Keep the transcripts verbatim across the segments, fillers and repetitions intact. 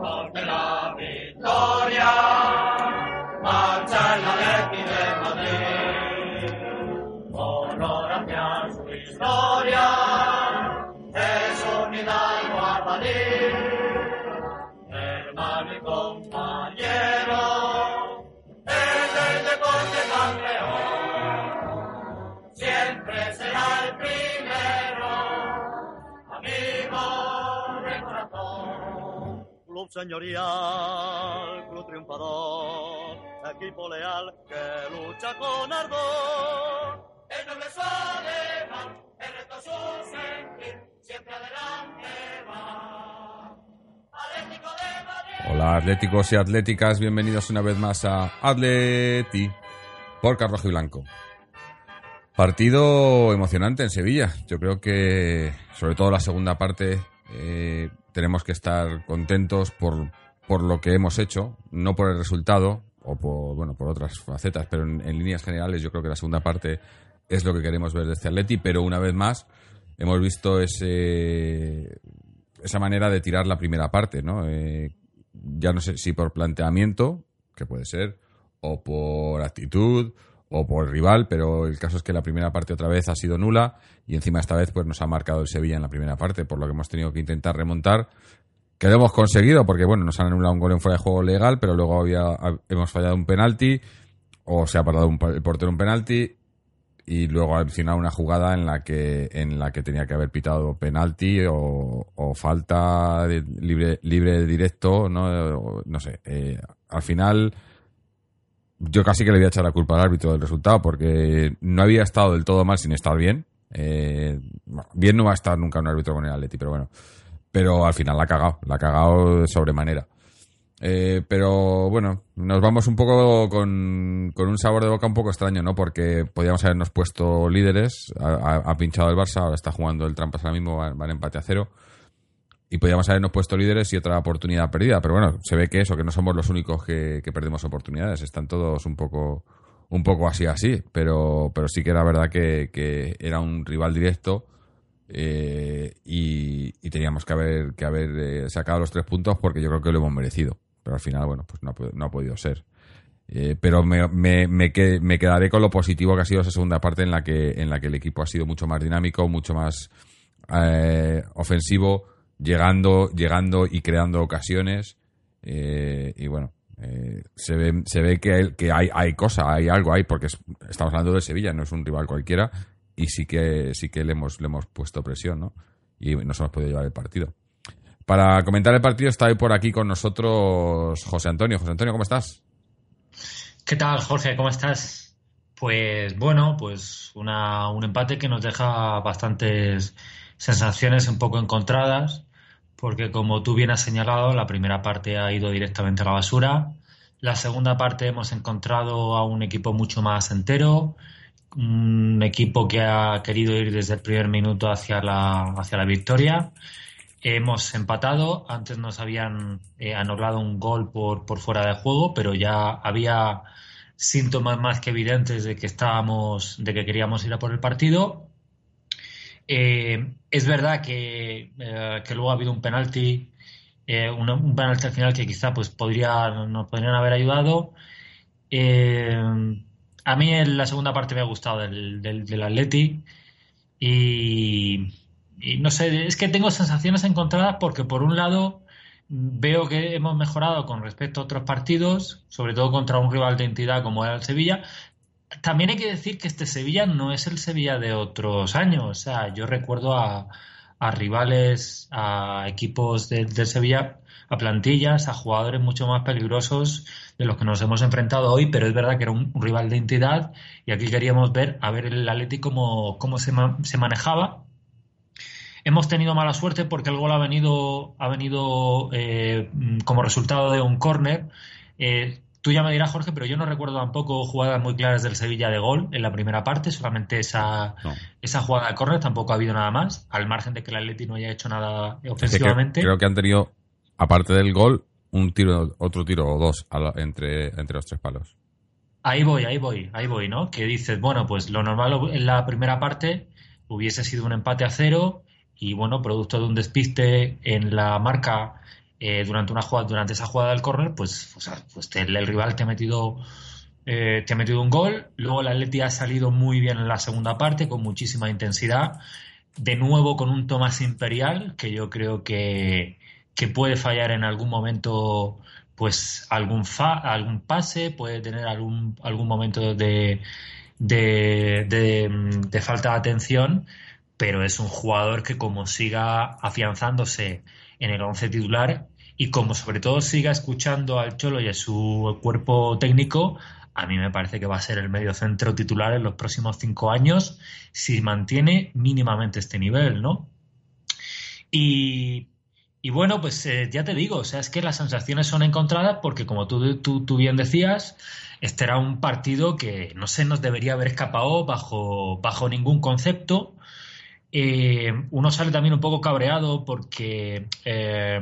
lejos de la victoria, marcha el Atleti de Madrid. Honor hacia su historia, es unidad guadalí, hermano y compañero, es el deporte campeón, siempre será el primero, amigo de corazón. Club señorial, club triunfador, equipo leal que lucha con ardor. El noble es alemán, el reto es su sentir, siempre adelante va. Atlético de Madrid. Hola atléticos y atléticas, bienvenidos una vez más a Atleti por Rojo y Blanco. Partido emocionante en Sevilla. Yo creo que, sobre todo la segunda parte, eh, tenemos que estar contentos por, por lo que hemos hecho, no por el resultado o por, bueno, por otras facetas, pero en, en líneas generales yo creo que la segunda parte es lo que queremos ver de este Atleti, pero una vez más hemos visto ese, esa manera de tirar la primera parte, ¿no? Eh, ya no sé si por planteamiento, que puede ser, o por actitud, o por rival, pero el caso es que la primera parte otra vez ha sido nula y encima esta vez pues nos ha marcado el Sevilla en la primera parte, por lo que hemos tenido que intentar remontar, que lo hemos conseguido, porque bueno, nos han anulado un gol en fuera de juego legal, pero luego había, hemos fallado un penalti, o se ha parado un, el portero un penalti, y luego al final una jugada en la que en la que tenía que haber pitado penalti o, o falta de, libre libre directo, no, no sé, eh, al final yo casi que le voy a echar la culpa al árbitro del resultado, porque no había estado del todo mal sin estar bien. Eh, bien no va a estar nunca un árbitro con el Atleti, pero bueno. Pero al final la ha cagado, la ha cagado de sobremanera. Eh, pero bueno, nos vamos un poco con, con un sabor de boca un poco extraño, ¿no? Porque podíamos habernos puesto líderes, ha, ha pinchado el Barça, ahora está jugando el Trampas ahora mismo, van, van empate a cero. Y podíamos habernos puesto líderes y otra oportunidad perdida. Pero bueno, se ve que eso, que no somos los únicos que, que perdemos oportunidades. Están todos un poco un poco así así. Pero, pero sí que era verdad que, que era un rival directo. Eh, y, y teníamos que haber, que haber eh, sacado los tres puntos porque yo creo que lo hemos merecido. Pero al final, bueno, pues no ha, no ha podido ser. Eh, pero me, me, me, que, me quedaré con lo positivo que ha sido esa segunda parte en la que, en la que el equipo ha sido mucho más dinámico, mucho más eh, ofensivo, llegando llegando y creando ocasiones, eh, y bueno, eh, se ve se ve que hay, que hay hay cosa, hay algo ahí, porque es, estamos hablando de Sevilla, no es un rival cualquiera, y sí que sí que le hemos le hemos puesto presión, ¿no? Y nos hemos podido llevar el partido. Para comentar el partido está hoy por aquí con nosotros José Antonio. José Antonio, ¿cómo estás? ¿Qué tal, Jorge? ¿Cómo estás? Pues bueno, pues una, un empate que nos deja bastantes sensaciones un poco encontradas, porque como tú bien has señalado, la primera parte ha ido directamente a la basura. La segunda parte hemos encontrado a un equipo mucho más entero, un equipo que ha querido ir desde el primer minuto hacia la, hacia la victoria. Hemos empatado, antes nos habían eh, anulado un gol por, por fuera de juego, pero ya había síntomas más que evidentes de que estábamos, de que queríamos ir a por el partido. Eh, es verdad que, eh, que luego ha habido un penalti, eh, un, un penalti al final que quizá pues podría, nos podrían haber ayudado. Eh, a mí en la segunda parte me ha gustado del, del, del Atleti y, y no sé, es que tengo sensaciones encontradas porque por un lado veo que hemos mejorado con respecto a otros partidos, sobre todo contra un rival de entidad como era el Sevilla. También hay que decir que este Sevilla no es el Sevilla de otros años. O sea, yo recuerdo a, a rivales, a equipos del de Sevilla, a plantillas, a jugadores mucho más peligrosos de los que nos hemos enfrentado hoy, pero es verdad que era un, un rival de entidad y aquí queríamos ver, a ver el Atleti cómo, cómo se, ma- se manejaba. Hemos tenido mala suerte porque el gol ha venido, ha venido eh, como resultado de un córner. Eh, Tú ya me dirás, Jorge, pero yo no recuerdo tampoco jugadas muy claras del Sevilla de gol en la primera parte, solamente esa, no. esa jugada de córner, tampoco ha habido nada más, al margen de que el Atleti no haya hecho nada ofensivamente. Es que creo que han tenido, aparte del gol, un tiro, otro tiro o dos a la, entre, entre los tres palos. Ahí voy, ahí voy, ahí voy, ¿no? Que dices, bueno, pues lo normal en la primera parte hubiese sido un empate a cero y, bueno, producto de un despiste en la marca eh, durante una jugada, durante esa jugada del córner, pues, o sea, pues te- el rival te ha metido eh, te ha metido un gol. Luego el Atleti ha salido muy bien en la segunda parte, con muchísima intensidad. De nuevo con un Tomás Imperial, que yo creo que, que puede fallar en algún momento, pues algún fa, algún pase, puede tener algún, algún momento de, de, de, de falta de atención, pero es un jugador que, como siga afianzándose en el once titular y como sobre todo siga escuchando al Cholo y a su cuerpo técnico, a mí me parece que va a ser el mediocentro titular en los próximos cinco años si mantiene mínimamente este nivel, ¿no? Y, y bueno, pues eh, ya te digo, o sea, es que las sensaciones son encontradas porque, como tú, tú, tú bien decías, este era un partido que no se nos debería haber escapado bajo, bajo ningún concepto. Eh, uno sale también un poco cabreado porque... Eh,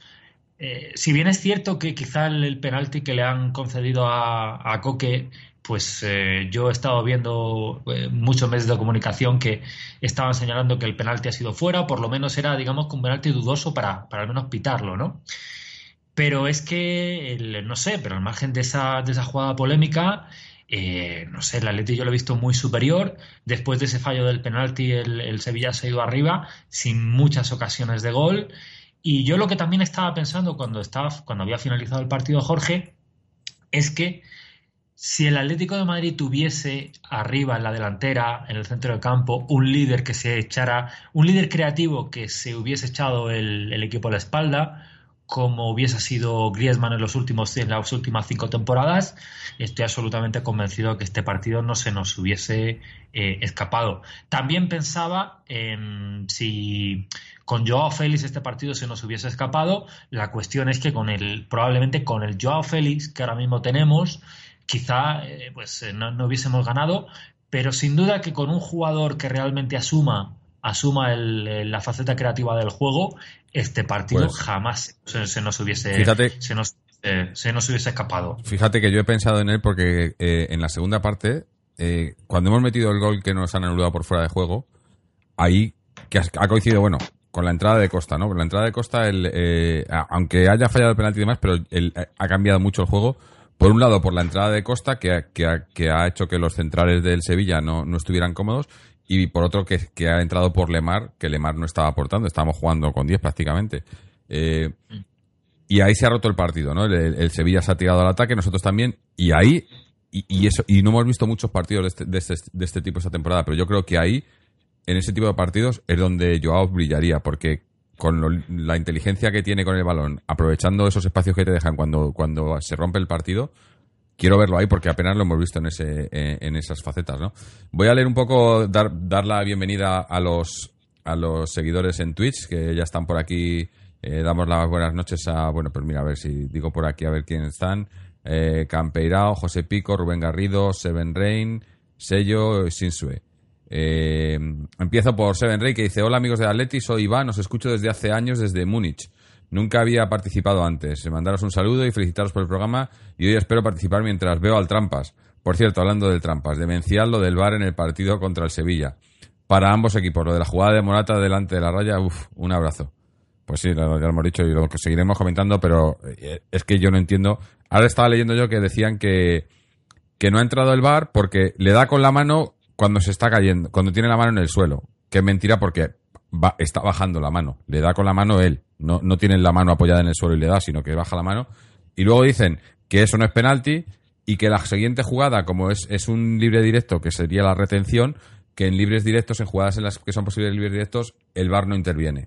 eh, si bien es cierto que quizá el, el penalti que le han concedido a, a Coque, pues eh, yo he estado viendo eh, muchos medios de comunicación que estaban señalando que el penalti ha sido fuera, por lo menos era, digamos, que un penalti dudoso para, para al menos pitarlo, ¿no? Pero es que, el, no sé, pero al margen de esa, de esa jugada polémica, eh, no sé, el Atleti yo lo he visto muy superior. Después de ese fallo del penalti, el, el Sevilla se ha ido arriba sin muchas ocasiones de gol. Y yo lo que también estaba pensando cuando, estaba, cuando había finalizado el partido, Jorge, es que si el Atlético de Madrid tuviese arriba en la delantera, en el centro del campo, un líder que se echara, un líder creativo que se hubiese echado el, el equipo a la espalda, como hubiese sido Griezmann en los últimos en las últimas cinco temporadas, estoy absolutamente convencido que este partido no se nos hubiese eh, escapado. También pensaba en si con Joao Félix este partido se nos hubiese escapado. La cuestión es que con el probablemente con el Joao Félix que ahora mismo tenemos, quizá eh, pues eh, no, no hubiésemos ganado, pero sin duda que con un jugador que realmente asuma asuma el, el, la faceta creativa del juego, este partido pues, jamás se, se nos hubiese fíjate, se nos, eh, se nos hubiese escapado. Fíjate que yo he pensado en él porque eh, en la segunda parte, eh, cuando hemos metido el gol que nos han anulado por fuera de juego, ahí que ha coincidido, bueno, con la entrada de Costa, ¿no? Con la entrada de Costa, el, eh, aunque haya fallado el penalti y demás, pero él, ha cambiado mucho el juego. Por un lado, por la entrada de Costa, que, que, ha, que ha hecho que los centrales del Sevilla no, no estuvieran cómodos, y por otro que, que ha entrado por Lemar, que Lemar no estaba aportando, estábamos jugando con diez prácticamente. Eh, y ahí se ha roto el partido, ¿no? El, el Sevilla se ha tirado al ataque, nosotros también, y ahí, y, y eso, y no hemos visto muchos partidos de este, de, este, de este tipo esta temporada, pero yo creo que ahí, en ese tipo de partidos, es donde Joao brillaría, porque con lo, la inteligencia que tiene con el balón, aprovechando esos espacios que te dejan cuando, cuando se rompe el partido, quiero verlo ahí porque apenas lo hemos visto en ese en esas facetas, ¿no? Voy a leer un poco, dar, dar la bienvenida a los a los seguidores en Twitch, que ya están por aquí. Eh, damos las buenas noches a, bueno, pues mira, a ver si digo por aquí, a ver quiénes están. Eh, Campeirao, José Pico, Rubén Garrido, Seven Rain, Sello, Sinsue. Eh, empiezo por Seven Rain, que dice: hola amigos de Atleti, soy Iván, os escucho desde hace años desde Múnich. Nunca había participado antes. Mandaros un saludo y felicitaros por el programa, y hoy espero participar mientras veo al Trampas. Por cierto, hablando del Trampas, demencial lo del V A R en el partido contra el Sevilla. Para ambos equipos, lo de la jugada de Morata delante de la raya, uff, un abrazo. Pues sí, ya lo hemos dicho y lo que seguiremos comentando, pero es que yo no entiendo. Ahora estaba leyendo yo que decían que, que no ha entrado el V A R porque le da con la mano cuando se está cayendo, cuando tiene la mano en el suelo. Que es mentira porque va, está bajando la mano. Le da con la mano él. No, no tiene la mano apoyada en el suelo y le da, sino que baja la mano. Y luego dicen que eso no es penalti y que la siguiente jugada, como es, es un libre directo, que sería la retención, que en libres directos, en jugadas en las que son posibles libres directos, el V A R no interviene.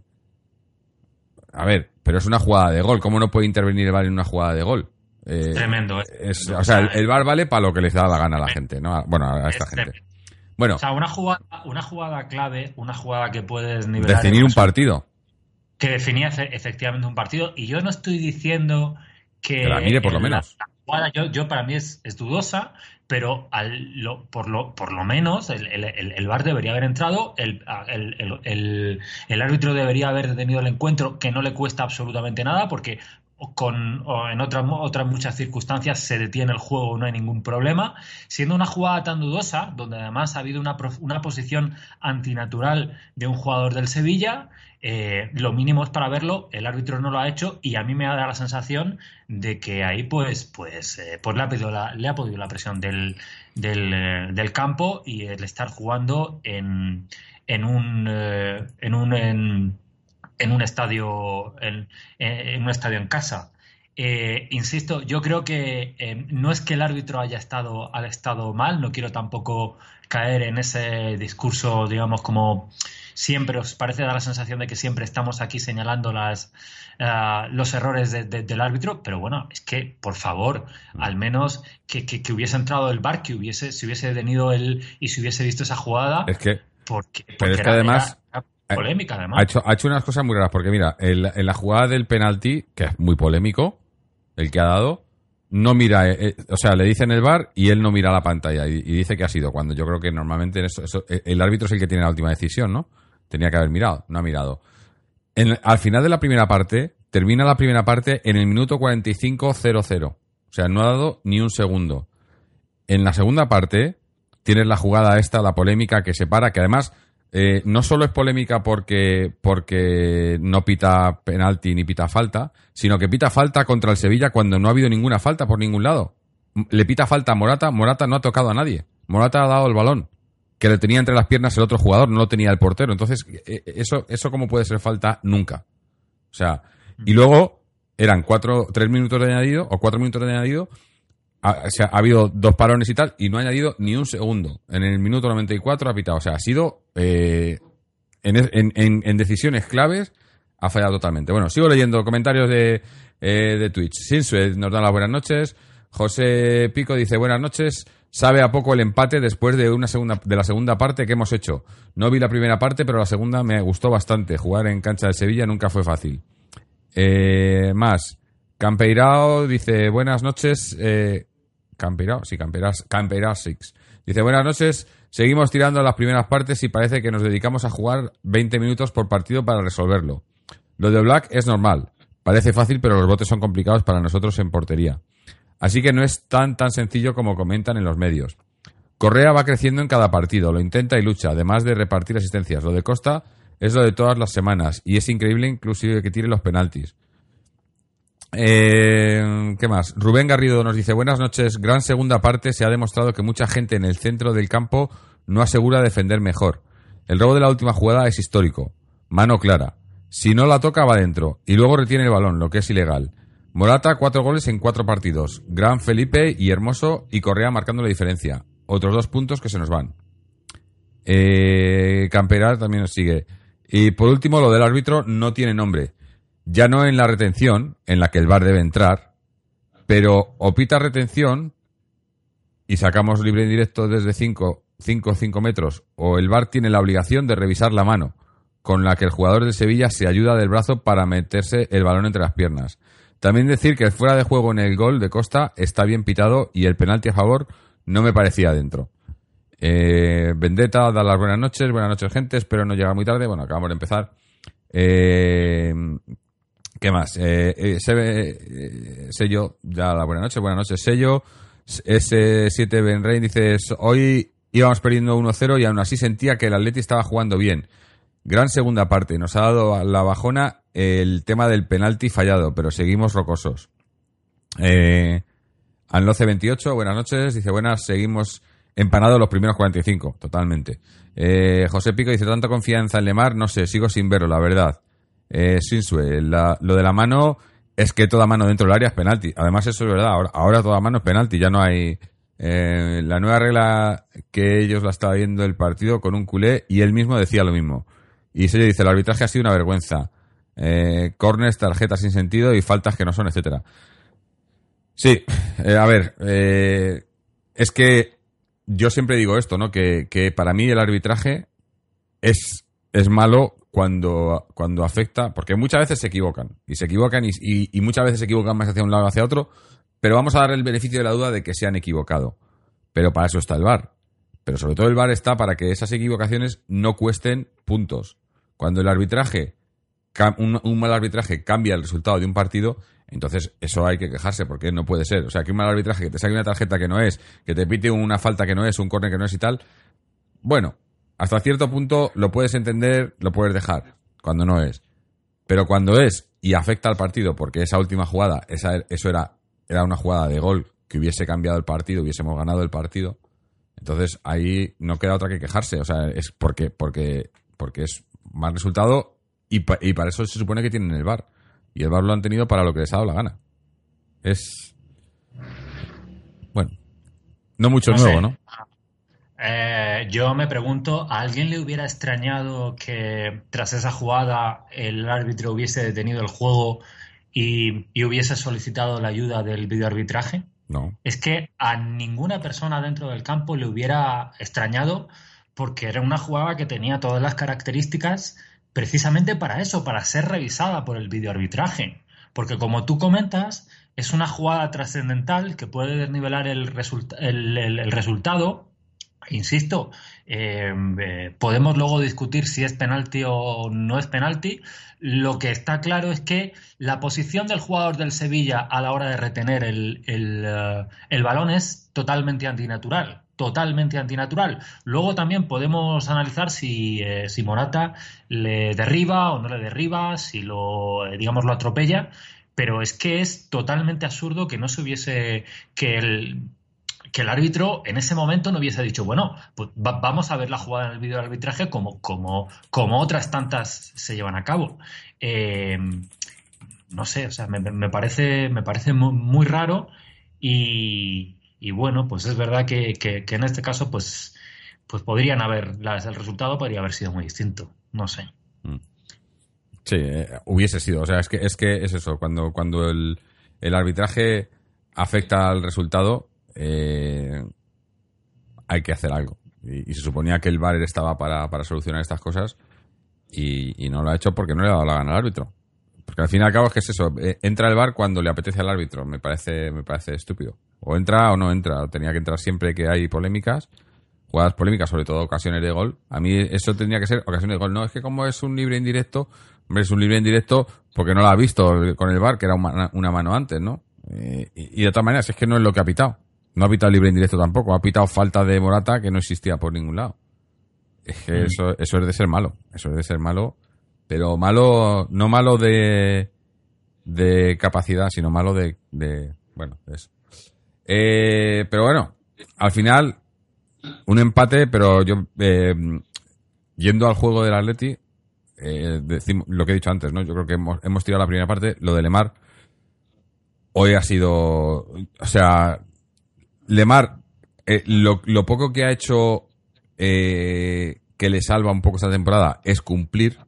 A ver, pero es una jugada de gol. ¿Cómo no puede intervenir el V A R en una jugada de gol? Eh, es tremendo. Es es, tremendo. O sea, el, el V A R vale para lo que les da la gana a la gente, ¿no? Bueno, a esta gente. Tremendo. Bueno, o sea, una jugada, una jugada clave, una jugada que puedes nivelar. Definir un partido. Que definía efectivamente un partido. Y yo no estoy diciendo que... Que la mire por lo menos. La, la jugada, yo, yo para mí es, es dudosa, pero al, lo, por, lo, por lo menos el, el, el, el V A R debería haber entrado, el, el, el, el, el árbitro debería haber detenido el encuentro, que no le cuesta absolutamente nada, porque o, con, o en otras, otras muchas circunstancias se detiene el juego, no hay ningún problema. Siendo una jugada tan dudosa, donde además ha habido una, una posición antinatural de un jugador del Sevilla, eh, lo mínimo es para verlo, el árbitro no lo ha hecho y a mí me ha dado la sensación de que ahí pues, pues, eh, pues le, ha pedido la, le ha podido la presión del, del, eh, del campo y el estar jugando en, en un... Eh, en un en, en un estadio en, en un estadio en casa. Eh, insisto, yo creo que eh, no es que el árbitro haya estado, haya estado mal, no quiero tampoco caer en ese discurso, digamos, como siempre os parece dar la sensación de que siempre estamos aquí señalando las, uh, los errores de, de, del árbitro, pero bueno, es que, por favor, al menos que, que, que hubiese entrado el V A R, que hubiese, si hubiese venido él y si hubiese visto esa jugada, es que, porque, porque pero es que era, además... era, polémica, además. Ha hecho, ha hecho unas cosas muy raras, porque mira, en, en la jugada del penalti, que es muy polémico, el que ha dado, no mira, eh, o sea, le dicen el V A R y él no mira la pantalla y, y dice que ha sido, cuando yo creo que normalmente en eso, eso, el árbitro es el que tiene la última decisión, ¿no? Tenía que haber mirado, no ha mirado. En, al final de la primera parte, termina la primera parte en el minuto cuarenta y cinco cero cero. O sea, no ha dado ni un segundo. En la segunda parte, tienes la jugada esta, la polémica que se para, que además... Eh, no solo es polémica porque, porque no pita penalti ni pita falta, sino que pita falta contra el Sevilla cuando no ha habido ninguna falta por ningún lado. Le pita falta a Morata, Morata no ha tocado a nadie. Morata ha dado el balón, que le tenía entre las piernas el otro jugador, no lo tenía el portero. Entonces, eso, eso ¿cómo puede ser falta? Nunca. O sea, y luego eran cuatro, tres minutos de añadido, o cuatro minutos de añadido. Ha, o sea, ha habido dos parones y tal, y no ha añadido ni un segundo. En el minuto noventa y cuatro ha pitado. O sea, ha sido eh, en, en, en, en decisiones claves, ha fallado totalmente. Bueno, sigo leyendo comentarios de, eh, de Twitch. Sinsue nos da las buenas noches. José Pico dice buenas noches. Sabe a poco el empate después de una segunda de la segunda parte que hemos hecho. No vi la primera parte, pero la segunda me gustó bastante. Jugar en cancha de Sevilla nunca fue fácil. Eh, más. Campeirao dice buenas noches. Eh, Campeirao, sí, Campeirao, Campeirao Six. Dice buenas noches. Seguimos tirando las primeras partes y parece que nos dedicamos a jugar veinte minutos por partido para resolverlo. Lo de Black es normal. Parece fácil, pero los botes son complicados para nosotros en portería. Así que no es tan tan sencillo como comentan en los medios. Correa va creciendo en cada partido, lo intenta y lucha, además de repartir asistencias. Lo de Costa es lo de todas las semanas y es increíble inclusive que tire los penaltis. Eh, ¿Qué más? Rubén Garrido nos dice buenas noches, gran segunda parte, se ha demostrado que mucha gente en el centro del campo no asegura defender mejor. El robo de la última jugada es histórico, mano clara, si no la toca va dentro y luego retiene el balón, lo que es ilegal. Morata cuatro goles en cuatro partidos, gran Felipe y Hermoso y Correa marcando la diferencia, otros dos puntos que se nos van. eh, Camperal también nos sigue y por último lo del árbitro no tiene nombre. Ya no en la retención, en la que el V A R debe entrar, pero o pita retención y sacamos libre en directo desde cinco o cinco metros, o el V A R tiene la obligación de revisar la mano, con la que el jugador de Sevilla se ayuda del brazo para meterse el balón entre las piernas. También decir que el fuera de juego en el gol de Costa está bien pitado y el penalti a favor no me parecía dentro. Eh, Vendetta da las buenas noches, buenas noches gente, espero no llegar muy tarde. Bueno, acabamos de empezar. Eh... ¿Qué más? Eh, eh, se, eh, sello, ya la buena noche, buenas noches, sello. ese siete Benrein dice, hoy íbamos perdiendo uno cero y aún así sentía que el Atleti estaba jugando bien. Gran segunda parte, nos ha dado la bajona el tema del penalti fallado, pero seguimos rocosos. Eh, Anloce veintiocho, buenas noches, dice, buenas, seguimos empanados los primeros cuarenta y cinco, totalmente. Eh, José Pico dice, tanta confianza en Lemar, no sé, sigo sin verlo, la verdad. Eh, Sinsue, la, lo de la mano es que toda mano dentro del área es penalti. Además eso es verdad, ahora, ahora toda mano es penalti, ya no hay eh, la nueva regla que ellos la estaba viendo el partido con un culé y él mismo decía lo mismo. Y se dice, el arbitraje ha sido una vergüenza, eh, corners, tarjetas sin sentido y faltas que no son, etcétera. Sí, eh, a ver, eh, es que yo siempre digo esto, ¿no? Que, que para mí el arbitraje es, es malo cuando, cuando afecta, porque muchas veces se equivocan, y se equivocan y, y, y muchas veces se equivocan más hacia un lado o hacia otro, pero vamos a dar el beneficio de la duda de que se han equivocado. Pero para eso está el V A R. Pero sobre todo el V A R está para que esas equivocaciones no cuesten puntos. Cuando el arbitraje un, un mal arbitraje cambia el resultado de un partido, entonces eso hay que quejarse, porque no puede ser. O sea, que un mal arbitraje, que te saque una tarjeta que no es, que te pite una falta que no es, un córner que no es y tal, bueno, hasta cierto punto lo puedes entender, lo puedes dejar, cuando no es. Pero cuando es y afecta al partido, porque esa última jugada, esa, eso era, era una jugada de gol que hubiese cambiado el partido, hubiésemos ganado el partido, entonces ahí no queda otra que quejarse. O sea, es porque, porque, porque es mal resultado y, pa, y para eso se supone que tienen el V A R. Y el V A R lo han tenido para lo que les ha dado la gana. Es... Bueno, no mucho No nuevo, sé. ¿no? Eh, yo me pregunto, ¿a alguien le hubiera extrañado que tras esa jugada el árbitro hubiese detenido el juego y, y hubiese solicitado la ayuda del videoarbitraje? No. Es que a ninguna persona dentro del campo le hubiera extrañado, porque era una jugada que tenía todas las características precisamente para eso, para ser revisada por el videoarbitraje. Porque como tú comentas, es una jugada trascendental que puede desnivelar el, result- el, el, el resultado. Insisto, eh, eh, podemos luego discutir si es penalti o no es penalti. Lo que está claro es que la posición del jugador del Sevilla a la hora de retener el, el, uh, el balón es totalmente antinatural. Totalmente antinatural. Luego también podemos analizar si, eh, si Morata le derriba o no le derriba, si lo, eh, digamos, lo atropella, pero es que es totalmente absurdo que no se hubiese, que el que el árbitro en ese momento no hubiese dicho, bueno, pues va, vamos a ver la jugada en el vídeo de arbitraje como, como, como otras tantas se llevan a cabo. Eh, no sé, o sea, me, me parece, me parece muy, muy raro y, y bueno, pues es verdad que, que, que en este caso pues, pues podrían haber, las, el resultado podría haber sido muy distinto, no sé. Sí, eh, hubiese sido, o sea, es que es, que es eso, cuando, cuando el, el arbitraje afecta al resultado, Eh, hay que hacer algo. Y, y se suponía que el V A R estaba para, para solucionar estas cosas y, y no lo ha hecho porque no le ha dado la gana al árbitro. Porque al fin y al cabo es que es eso, eh, entra el V A R cuando le apetece al árbitro. Me parece, me parece estúpido. O entra o no entra. Tenía que entrar siempre que hay polémicas, jugadas polémicas, sobre todo ocasiones de gol. A mí eso tendría que ser ocasiones de gol. No, es que como es un libre indirecto, hombre, es un libre indirecto porque no lo ha visto con el V A R, que era una, una mano antes, ¿no? Eh, y, y de todas maneras, es que no es lo que ha pitado. No ha pitado libre indirecto tampoco, ha pitado falta de Morata que no existía por ningún lado. Es que mm. eso, eso es de ser malo, eso es de ser malo, pero malo, no malo de, de capacidad, sino malo de, de bueno, eso. Eh, pero bueno, al final, un empate, pero yo, eh, yendo al juego del Atleti, eh, decimos, lo que he dicho antes, ¿no? Yo creo que hemos, hemos tirado la primera parte, lo de Lemar, hoy ha sido, o sea, Lemar, eh, lo, lo poco que ha hecho eh, que le salva un poco esta temporada es cumplir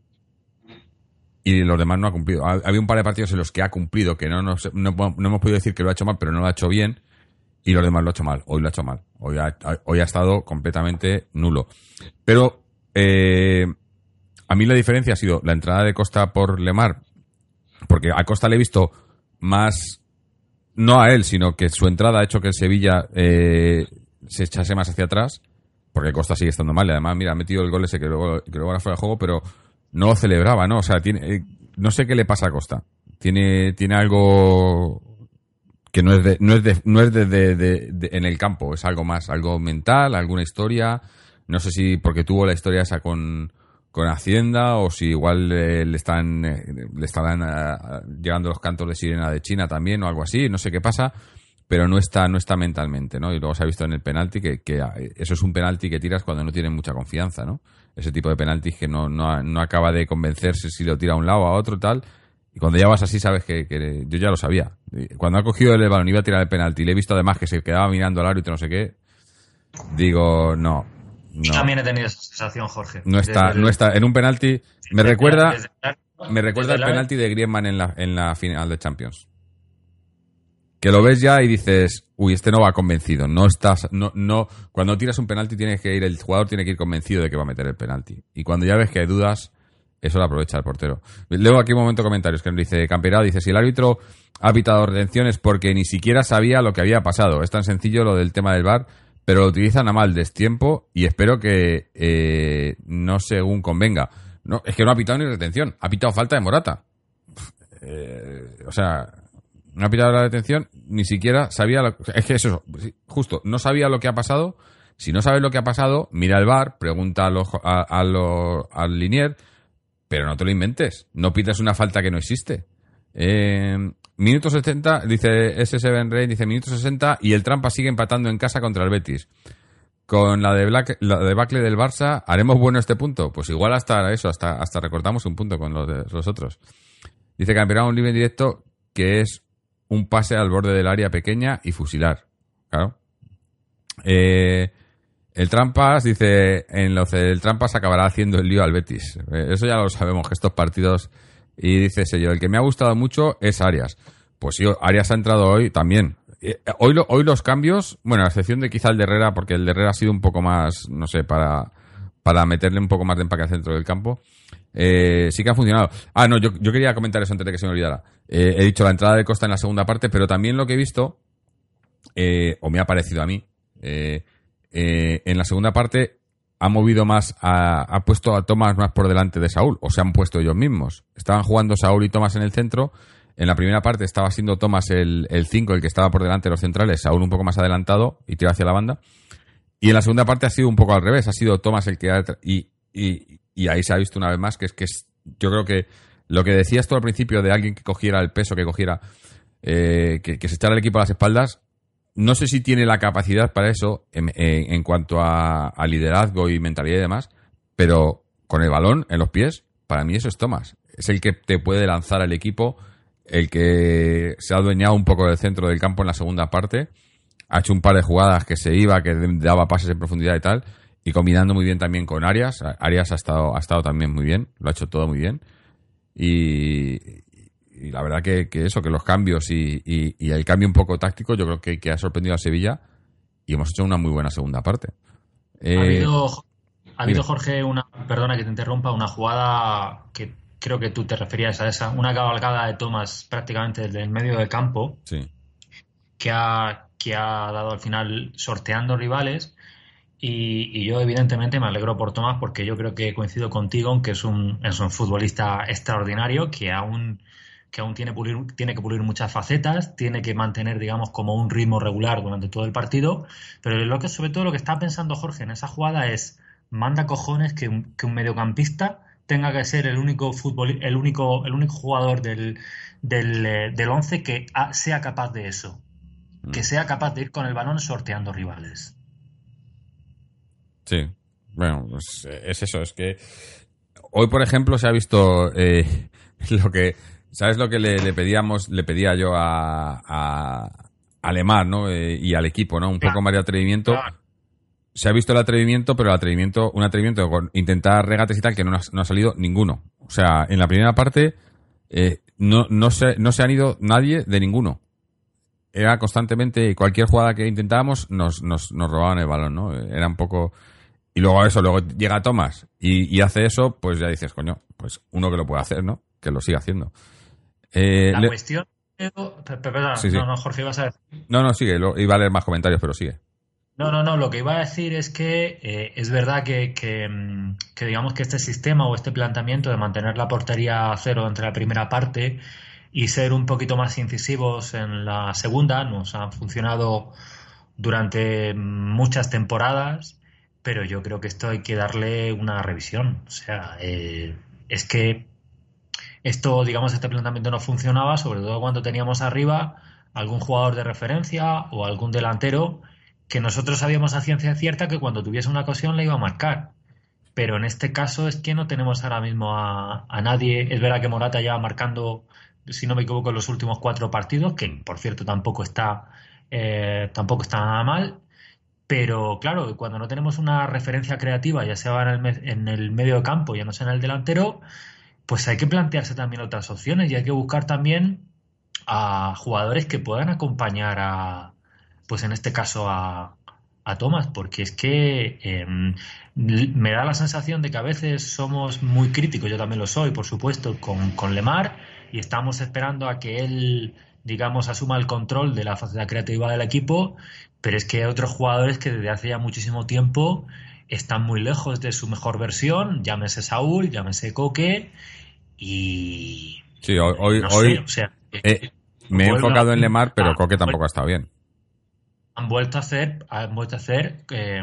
y los demás no ha cumplido. Ha, había un par de partidos en los que ha cumplido, que no, no, no, no hemos podido decir que lo ha hecho mal, pero no lo ha hecho bien y los demás lo ha hecho mal. Hoy lo ha hecho mal. Hoy ha, hoy ha estado completamente nulo. Pero eh, a mí la diferencia ha sido la entrada de Costa por Lemar, porque a Costa le he visto más... No a él, sino que su entrada ha hecho que el Sevilla eh, se echase más hacia atrás, porque Costa sigue estando mal. Y además, mira, ha metido el gol ese que luego, que luego era fuera de juego, pero no lo celebraba, ¿no? O sea, tiene, eh, no sé qué le pasa a Costa. Tiene, tiene algo que no es de, no es de, no es de, de, de, de en el campo, es algo más, algo mental, alguna historia. No sé si porque tuvo la historia esa con, con Hacienda o si igual eh, le están eh, le estarán uh, llegando los cantos de sirena de China también o algo así, no sé qué pasa, pero no está no está mentalmente, ¿no? Y luego se ha visto en el penalti que, que eso es un penalti que tiras cuando no tienes mucha confianza, ¿no? Ese tipo de penaltis que no, no, no acaba de convencerse si lo tira a un lado o a otro tal, y cuando ya vas así sabes que, que yo ya lo sabía. Cuando ha cogido el balón y iba a tirar el penalti y le he visto además que se quedaba mirando al árbitro no sé qué, digo, no. No. Yo también he tenido esa sensación, Jorge. No está, el, no está. En un penalti me recuerda, desde, desde, me recuerda el la... penalti de Griezmann en la, en la final de Champions. Que lo ves ya y dices, uy, este no va convencido. No estás, no, no. Cuando tiras un penalti tienes que ir, el jugador tiene que ir convencido de que va a meter el penalti. Y cuando ya ves que hay dudas, eso lo aprovecha el portero. Leo aquí un momento comentarios que me dice Camperado, dice, si el árbitro ha pitado retenciones porque ni siquiera sabía lo que había pasado. Es tan sencillo lo del tema del V A R. Pero lo utilizan a mal destiempo y espero que eh, no según convenga. No, es que no ha pitado ni retención, ha pitado falta de Morata. Eh, o sea, no ha pitado la detención, ni siquiera sabía lo, es que eso, justo, no sabía lo que ha pasado. Si no sabes lo que ha pasado, mira el V A R, pregunta a los, a, a los, al linier, pero no te lo inventes, no pitas una falta que no existe. Eh, minuto sesenta, dice S S Ben Rey, dice minuto sesenta y el Trampa sigue empatando en casa contra el Betis. Con la de Black, la debacle del Barça, ¿haremos bueno este punto? Pues igual hasta eso, hasta, hasta recortamos un punto con los, de, los otros. Dice que campeonato un libre directo que es un pase al borde del área pequeña y fusilar. Claro. Eh, el Trampas dice, en los del Trampas acabará haciendo el lío al Betis. Eh, eso ya lo sabemos, que estos partidos... Y dice Sello, el que me ha gustado mucho es Arias. Pues sí, Arias ha entrado hoy también. Hoy, lo, hoy los cambios, bueno, a excepción de quizá el de Herrera, porque el de Herrera ha sido un poco más, no sé, para, para meterle un poco más de empaque al centro del campo. Eh, sí que ha funcionado. Ah, no, yo, yo quería comentar eso antes de que se me olvidara. Eh, he dicho la entrada de Costa en la segunda parte, pero también lo que he visto, eh, o me ha parecido a mí, eh, eh, en la segunda parte ha movido más, a, ha puesto a Tomás más por delante de Saúl, o se han puesto ellos mismos. Estaban jugando Saúl y Tomás en el centro. En la primera parte estaba siendo Tomás el cinco, el, el que estaba por delante de los centrales, Saúl un poco más adelantado y tirado hacia la banda. Y en la segunda parte ha sido un poco al revés, ha sido Tomás el que ha... Y, y, y ahí se ha visto una vez más que es que es, yo creo que lo que decías tú al principio de alguien que cogiera el peso, que cogiera, eh, que, que se echara el equipo a las espaldas, no sé si tiene la capacidad para eso en, en, en cuanto a, a liderazgo y mentalidad y demás, pero con el balón en los pies, para mí eso es Tomás. Es el que te puede lanzar al equipo, el que se ha adueñado un poco del centro del campo en la segunda parte, ha hecho un par de jugadas que se iba, que daba pases en profundidad y tal, y combinando muy bien también con Arias. Arias ha estado, ha estado también muy bien, lo ha hecho todo muy bien. Y, y la verdad que, que eso, que los cambios y, y, y el cambio un poco táctico, yo creo que, que ha sorprendido a Sevilla y hemos hecho una muy buena segunda parte. Eh, ha habido, ha habido Jorge, una, perdona que te interrumpa, una jugada que creo que tú te referías a esa, una cabalgada de Tomás prácticamente desde el medio del campo, sí. que ha, que ha dado al final sorteando rivales. Y, y yo evidentemente me alegro por Tomás porque yo creo que coincido contigo en que es un, es un futbolista extraordinario que aún, que aún tiene, pulir, tiene que pulir muchas facetas, tiene que mantener, digamos, como un ritmo regular durante todo el partido, pero lo que sobre todo lo que está pensando Jorge en esa jugada es, manda cojones que un, que un mediocampista tenga que ser el único fútbol, el único, el único jugador del, del, del once que ha, sea capaz de eso, mm. que sea capaz de ir con el balón sorteando rivales. Sí, bueno, pues es eso, es que hoy, por ejemplo, se ha visto eh, lo que, ¿sabes lo que le, le pedíamos, le pedía yo a, a, a Lemar, ¿no? Eh, y al equipo, ¿no? Un poco más de atrevimiento. Se ha visto el atrevimiento, pero el atrevimiento, un atrevimiento con intentar regates y tal, que no ha, no ha salido ninguno. O sea, en la primera parte eh, no, no, se, no se han ido nadie de ninguno. Era constantemente, cualquier jugada que intentábamos, nos, nos, nos robaban el balón, ¿no? Era un poco... Y luego eso, luego llega Tomás y, y hace eso, pues ya dices, coño, pues uno que lo puede hacer, ¿no? Que lo siga haciendo. Eh, la le... cuestión... Perdón, sí, sí. no, no, Jorge, ibas a decir... No, no, sigue, lo... iba a leer más comentarios, pero sigue. No, no, no, lo que iba a decir es que eh, es verdad que, que, que digamos que este sistema o este planteamiento de mantener la portería a cero entre la primera parte y ser un poquito más incisivos en la segunda nos ha funcionado durante muchas temporadas, pero yo creo que esto hay que darle una revisión. O sea, eh, es que esto, digamos, este planteamiento no funcionaba, sobre todo cuando teníamos arriba algún jugador de referencia o algún delantero que nosotros sabíamos a ciencia cierta que cuando tuviese una ocasión le iba a marcar. Pero en este caso es que no tenemos ahora mismo a, a nadie. Es verdad que Morata lleva marcando, si no me equivoco, en los últimos cuatro partidos, que por cierto tampoco está, eh, tampoco está nada mal. Pero claro, cuando no tenemos una referencia creativa, ya sea en el, en el medio de campo, ya no sea en el delantero, pues hay que plantearse también otras opciones y hay que buscar también a jugadores que puedan acompañar a, pues en este caso a, a Tomás, porque es que eh, me da la sensación de que a veces somos muy críticos, yo también lo soy, por supuesto, con, con Lemar, y estamos esperando a que él, digamos, asuma el control de la faceta creativa del equipo, pero es que hay otros jugadores que desde hace ya muchísimo tiempo están muy lejos de su mejor versión, llámese Saúl, llámese Coque, y... Sí, hoy, hoy, no hoy sé, o sea, eh, me he enfocado en Lemar, pero Coque tampoco ha estado bien. Han vuelto a hacer, han vuelto a hacer eh,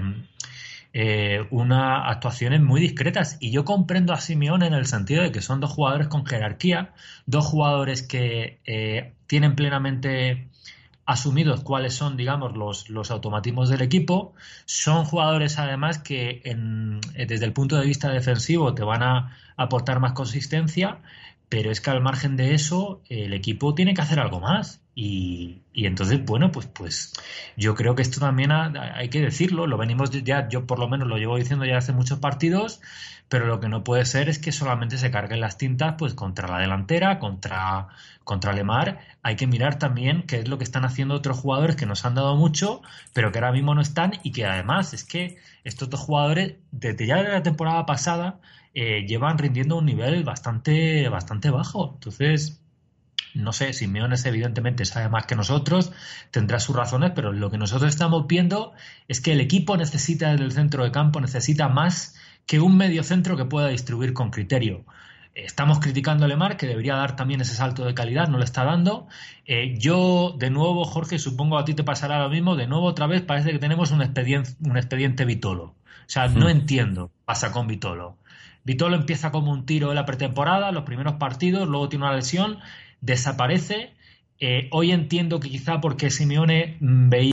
eh, unas actuaciones muy discretas, y yo comprendo a Simeone en el sentido de que son dos jugadores con jerarquía, dos jugadores que eh, tienen plenamente asumidos cuáles son, digamos, los, los automatismos del equipo. Son jugadores además que en, desde el punto de vista defensivo te van a aportar más consistencia, pero es que al margen de eso el equipo tiene que hacer algo más, y, y entonces, bueno, pues pues yo creo que esto también ha, hay que decirlo, lo venimos ya, yo por lo menos lo llevo diciendo ya hace muchos partidos, pero lo que no puede ser es que solamente se carguen las tintas pues contra la delantera, contra, contra Lemar. Hay que mirar también qué es lo que están haciendo otros jugadores que nos han dado mucho, pero que ahora mismo no están, y que además es que estos dos jugadores desde ya de la temporada pasada eh, llevan rindiendo a un nivel bastante, bastante bajo. Entonces, no sé, Simeone evidentemente sabe más que nosotros, tendrá sus razones, pero lo que nosotros estamos viendo es que el equipo necesita desde el centro de campo, necesita más que un mediocentro que pueda distribuir con criterio. Estamos criticando a Lemar, que debería dar también ese salto de calidad, no lo está dando. Eh, yo, de nuevo, Jorge, supongo a ti te pasará lo mismo, de nuevo otra vez parece que tenemos un expediente, un expediente Vitolo. O sea, no entiendo qué pasa con Vitolo. Vitolo empieza como un tiro en la pretemporada, los primeros partidos, luego tiene una lesión, desaparece. Eh, hoy entiendo que quizá porque Simeone veía,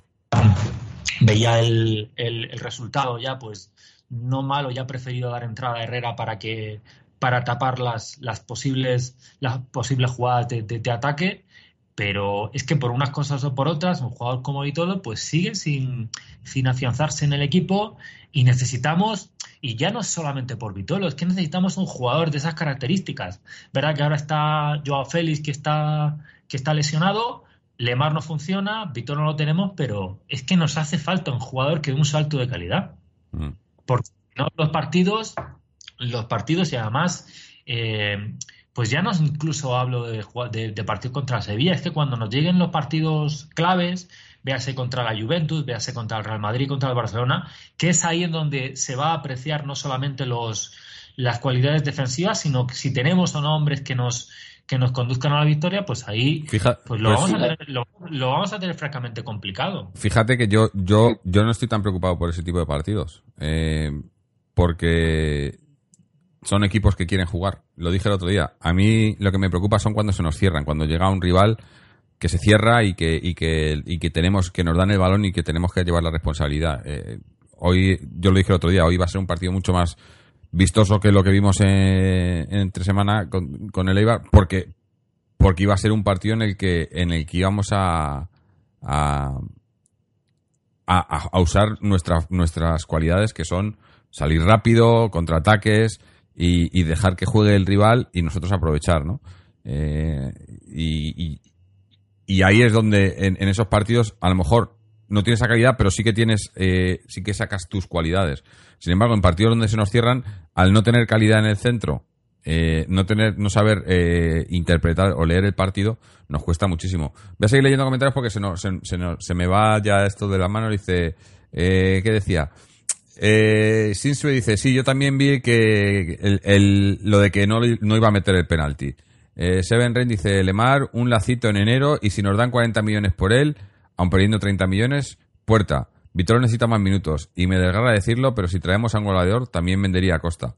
veía el, el, el resultado ya, pues no malo, ya ha preferido dar entrada a Herrera para que para tapar las, las posibles las posibles jugadas de, de, de ataque, pero es que por unas cosas o por otras un jugador como Vitolo pues sigue sin, sin afianzarse en el equipo, y necesitamos, y ya no es solamente por Vitolo, es que necesitamos un jugador de esas características. Verdad que ahora está Joao Félix que está, que está lesionado, Lemar no funciona, Vitolo no lo tenemos, pero es que nos hace falta un jugador que dé un salto de calidad. Mm. Porque no, los partidos, los partidos y además, eh, pues ya no incluso hablo de, de, de partido contra Sevilla, es que cuando nos lleguen los partidos claves, véase contra la Juventus, véase contra el Real Madrid, contra el Barcelona, que es ahí en donde se va a apreciar no solamente los, las cualidades defensivas, sino que si tenemos o no hombres que nos que nos conduzcan a la victoria, pues ahí Fija, pues lo, pues, vamos a tener, lo, lo vamos a tener francamente complicado. Fíjate que yo yo yo no estoy tan preocupado por ese tipo de partidos, eh, porque son equipos que quieren jugar. Lo dije el otro día. A mí lo que me preocupa son cuando se nos cierran, cuando llega un rival que se cierra y que y que y que tenemos que nos dan el balón y que tenemos que llevar la responsabilidad. Eh, hoy yo lo dije el otro día. Hoy va a ser un partido mucho más vistoso que lo que vimos en, en entre semana con, con el Eibar, porque porque iba a ser un partido en el que en el que íbamos a a, a, a usar nuestras nuestras cualidades, que son salir rápido, contraataques y, y dejar que juegue el rival y nosotros aprovechar, ¿no? Eh, y, y, y ahí es donde en, en esos partidos a lo mejor no tienes esa calidad, pero sí que tienes, eh, sí que sacas tus cualidades. Sin embargo, en partidos donde se nos cierran, al no tener calidad en el centro, eh, no tener, no saber eh, interpretar o leer el partido, nos cuesta muchísimo. Voy a seguir leyendo comentarios porque se, nos, se, se, nos, se me va ya esto de la mano. Dice, eh, ¿qué decía? Eh, Sinsue dice, sí, yo también vi que el, el, lo de que no, no iba a meter el penalti. Eh, Seven Rain dice, Lemar, un lacito en enero y si nos dan cuarenta millones por él, aun perdiendo treinta millones, puerta. Vitolo necesita más minutos y me desgarra decirlo, pero si traemos a un goleador también vendería a Costa.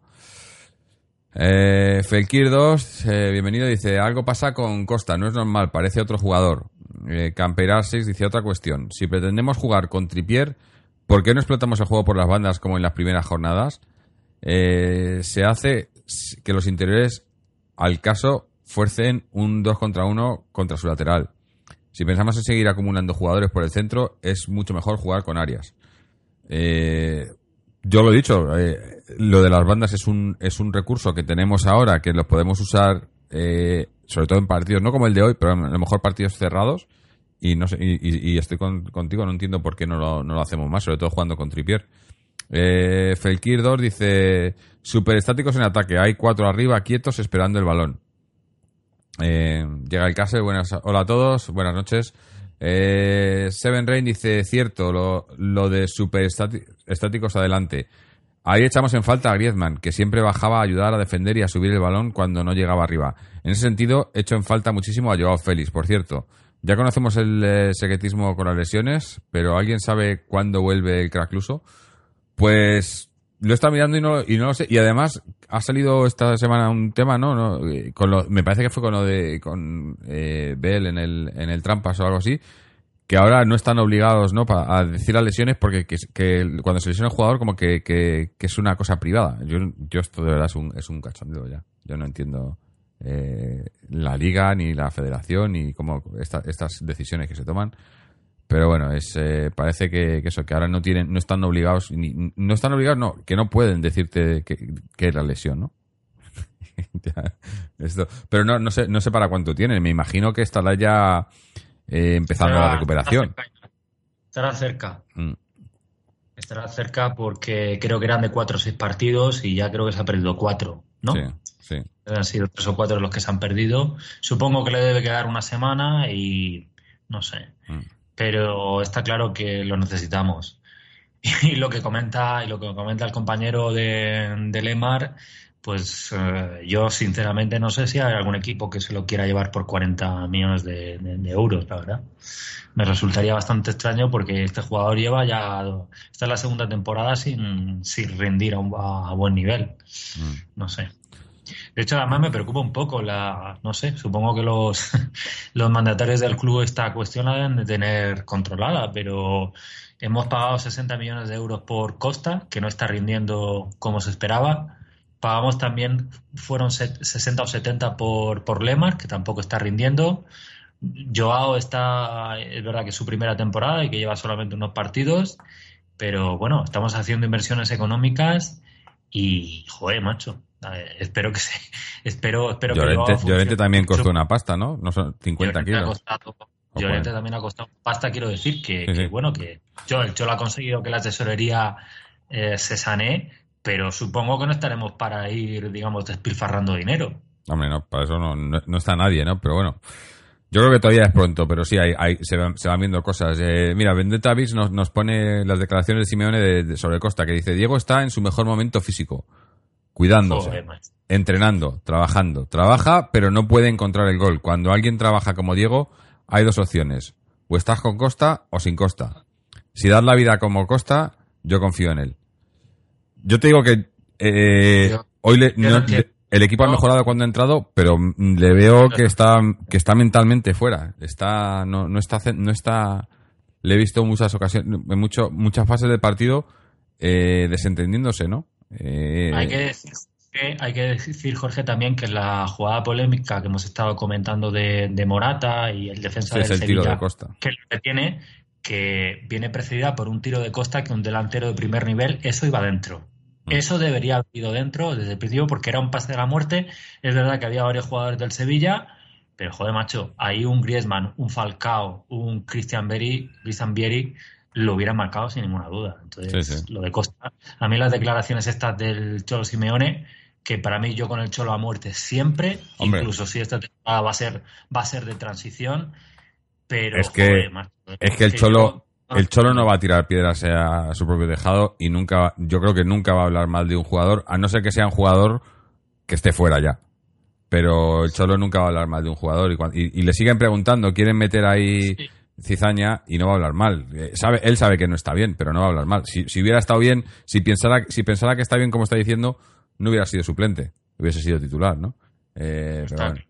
Eh, Felkir dos, eh, bienvenido, dice, algo pasa con Costa, no es normal, parece otro jugador. Eh, Camperar seis dice, otra cuestión, si pretendemos jugar con Trippier, ¿por qué no explotamos el juego por las bandas como en las primeras jornadas? Eh, se hace que los interiores, al caso, fuercen un dos contra uno contra su lateral. Si pensamos en seguir acumulando jugadores por el centro, es mucho mejor jugar con Arias. Eh, yo lo he dicho, eh, lo de las bandas es un es un recurso que tenemos ahora, que los podemos usar, eh, sobre todo en partidos, no como el de hoy, pero a lo mejor partidos cerrados. Y no sé, y, y estoy con, contigo, no entiendo por qué no lo, no lo hacemos más, sobre todo jugando con Trippier. Eh, Felkir dos dice, super estáticos en ataque, hay cuatro arriba quietos esperando el balón. Eh, llega el caso, buenas, hola a todos, buenas noches. Eh, Seven Rain dice, cierto, lo, lo de super estáticos adelante. Ahí echamos en falta a Griezmann, que siempre bajaba a ayudar a defender y a subir el balón cuando no llegaba arriba. En ese sentido, echo en falta muchísimo a Joao Félix, por cierto. Ya conocemos el eh, secretismo con las lesiones, pero ¿alguien sabe cuándo vuelve el crack luso? Pues lo está mirando y no, y no lo sé. Y además ha salido esta semana un tema, ¿no? no con lo, me parece que fue con lo de con eh, Bell en el, en el Trampas o algo así, que ahora no están obligados, ¿no?, pa, a decir las lesiones porque que, que cuando se lesiona el jugador como que, que, que es una cosa privada. Yo, yo esto de verdad es un, es un cachondeo ya. Yo no entiendo eh, la liga ni la federación ni cómo esta, estas decisiones que se toman. Pero bueno, es eh, parece que, que eso, que ahora no tienen, no están obligados, ni, no están obligados, no, que no pueden decirte que, que es la lesión, ¿no? ya, esto, pero no, no sé, no sé para cuánto tienen. Me imagino que estará ya eh, empezando estará, la recuperación. Estará cerca. Mm. Estará cerca porque creo que eran de cuatro o seis partidos y ya creo que se ha perdido cuatro, ¿no? Sí, sí. Han sido tres o cuatro los que se han perdido. Supongo que le debe quedar una semana y no sé. Mm. Pero está claro que lo necesitamos. Y lo que comenta y lo que comenta el compañero de, de Lemar, pues eh, yo sinceramente no sé si hay algún equipo que se lo quiera llevar por cuarenta millones de, de, de euros, la verdad. Me resultaría bastante extraño porque este jugador lleva ya, esta es la segunda temporada sin, sin rendir a, un, a, a buen nivel. Mm. No sé. De hecho, además me preocupa un poco la, no sé, supongo que los, los mandatarios del club esta cuestión la deben de tener controlada, pero hemos pagado sesenta millones de euros por Costa, que no está rindiendo como se esperaba. Pagamos también, fueron sesenta o setenta por, por Lemar, que tampoco está rindiendo. Joao está, es verdad que es su primera temporada y que lleva solamente unos partidos, pero bueno, estamos haciendo inversiones económicas y, joder, macho. Eh, espero que se, espero, espero Llorente, que Llorente también costó una pasta, ¿no? No son cincuenta Llorente kilos. Ha costado, oh, Llorente bueno. también ha costado pasta, quiero decir que, sí, que sí. bueno, que yo, el Cholo ha conseguido que la tesorería eh, se sanee, pero supongo que no estaremos para ir, digamos, despilfarrando dinero. Hombre, no, para eso no, no, no está nadie, ¿no? Pero bueno, yo creo que todavía es pronto, pero sí, hay, hay, se, van, se van viendo cosas. Eh, mira, Vendetta Vis nos, nos pone las declaraciones de Simeone de, de, sobre Costa, que dice: Diego está en su mejor momento físico, cuidándose, Joder, entrenando, trabajando. Trabaja, pero no puede encontrar el gol. Cuando alguien trabaja como Diego, hay dos opciones. O estás con Costa o sin Costa. Si das la vida como Costa, yo confío en él. Yo te digo que eh, yo, hoy le, no, no, que, el equipo no. ha mejorado cuando ha entrado, pero le veo que está que está mentalmente fuera. Está no, no está no está le he visto muchas ocasiones, en mucho, muchas fases del partido eh, desentendiéndose, ¿no? Eh, hay que decir hay que decir, Jorge, también que la jugada polémica que hemos estado comentando de, de Morata y el defensa sí, del el Sevilla, tiro de Costa, que lo tiene, que viene precedida por un tiro de Costa que un delantero de primer nivel, eso iba dentro. Mm. Eso debería haber ido dentro desde el principio porque era un pase de la muerte. Es verdad que había varios jugadores del Sevilla, pero joder, macho, ahí un Griezmann, un Falcao, un Christian Vieri, Christian Vieri lo hubieran marcado sin ninguna duda. Entonces, sí, sí. Lo de Costa. A mí las declaraciones estas del Cholo Simeone, que para mí yo con el Cholo a muerte siempre, Hombre. incluso si esta temporada va a ser va a ser de transición, pero es que joder, macho, es que el Cholo yo, el Cholo no va a tirar piedras a su propio tejado y nunca, yo creo que nunca va a hablar mal de un jugador, a no ser que sea un jugador que esté fuera ya. Pero el Cholo nunca va a hablar mal de un jugador y, y, y le siguen preguntando, quieren meter ahí sí. cizaña y no va a hablar mal. Eh, sabe, él sabe que no está bien, pero no va a hablar mal. Si, si hubiera estado bien, si pensara, si pensara que está bien como está diciendo, no hubiera sido suplente, hubiese sido titular, ¿no? Eh, pero bueno.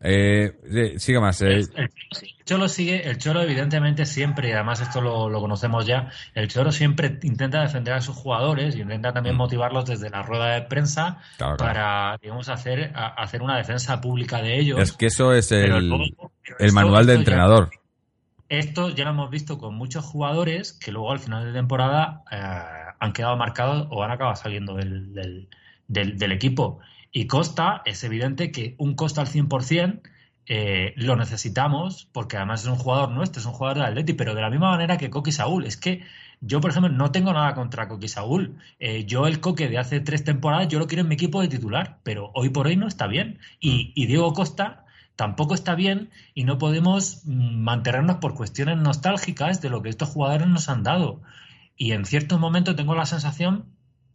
Eh, sigue más. Eh. El, el Cholo sigue, el Cholo evidentemente siempre, y además esto lo, lo conocemos ya, el Cholo siempre intenta defender a sus jugadores y intenta también mm. motivarlos desde la rueda de prensa claro, para, claro. digamos, hacer, a, hacer una defensa pública de ellos. Es que eso es el, luego, el esto, manual de entrenador. Ya, esto ya lo hemos visto con muchos jugadores que luego al final de temporada eh, han quedado marcados o han acabado saliendo del, del, del, del equipo. Y Costa, es evidente que un Costa al cien por ciento eh, lo necesitamos, porque además es un jugador nuestro, es un jugador del Atleti, pero de la misma manera que Coque Saúl. Es que yo, por ejemplo, no tengo nada contra Coque Saúl. Eh, yo el Coque de hace tres temporadas, yo lo quiero en mi equipo de titular, pero hoy por hoy no está bien. Y, y Diego Costa tampoco está bien y no podemos mantenernos por cuestiones nostálgicas de lo que estos jugadores nos han dado. Y en ciertos momentos tengo la sensación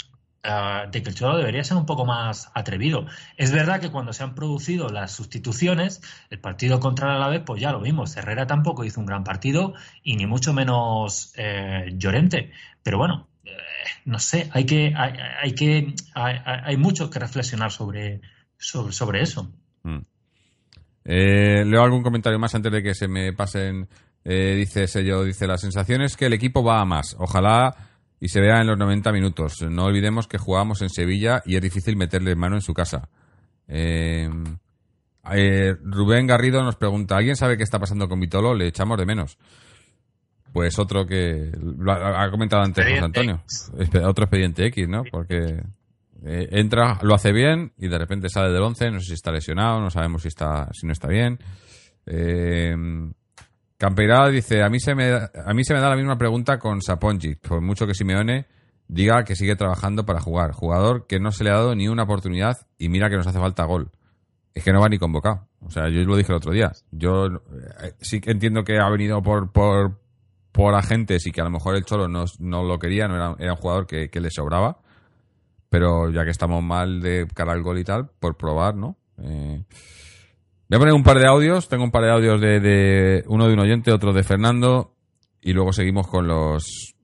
uh, de que el Cholo debería ser un poco más atrevido. Es verdad que cuando se han producido las sustituciones, el partido contra el Alavés, pues ya lo vimos. Herrera tampoco hizo un gran partido y ni mucho menos eh, Llorente. Pero bueno, eh, no sé, hay que, hay, hay que, hay, hay mucho que reflexionar sobre, sobre, sobre eso. Mm. Eh, leo algún comentario más antes de que se me pasen. Eh, dice Sello, dice, la sensación es que el equipo va a más. Ojalá y se vea en los noventa minutos. No olvidemos que jugamos en Sevilla y es difícil meterle mano en su casa. Eh, eh, Rubén Garrido nos pregunta, ¿alguien sabe qué está pasando con Vitolo? Le echamos de menos. Pues otro que lo ha, ha comentado antes José Antonio. Otro expediente X, ¿no? Porque eh, entra, lo hace bien y de repente sale del once, no sé si está lesionado, no sabemos si está si no está bien. Eh... Campeirada dice, a mí se me a mí se me da la misma pregunta con Sapongi, por mucho que Simeone diga que sigue trabajando para jugar. Jugador que no se le ha dado ni una oportunidad y mira que nos hace falta gol. Es que no va ni convocado. O sea, yo lo dije el otro día. Yo eh, sí que entiendo que ha venido por por por agentes y que a lo mejor el Cholo no, no lo quería, no era, era un jugador que, que le sobraba. Pero ya que estamos mal de cara al gol y tal, por probar, ¿no? Eh... Voy a poner un par de audios. Tengo un par de audios de, de uno de un oyente, otro de Fernando, y luego seguimos con los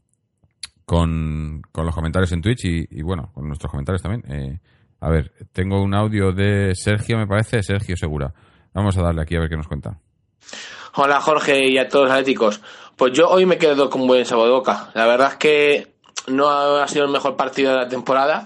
con, con los comentarios en Twitch y, y bueno, con nuestros comentarios también. Eh, a ver, tengo un audio de Sergio, me parece, Sergio Segura. Vamos a darle aquí a ver qué nos cuenta. Hola Jorge y a todos los atléticos. Pues yo hoy me quedo con buen sabor de boca. La verdad es que no ha sido el mejor partido de la temporada,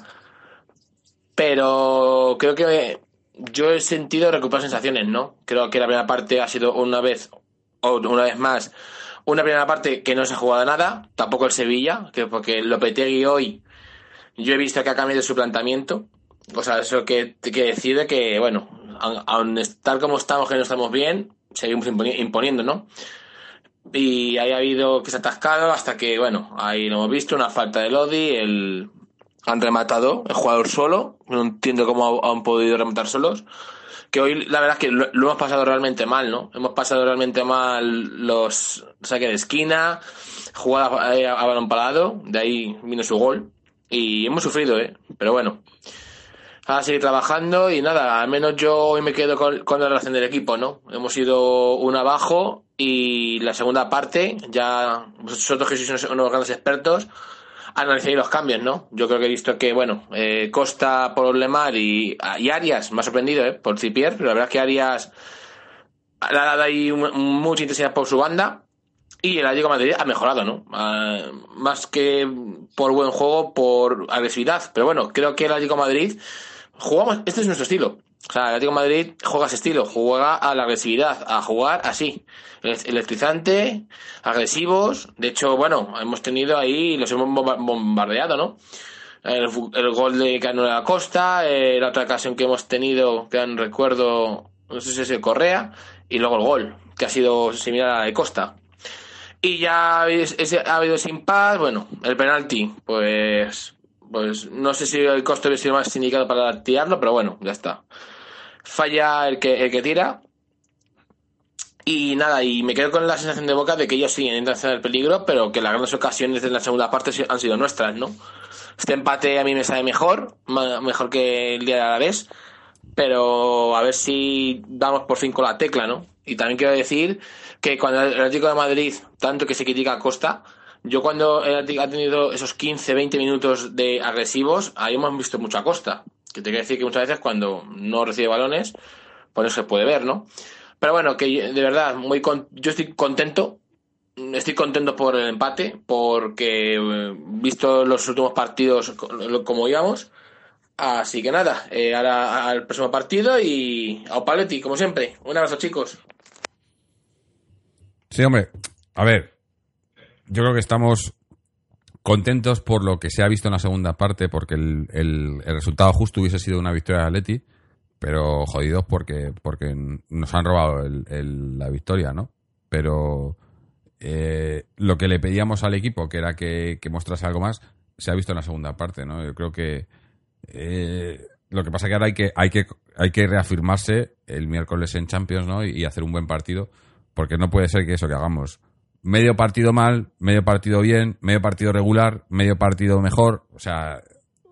pero creo que yo he sentido recuperar sensaciones, ¿no? Creo que la primera parte ha sido una vez, o una vez más, una primera parte que no se ha jugado nada, tampoco el Sevilla, que porque Lopetegui hoy yo he visto que ha cambiado su planteamiento, o sea, eso que, que decide que, bueno, aun estar como estamos, que no estamos bien, seguimos imponiendo, ¿no? Y ahí ha habido que se ha atascado hasta que, bueno, ahí lo hemos visto, una falta de Lodi, el... han rematado, el jugador solo, no entiendo cómo han podido rematar solos, que hoy la verdad es que lo, lo hemos pasado realmente mal, ¿no? Hemos pasado realmente mal los saques de esquina, jugada a, a balón parado, de ahí vino su gol, y hemos sufrido, ¿eh? Pero bueno, a seguir trabajando y nada, al menos yo hoy me quedo con, con la relación del equipo, ¿no? Hemos ido uno abajo y la segunda parte, ya vosotros que sois unos grandes expertos, analizar los cambios, ¿no? Yo creo que he visto que, bueno, eh, Costa por Lemar y, y Arias, me ha sorprendido, ¿eh? Por Cipier, pero la verdad es que Arias le ha dado ahí mucha intensidad por su banda y el Atlético de Madrid ha mejorado, ¿no? Uh, más que por buen juego, por agresividad. Pero bueno, creo que el Atlético de Madrid jugamos, este es nuestro estilo. O sea, el Atlético de Madrid juega ese estilo, juega a la agresividad, a jugar así, electrizante, agresivos. De hecho, bueno, hemos tenido ahí, los hemos bombardeado, ¿no? El, el gol de Cano de la Costa, eh, la otra ocasión que hemos tenido, que no recuerdo, no sé si es el Correa, y luego el gol, que ha sido similar a la de Costa. Y ya ese, ha habido sin paz, bueno, el penalti, pues, pues no sé si el Costa hubiera sido más indicado para tirarlo, pero bueno, ya está. Falla el que, el que tira. Y nada, y me quedo con la sensación de boca de que ellos sí intentan hacer el peligro, pero que las grandes ocasiones de la segunda parte han sido nuestras, ¿no? Este empate a mí me sabe mejor, mejor que el día de Alavés, pero a ver si damos por fin con la tecla, ¿no? Y también quiero decir que cuando el Atlético de Madrid, tanto que se critica a Costa, yo cuando el Atlético ha tenido esos quince veinte minutos de agresivos, ahí hemos visto mucho a Costa. Que te quiero decir que muchas veces cuando no recibe balones, pues eso se puede ver, ¿no? Pero bueno, que de verdad, muy con... yo estoy contento, estoy contento por el empate, porque eh, visto los últimos partidos como íbamos, así que nada, eh, ahora al próximo partido y a Opaletti, como siempre. Un abrazo, chicos. Sí, hombre, a ver, yo creo que estamos contentos por lo que se ha visto en la segunda parte, porque el, el, el resultado justo hubiese sido una victoria de Atleti, pero jodidos porque porque nos han robado el, el, la victoria, ¿no? Pero eh, lo que le pedíamos al equipo, que era que, que mostrase algo más, se ha visto en la segunda parte, ¿no? Yo creo que eh, lo que pasa es que ahora hay que hay que hay que reafirmarse el miércoles en Champions, ¿no? Y, y hacer un buen partido, porque no puede ser que eso que hagamos medio partido mal, medio partido bien, medio partido regular, medio partido mejor. O sea,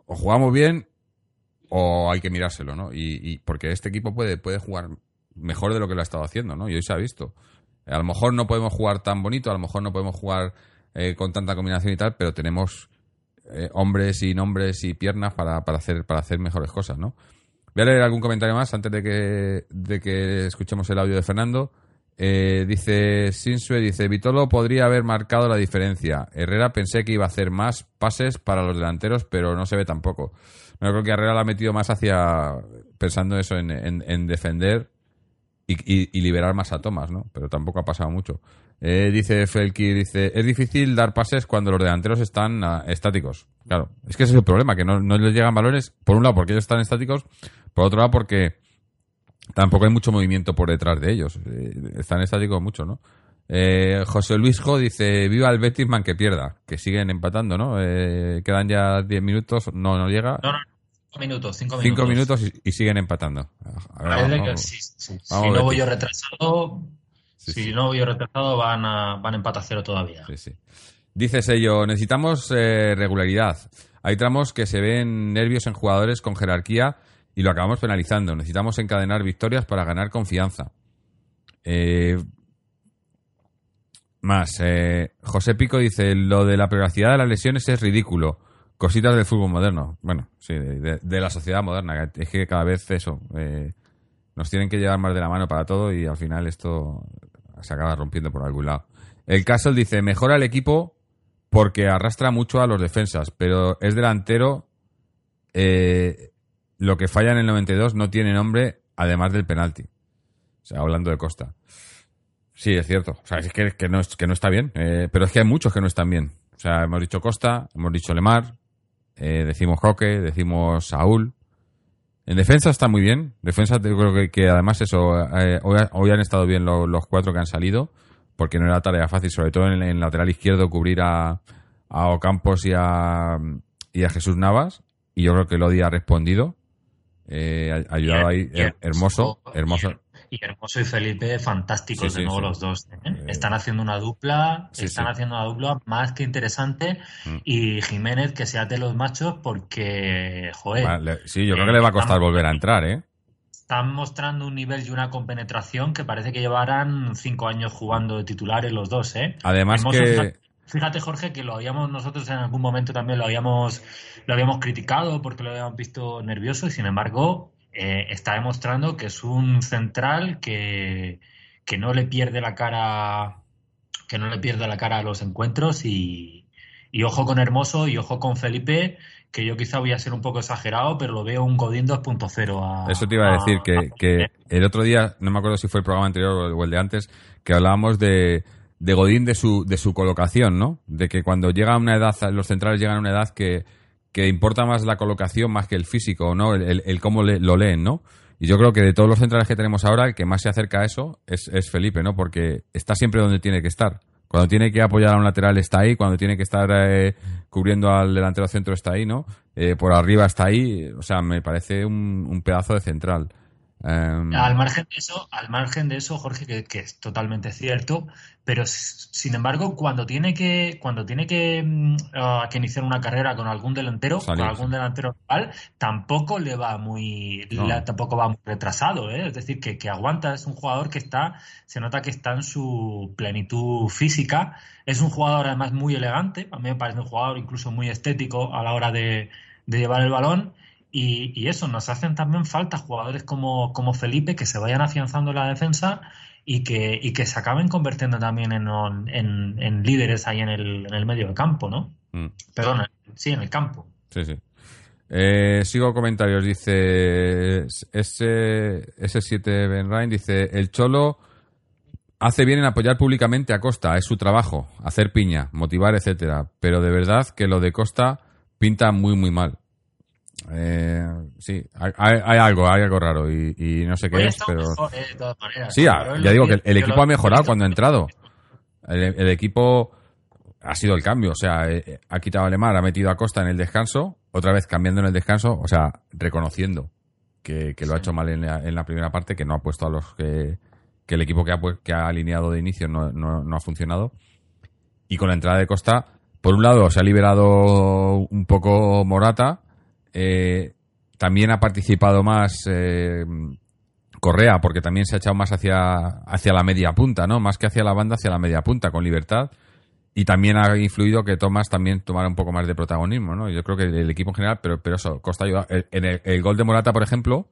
o jugamos bien o hay que mirárselo, ¿no? Y, y porque este equipo puede, puede jugar mejor de lo que lo ha estado haciendo, ¿no? Y hoy se ha visto. A lo mejor no podemos jugar tan bonito, a lo mejor no podemos jugar eh, con tanta combinación y tal, pero tenemos eh, hombres y nombres y piernas para, para hacer para hacer mejores cosas, ¿no? Voy a leer algún comentario más antes de que, de que escuchemos el audio de Fernando. Eh, dice Sinsue, dice Vitolo podría haber marcado la diferencia. Herrera pensé que iba a hacer más pases para los delanteros, pero no se ve tampoco. No, creo que Herrera la ha metido más hacia pensando eso en, en, en defender y, y, y liberar más a Thomas, ¿no? Pero tampoco ha pasado mucho. Eh, dice Felky, dice es difícil dar pases cuando los delanteros están uh, estáticos. Claro, es que ese es el problema, que no, no les llegan balones, por un lado porque ellos están estáticos, por otro lado porque tampoco hay mucho movimiento por detrás de ellos. Eh, están estáticos mucho, ¿no? Eh, José Luis Jo dice viva el Betis, man que pierda, que siguen empatando, ¿no? Eh, quedan ya diez minutos, no, no llega. No, no, cinco minutos, cinco minutos. Cinco minutos y, y siguen empatando. A ver, vamos, vamos, sí, sí. vamos, si no voy Betis. yo retrasado, Sí, si sí. no voy yo retrasado van a, van a empate a cero todavía. Sí, sí. Dice Sello, necesitamos eh, regularidad. Hay tramos que se ven nervios en jugadores con jerarquía y lo acabamos penalizando. Necesitamos encadenar victorias para ganar confianza. Eh, más, eh, José Pico dice, lo de la privacidad de las lesiones es ridículo. Cositas del fútbol moderno. Bueno, sí, de, de, de la sociedad moderna. Es que cada vez eso, eh, nos tienen que llevar más de la mano para todo y al final esto se acaba rompiendo por algún lado. El Castle dice, mejora el equipo porque arrastra mucho a los defensas, pero es delantero. Eh, lo que falla en el noventa y dos no tiene nombre, además del penalti. O sea, hablando de Costa. Sí, es cierto. O sea, es que, que, no, que no está bien. Eh, pero es que hay muchos que no están bien. O sea, hemos dicho Costa, hemos dicho Lemar, eh, decimos Roque, decimos Saúl. En defensa está muy bien. Defensa, yo creo que, que además eso, eh, hoy, hoy han estado bien lo, los cuatro que han salido, porque no era tarea fácil, sobre todo en el lateral izquierdo, cubrir a, a Ocampos y a, y a Jesús Navas. Y yo creo que Lodi ha respondido. Eh, ha ayudado ahí. Y her- Hermoso, hermoso. Y Hermoso y Felipe, fantásticos Sí, de sí, nuevo sí. los dos. ¿eh? Eh, Están haciendo una dupla, sí, están sí. haciendo una dupla más que interesante. Mm. Y Jiménez, que se ate los machos porque, joder, Vale, sí, yo creo que le va a costar volver a entrar, ¿eh? están mostrando un nivel y una compenetración que parece que llevarán cinco años jugando de titulares los dos, ¿eh? Además Hermoso, que... fíjate, fíjate, Jorge, que lo habíamos nosotros en algún momento también lo habíamos lo habíamos criticado porque lo habíamos visto nervioso y sin embargo eh, está demostrando que es un central que, que no le pierde la cara que no le pierde la cara a los encuentros y, y ojo con Hermoso y ojo con Felipe, que yo quizá voy a ser un poco exagerado, pero lo veo un Godín dos punto cero. A, Eso te iba a decir, que, que el otro día, no me acuerdo si fue el programa anterior o el de antes, que hablábamos de, de Godín, de su, de su colocación, ¿no? De que cuando llega a una edad, los centrales llegan a una edad que, que importa más la colocación más que el físico, ¿no? El, el, el cómo le, lo leen, ¿no? Y yo creo que de todos los centrales que tenemos ahora, el que más se acerca a eso es, es Felipe, ¿no? Porque está siempre donde tiene que estar. Cuando tiene que apoyar a un lateral está ahí, cuando tiene que estar eh, cubriendo al delantero centro está ahí, ¿no? Eh, por arriba está ahí, o sea, me parece un, un pedazo de central. Um... Al margen de eso, al margen de eso, Jorge, que, que es totalmente cierto, pero s- sin embargo, cuando tiene que, cuando tiene que, mm, ah, que iniciar una carrera con algún delantero, Salir, con algún sí. delantero rival, tampoco le va muy, No. la- tampoco va muy retrasado, ¿eh? Es decir, que, que aguanta, es un jugador que está, se nota que está en su plenitud física, es un jugador además muy elegante, a mí me parece un jugador incluso muy estético a la hora de, de llevar el balón. Y, y eso, nos hacen también falta jugadores como, como Felipe que se vayan afianzando en la defensa y que, y que se acaben convirtiendo también en, en, en líderes ahí en el, en el medio del campo, ¿no? Mm. Perdón, sí, en el campo. Sí, sí. Eh, sigo comentarios. Dice ese ese siete Ben Ryan, dice el Cholo hace bien en apoyar públicamente a Costa, es su trabajo, hacer piña, motivar, etcétera. Pero de verdad que lo de Costa pinta muy muy mal. Eh, sí, hay, hay, hay algo, hay algo raro y, y no sé qué Hoy es, está pero mejor, eh, de todas maneras. sí, Pero es ya lo digo que el, el yo equipo lo- ha mejorado yo cuando ha lo- entrado. El, el equipo ha sido el cambio, o sea, eh, ha quitado a Lemar, ha metido a Costa en el descanso, otra vez cambiando en el descanso, o sea, reconociendo que, que lo ha hecho mal en la, en la primera parte, que no ha puesto a los que, que el equipo que ha, pu- que ha alineado de inicio no, no, no ha funcionado. Y con la entrada de Costa, por un lado se ha liberado un poco Morata Eh, también ha participado más eh, Correa, porque también se ha echado más hacia, hacia la media punta, ¿no? Más que hacia la banda, hacia la media punta, con libertad. Y también ha influido que Tomás también tomara un poco más de protagonismo, ¿no? Yo creo que el equipo en general, pero, pero eso, Costa ayuda. El, en el, el gol de Morata, por ejemplo,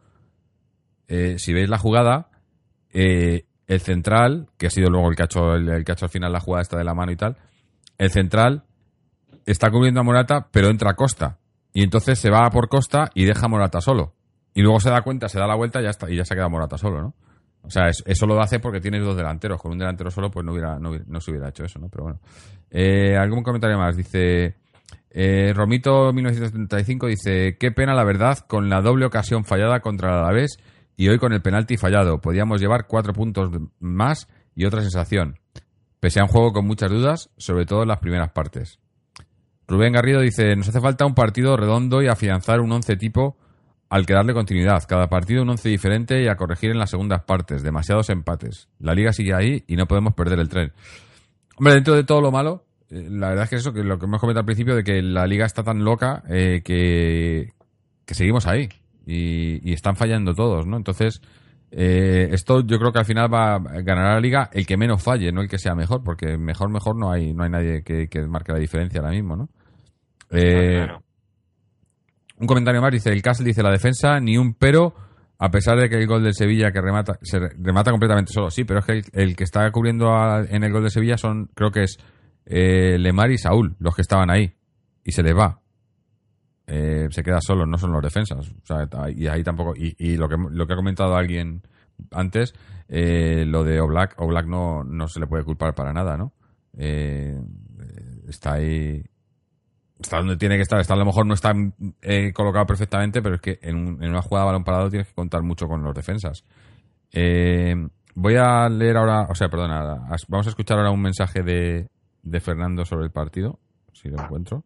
eh, si veis la jugada, eh, el central, que ha sido luego el que ha hecho, el, el que ha hecho al final la jugada esta de la mano y tal, el central está cubriendo a Morata, pero entra Costa. Y entonces se va por Costa y deja a Morata solo. Y luego se da cuenta, se da la vuelta y ya está, y ya se ha quedado Morata solo, ¿no? O sea, es, eso lo hace porque tienes dos delanteros. Con un delantero solo, pues no hubiera, no, hubiera, no se hubiera hecho eso, ¿no? Pero bueno. Eh, ¿Algún comentario más? Dice... Eh, Romito mil novecientos setenta y cinco dice: qué pena, la verdad, con la doble ocasión fallada contra el Alavés y hoy con el penalti fallado. Podíamos llevar cuatro puntos más y otra sensación. Pese a un juego con muchas dudas, sobre todo en las primeras partes. Rubén Garrido dice: nos hace falta un partido redondo y afianzar un once tipo al que darle continuidad. Cada partido un once diferente y a corregir en las segundas partes. Demasiados empates. La liga sigue ahí y no podemos perder el tren. Hombre, dentro de todo lo malo, eh, la verdad es que eso, que lo que hemos comentado al principio, de que la liga está tan loca eh, que, que seguimos ahí. Y, y están fallando todos, ¿no? Entonces, eh, esto yo creo que al final va a ganar la liga el que menos falle, no el que sea mejor, porque mejor, mejor no hay, no hay nadie que, que marque la diferencia ahora mismo, ¿no? Eh, Claro. Un comentario más, dice el Castle, dice: la defensa ni un pero, a pesar de que el gol del Sevilla que remata se remata completamente solo. Sí, pero es que el, el que está cubriendo a, en el gol de Sevilla son, creo que es eh, Lemar y Saúl, los que estaban ahí, y se les va. Eh, se queda solo, no son los defensas. O sea, y ahí tampoco. Y, y lo que lo que ha comentado alguien antes, eh, lo de Oblak, Oblak no, no se le puede culpar para nada, ¿no? Eh, está ahí. Está donde tiene que estar. Está, a lo mejor no está eh, colocado perfectamente, pero es que en, un, en una jugada de balón parado tienes que contar mucho con los defensas. Eh, voy a leer ahora, o sea, perdona, vamos a escuchar ahora un mensaje de, de Fernando sobre el partido, si lo encuentro.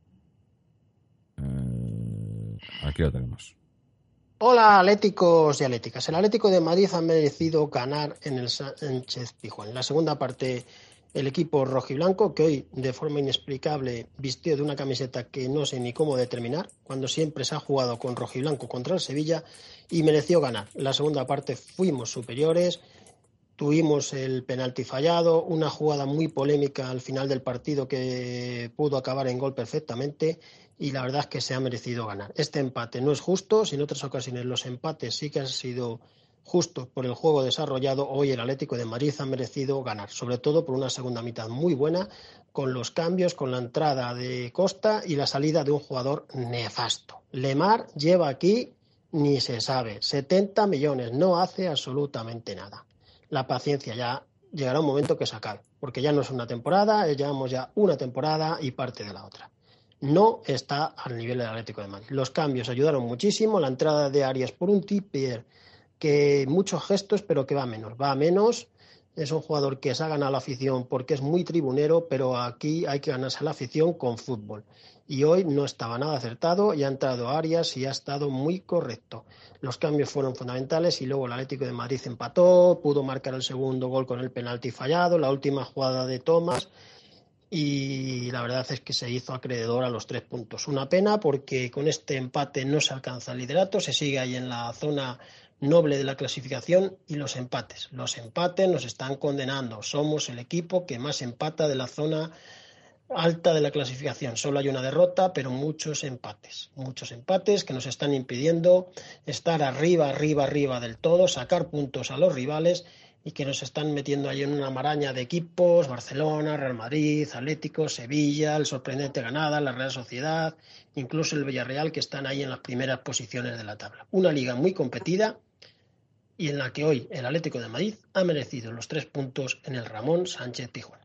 Eh, aquí lo tenemos. Hola, atléticos y atléticas. El Atlético de Madrid ha merecido ganar en el Sánchez-Pizjuán. En la segunda parte, el equipo rojiblanco, que hoy de forma inexplicable vistió de una camiseta que no sé ni cómo determinar, cuando siempre se ha jugado con rojiblanco contra el Sevilla, y mereció ganar. En la segunda parte fuimos superiores, tuvimos el penalti fallado, una jugada muy polémica al final del partido que pudo acabar en gol perfectamente, y la verdad es que se ha merecido ganar. Este empate no es justo, si en otras ocasiones los empates sí que han sido justo por el juego desarrollado, hoy el Atlético de Madrid ha merecido ganar, sobre todo por una segunda mitad muy buena, con los cambios, con la entrada de Costa y la salida de un jugador nefasto. Lemar lleva aquí, ni se sabe, setenta millones, no hace absolutamente nada. La paciencia, ya llegará un momento que se acabe, porque ya no es una temporada, llevamos ya una temporada y parte de la otra. No está al nivel del Atlético de Madrid. Los cambios ayudaron muchísimo, la entrada de Arias por un Trippier que muchos gestos, pero que va a menos, va a menos. Es un jugador que se ha ganado la afición porque es muy tribunero, pero aquí hay que ganarse la afición con fútbol. Y hoy no estaba nada acertado y ha entrado Arias y ha estado muy correcto. Los cambios fueron fundamentales y luego el Atlético de Madrid empató, pudo marcar el segundo gol con el penalti fallado, la última jugada de Tomás, y la verdad es que se hizo acreedor a los tres puntos. Una pena porque con este empate no se alcanza el liderato, se sigue ahí en la zona noble de la clasificación, y los empates. Los empates nos están condenando. Somos el equipo que más empata de la zona alta de la clasificación. Solo hay una derrota, pero muchos empates. Muchos empates que nos están impidiendo estar arriba, arriba, arriba del todo, sacar puntos a los rivales, y que nos están metiendo ahí en una maraña de equipos: Barcelona, Real Madrid, Atlético, Sevilla, el sorprendente Granada, la Real Sociedad, incluso el Villarreal, que están ahí en las primeras posiciones de la tabla. Una liga muy competida y en la que hoy el Atlético de Madrid ha merecido los tres puntos en el Ramón Sánchez Pizjuán.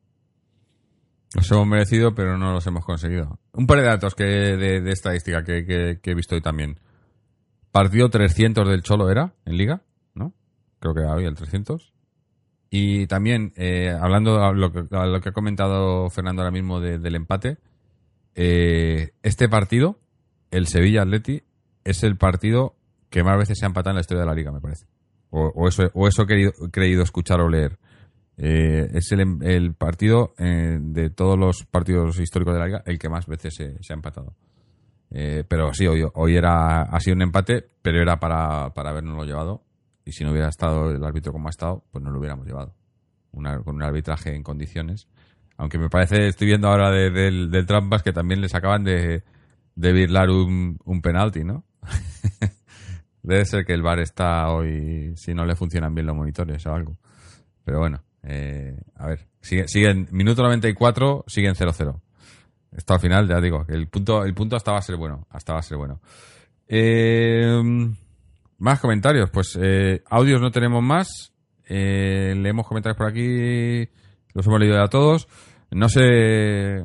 Los hemos merecido, pero no los hemos conseguido. Un par de datos que de, de estadística que, que, que he visto hoy también. Partido trescientos del Cholo era en Liga, ¿no? Creo que había el trescientos. Y también, eh, hablando a lo, que, a lo que ha comentado Fernando ahora mismo de, del empate, eh, este partido, el Sevilla-Atleti, es el partido que más veces se ha empatado en la historia de la Liga, me parece. O, o eso, o eso he querido, creído escuchar o leer. Eh, es el, el partido eh, de todos los partidos históricos de la Liga el que más veces se, se ha empatado. Eh, pero sí, hoy, hoy era ha sido un empate, pero era para, para habernoslo llevado. Y si no hubiera estado el árbitro como ha estado, pues no lo hubiéramos llevado. Una, con un arbitraje en condiciones. Aunque me parece, estoy viendo ahora de, de, del, del Trampas que también les acaban de, de virlar un, un penalti, ¿no? Debe ser que el V A R está hoy, si no le funcionan bien los monitores o algo. Pero bueno, eh, a ver, sigue, siguen, minuto noventa y cuatro, siguen cero cero. Esto al final, ya digo, el punto, el punto hasta va a ser bueno, hasta va a ser bueno. Eh, más comentarios, pues eh, audios no tenemos más. Eh, leemos comentarios por aquí, los hemos leído ya todos. No sé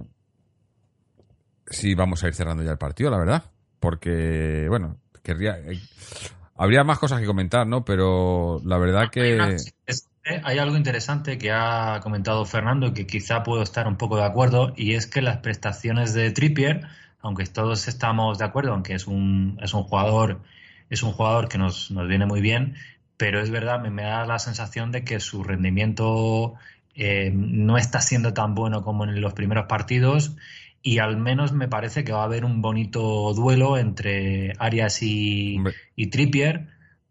si vamos a ir cerrando ya el partido, la verdad, porque, bueno, querría... Eh, habría más cosas que comentar, ¿no? Pero la verdad que... Hay algo interesante que ha comentado Fernando y que quizá puedo estar un poco de acuerdo, y es que las prestaciones de Trippier, aunque todos estamos de acuerdo, aunque es un, es un jugador, es un jugador que nos, nos viene muy bien, pero es verdad, me, me da la sensación de que su rendimiento eh, no está siendo tan bueno como en los primeros partidos, y al menos me parece que va a haber un bonito duelo entre Arias y, y Trippier,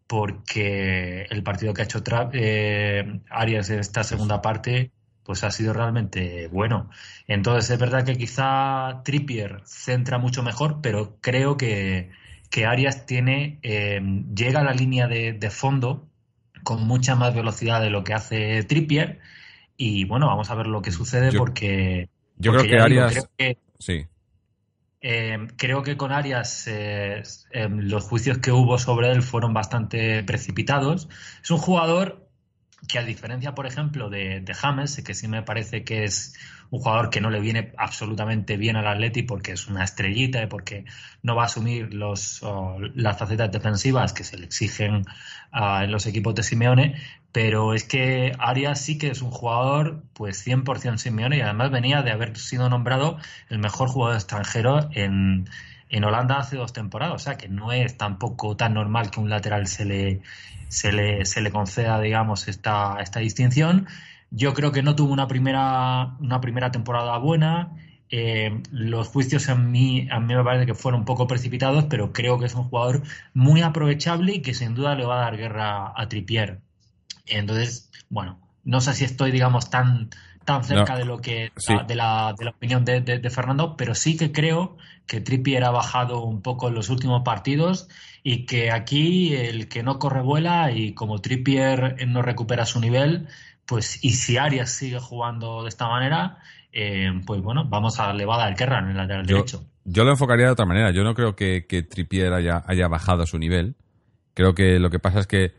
porque el partido que ha hecho Tra- eh, Arias en esta segunda parte pues ha sido realmente bueno. Entonces es verdad que quizá Trippier centra mucho mejor, pero creo que, que Arias tiene eh, llega a la línea de, de fondo con mucha más velocidad de lo que hace Trippier, y bueno, vamos a ver lo que sucede, yo, porque yo porque creo que Arias digo, creo que, sí Eh, creo que con Arias eh, eh, los juicios que hubo sobre él fueron bastante precipitados. Es un jugador que, a diferencia, por ejemplo, de, de James, que sí me parece que es un jugador que no le viene absolutamente bien al Atleti porque es una estrellita y porque no va a asumir los, oh, las facetas defensivas que se le exigen uh, en los equipos de Simeone, pero es que Arias sí que es un jugador pues cien por ciento Simeone, y además venía de haber sido nombrado el mejor jugador extranjero en, en Holanda hace dos temporadas, o sea que no es tampoco tan normal que un lateral se le se le, se le conceda, digamos, esta, esta distinción. Yo creo que no tuvo una primera, una primera temporada buena. Eh, los juicios a mí, a mí me parece que fueron un poco precipitados, pero creo que es un jugador muy aprovechable y que sin duda le va a dar guerra a Trippier. Entonces, bueno, no sé si estoy, digamos, tan, tan cerca no, de lo que sí. de, la, de la opinión de, de, de Fernando, pero sí que creo que Trippier ha bajado un poco en los últimos partidos, y que aquí el que no corre vuela, y como Trippier no recupera su nivel, pues, y si Arias sigue jugando de esta manera, eh, pues bueno, vamos a le va a dar guerra en el lateral yo, derecho. Yo lo enfocaría de otra manera. Yo no creo que, que Trippier haya, haya bajado su nivel. Creo que lo que pasa es que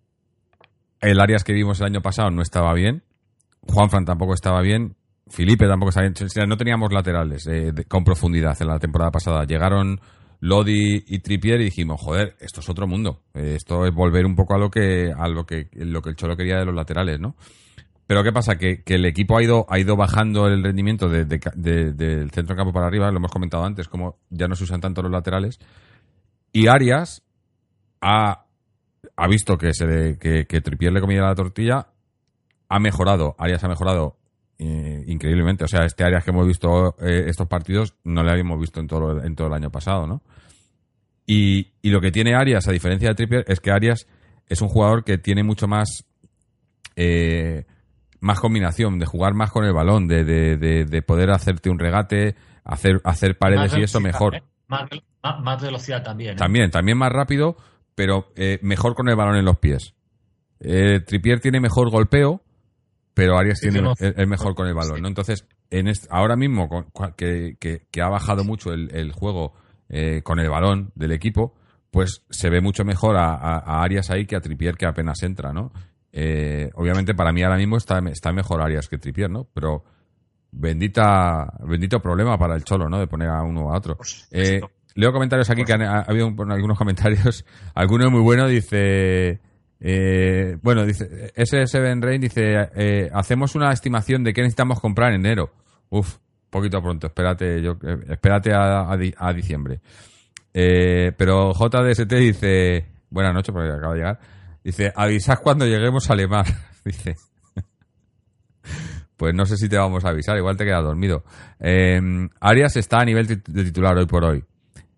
el Arias que vimos el año pasado no estaba bien, Juanfran tampoco estaba bien, Felipe tampoco estaba bien. No teníamos laterales eh, de, con profundidad en la temporada pasada. Llegaron Lodi y Trippier y dijimos, joder, esto es otro mundo. Eh, esto es volver un poco a lo que a lo que lo que el Cholo quería de los laterales, ¿no? Pero ¿qué pasa? Que, que el equipo ha ido ha ido bajando el rendimiento de, de, de, del centro de campo para arriba, lo hemos comentado antes, como ya no se usan tanto los laterales. Y Arias ha, ha visto que, se le, que, que Trippier le comía la tortilla, ha mejorado. Arias ha mejorado eh, increíblemente. O sea, este Arias que hemos visto eh, estos partidos no le habíamos visto en todo, en todo el año pasado, ¿no? Y, y lo que tiene Arias, a diferencia de Trippier, es que Arias es un jugador que tiene mucho más eh, más combinación, de jugar más con el balón, de, de, de, de poder hacerte un regate, hacer, hacer paredes y eso mejor. ¿eh? Más, más, más velocidad también. ¿eh? También, también más rápido, pero eh, mejor con el balón en los pies. Eh, Trippier tiene mejor golpeo, pero Arias tiene no, el, el mejor con el balón, ¿no? Entonces, en este, ahora mismo con, que, que, que ha bajado mucho el, el juego eh, con el balón del equipo, pues se ve mucho mejor a, a, a Arias ahí que a Trippier, que apenas entra, ¿no? Eh, obviamente para mí ahora mismo está, está mejor Arias que Trippier, ¿no? Pero bendita bendito problema para el Cholo, ¿no? De poner a uno o a otro. Eh, leo comentarios aquí, que han, ha habido un, algunos comentarios. Alguno muy bueno, dice... Eh, bueno, dice ese Seven Rain dice eh, hacemos una estimación de qué necesitamos comprar en enero. Uf, poquito pronto, espérate yo eh, espérate a, a, a diciembre. Eh, pero J D S T dice, buenas noches, porque acaba de llegar, dice, avisad cuando lleguemos a Lemar. Dice, pues no sé si te vamos a avisar, igual te quedas dormido. Eh, Arias está a nivel de titular hoy por hoy.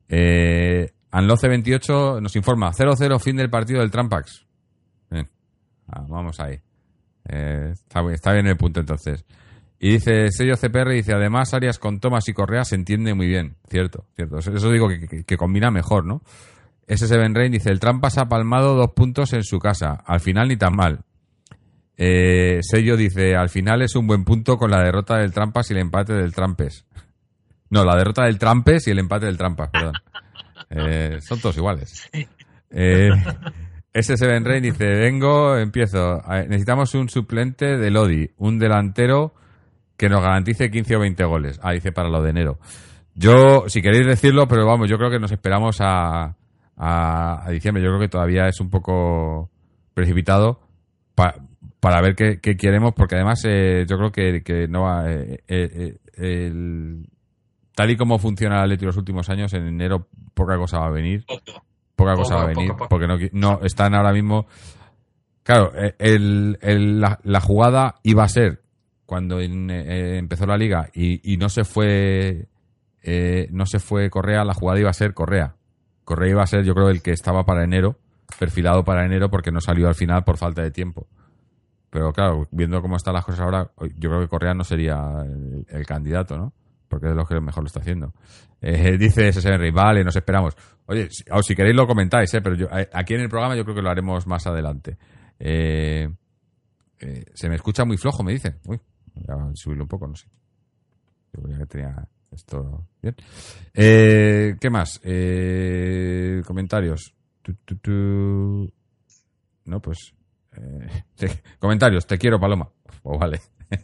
Eh, Anloce veintiocho nos informa, cero cero fin del partido del Trampax. Bien. Ah, vamos ahí. Eh, está, está bien el punto entonces. Y dice, sello C P R, dice, además Arias con Thomas y Correa se entiende muy bien. Cierto, cierto. Eso digo que, que, que combina mejor, ¿no? S siete Rain dice, el Trampas ha palmado dos puntos en su casa. Al final ni tan mal. Eh, Sello dice, al final es un buen punto con la derrota del Trampas y el empate del Trampes. No, la derrota del Trampes y el empate del Trampas, perdón. Eh, son todos iguales. Eh, S siete Rain dice, vengo, empiezo. Necesitamos un suplente de Lodi, un delantero que nos garantice quince o veinte goles. Ah, dice para lo de enero. Yo, si queréis decirlo, pero vamos, yo creo que nos esperamos a, a, a diciembre. Yo creo que todavía es un poco precipitado pa, para ver qué, qué queremos, porque además eh, yo creo que, que no va... Eh, eh, eh, el, tal y como funciona el Atleti los últimos años, en enero poca cosa va a venir. Poca cosa va a venir, porque no, no están ahora mismo... Claro, el, el, la, la jugada iba a ser cuando en, eh, empezó la liga y, y no se fue eh, no se fue Correa, la jugada iba a ser Correa. Correa iba a ser, yo creo, el que estaba para enero, perfilado para enero, porque no salió al final por falta de tiempo. Pero claro, viendo cómo están las cosas ahora, yo creo que Correa no sería el, el candidato, ¿no? Porque es de los que mejor lo está haciendo. Eh, dice S S Henry, vale, nos esperamos. Oye, si, o si queréis lo comentáis, ¿eh? Pero yo, aquí en el programa yo creo que lo haremos más adelante. Eh, eh, se me escucha muy flojo, me dicen. Uy, voy a subirlo un poco, no sé. Yo creía que tenía esto bien. Eh, ¿Qué más? Eh, comentarios. Tu, tu, tu. No, pues... Eh, te, comentarios. Te quiero, Paloma. Pues vale.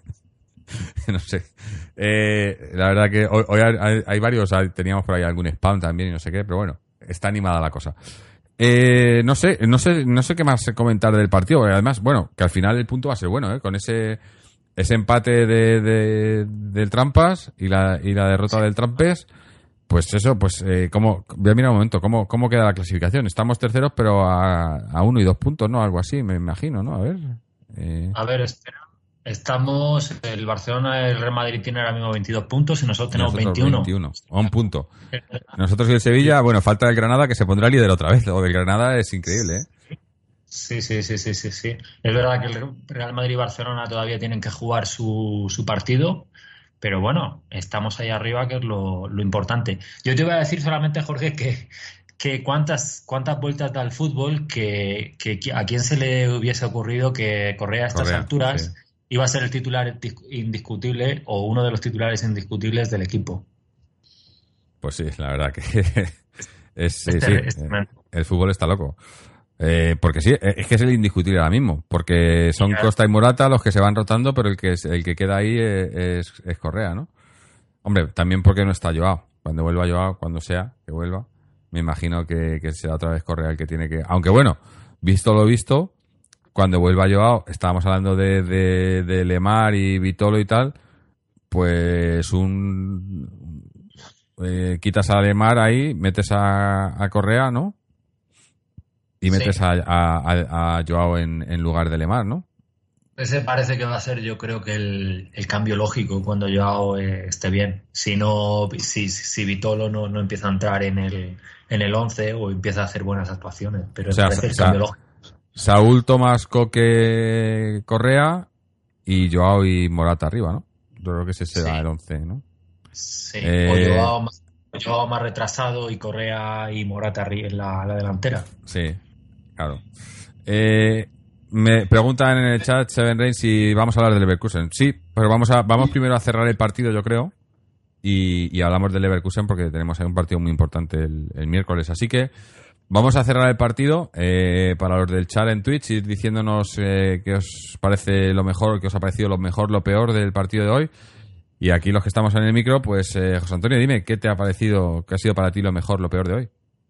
No sé. Eh, la verdad que hoy, hoy hay, hay varios. Hay, teníamos por ahí algún spam también y no sé qué, pero bueno, está animada la cosa. Eh, no sé, no sé, no sé qué más comentar del partido. Además, bueno, que al final el punto va a ser bueno, ¿eh? Con ese ese empate de, de del Trampas y la y la derrota sí. del Trampes, pues eso, pues eh, cómo, voy a mirar un momento, cómo cómo queda la clasificación. Estamos terceros, pero a, a uno y dos puntos, ¿no? Algo así, me imagino, ¿no? A ver. Eh... A ver, espera. Estamos, el Barcelona, el Real Madrid tiene ahora mismo veintidós puntos y nosotros tenemos nosotros veintiuno. veintiuno, a un punto. Nosotros y el Sevilla, bueno, falta el Granada que se pondrá líder otra vez. Lo del Granada es increíble, ¿eh? Sí, sí, sí, sí, sí, sí. Es verdad que el Real Madrid y Barcelona todavía tienen que jugar su, su partido, pero bueno, estamos ahí arriba, que es lo, lo importante. Yo te iba a decir solamente, Jorge, que, que cuántas, cuántas vueltas da el fútbol, que, que a quién se le hubiese ocurrido que Correa a estas Correa, alturas... Sí. Iba a ser el titular indiscutible o uno de los titulares indiscutibles del equipo. Pues sí, la verdad que es, sí, sí, el fútbol está loco. Eh, porque sí, es que es el indiscutible ahora mismo. Porque son claro. Costa y Morata los que se van rotando, pero el que el que queda ahí es, es Correa, ¿no? Hombre, también porque no está Joao. Cuando vuelva Joao, cuando sea que vuelva, me imagino que, que será otra vez Correa el que tiene que... Aunque bueno, visto lo visto... Cuando vuelva Joao, estábamos hablando de, de, de Lemar y Vitolo y tal, pues un eh, quitas a Lemar ahí, metes a, a Correa, ¿no? Y metes sí. a, a, a Joao en, en lugar de Lemar, ¿no? Ese parece que va a ser, yo creo que el, el cambio lógico cuando Joao eh, esté bien. Si no, si, si Vitolo no, no empieza a entrar en el en el once o empieza a hacer buenas actuaciones, pero o sea, parece el o sea, cambio lógico. Saúl, Tomás, Coque, Correa y Joao y Morata arriba, ¿no? Yo creo que ese será sí. el once, ¿no? Sí, eh... o Joao más, Joao más retrasado y Correa y Morata en la, la delantera. Sí, claro. Eh, me preguntan en el chat, Seven Rain, si vamos a hablar del Leverkusen. Sí, pero vamos a vamos primero a cerrar el partido, yo creo, y, y hablamos del Leverkusen porque tenemos ahí un partido muy importante el, el miércoles. Así que vamos a cerrar el partido. Eh, para los del chat en Twitch, ir diciéndonos eh, qué os parece lo mejor, qué os ha parecido lo mejor, lo peor del partido de hoy. Y aquí los que estamos en el micro, pues eh, José Antonio, dime, ¿qué te ha parecido, qué ha sido para ti lo mejor, lo peor de hoy?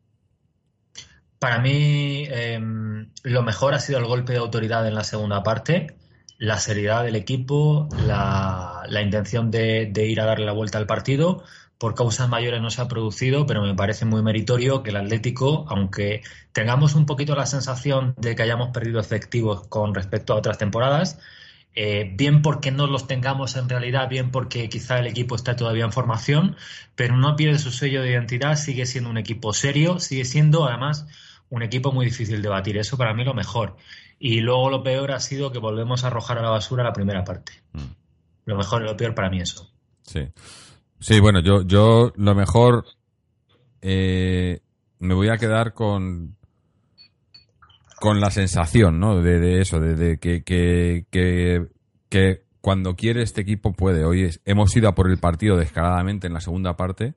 Para mí, eh, lo mejor ha sido el golpe de autoridad en la segunda parte, la seriedad del equipo, la, la intención de, de ir a darle la vuelta al partido. Por causas mayores no se ha producido, pero me parece muy meritorio que el Atlético, aunque tengamos un poquito la sensación de que hayamos perdido efectivos con respecto a otras temporadas, Eh, bien porque no los tengamos en realidad, bien porque quizá el equipo está todavía en formación, pero no pierde su sello de identidad, sigue siendo un equipo serio, sigue siendo además un equipo muy difícil de batir. Eso para mí lo mejor. Y luego lo peor ha sido que volvemos a arrojar a la basura la primera parte. Mm. Lo mejor y lo peor para mí eso. Sí. Sí, bueno, yo, yo lo mejor eh, me voy a quedar con con la sensación, ¿no? De, de eso, de, de que, que, que, que cuando quiere este equipo puede. Hoy es, hemos ido a por el partido descaradamente en la segunda parte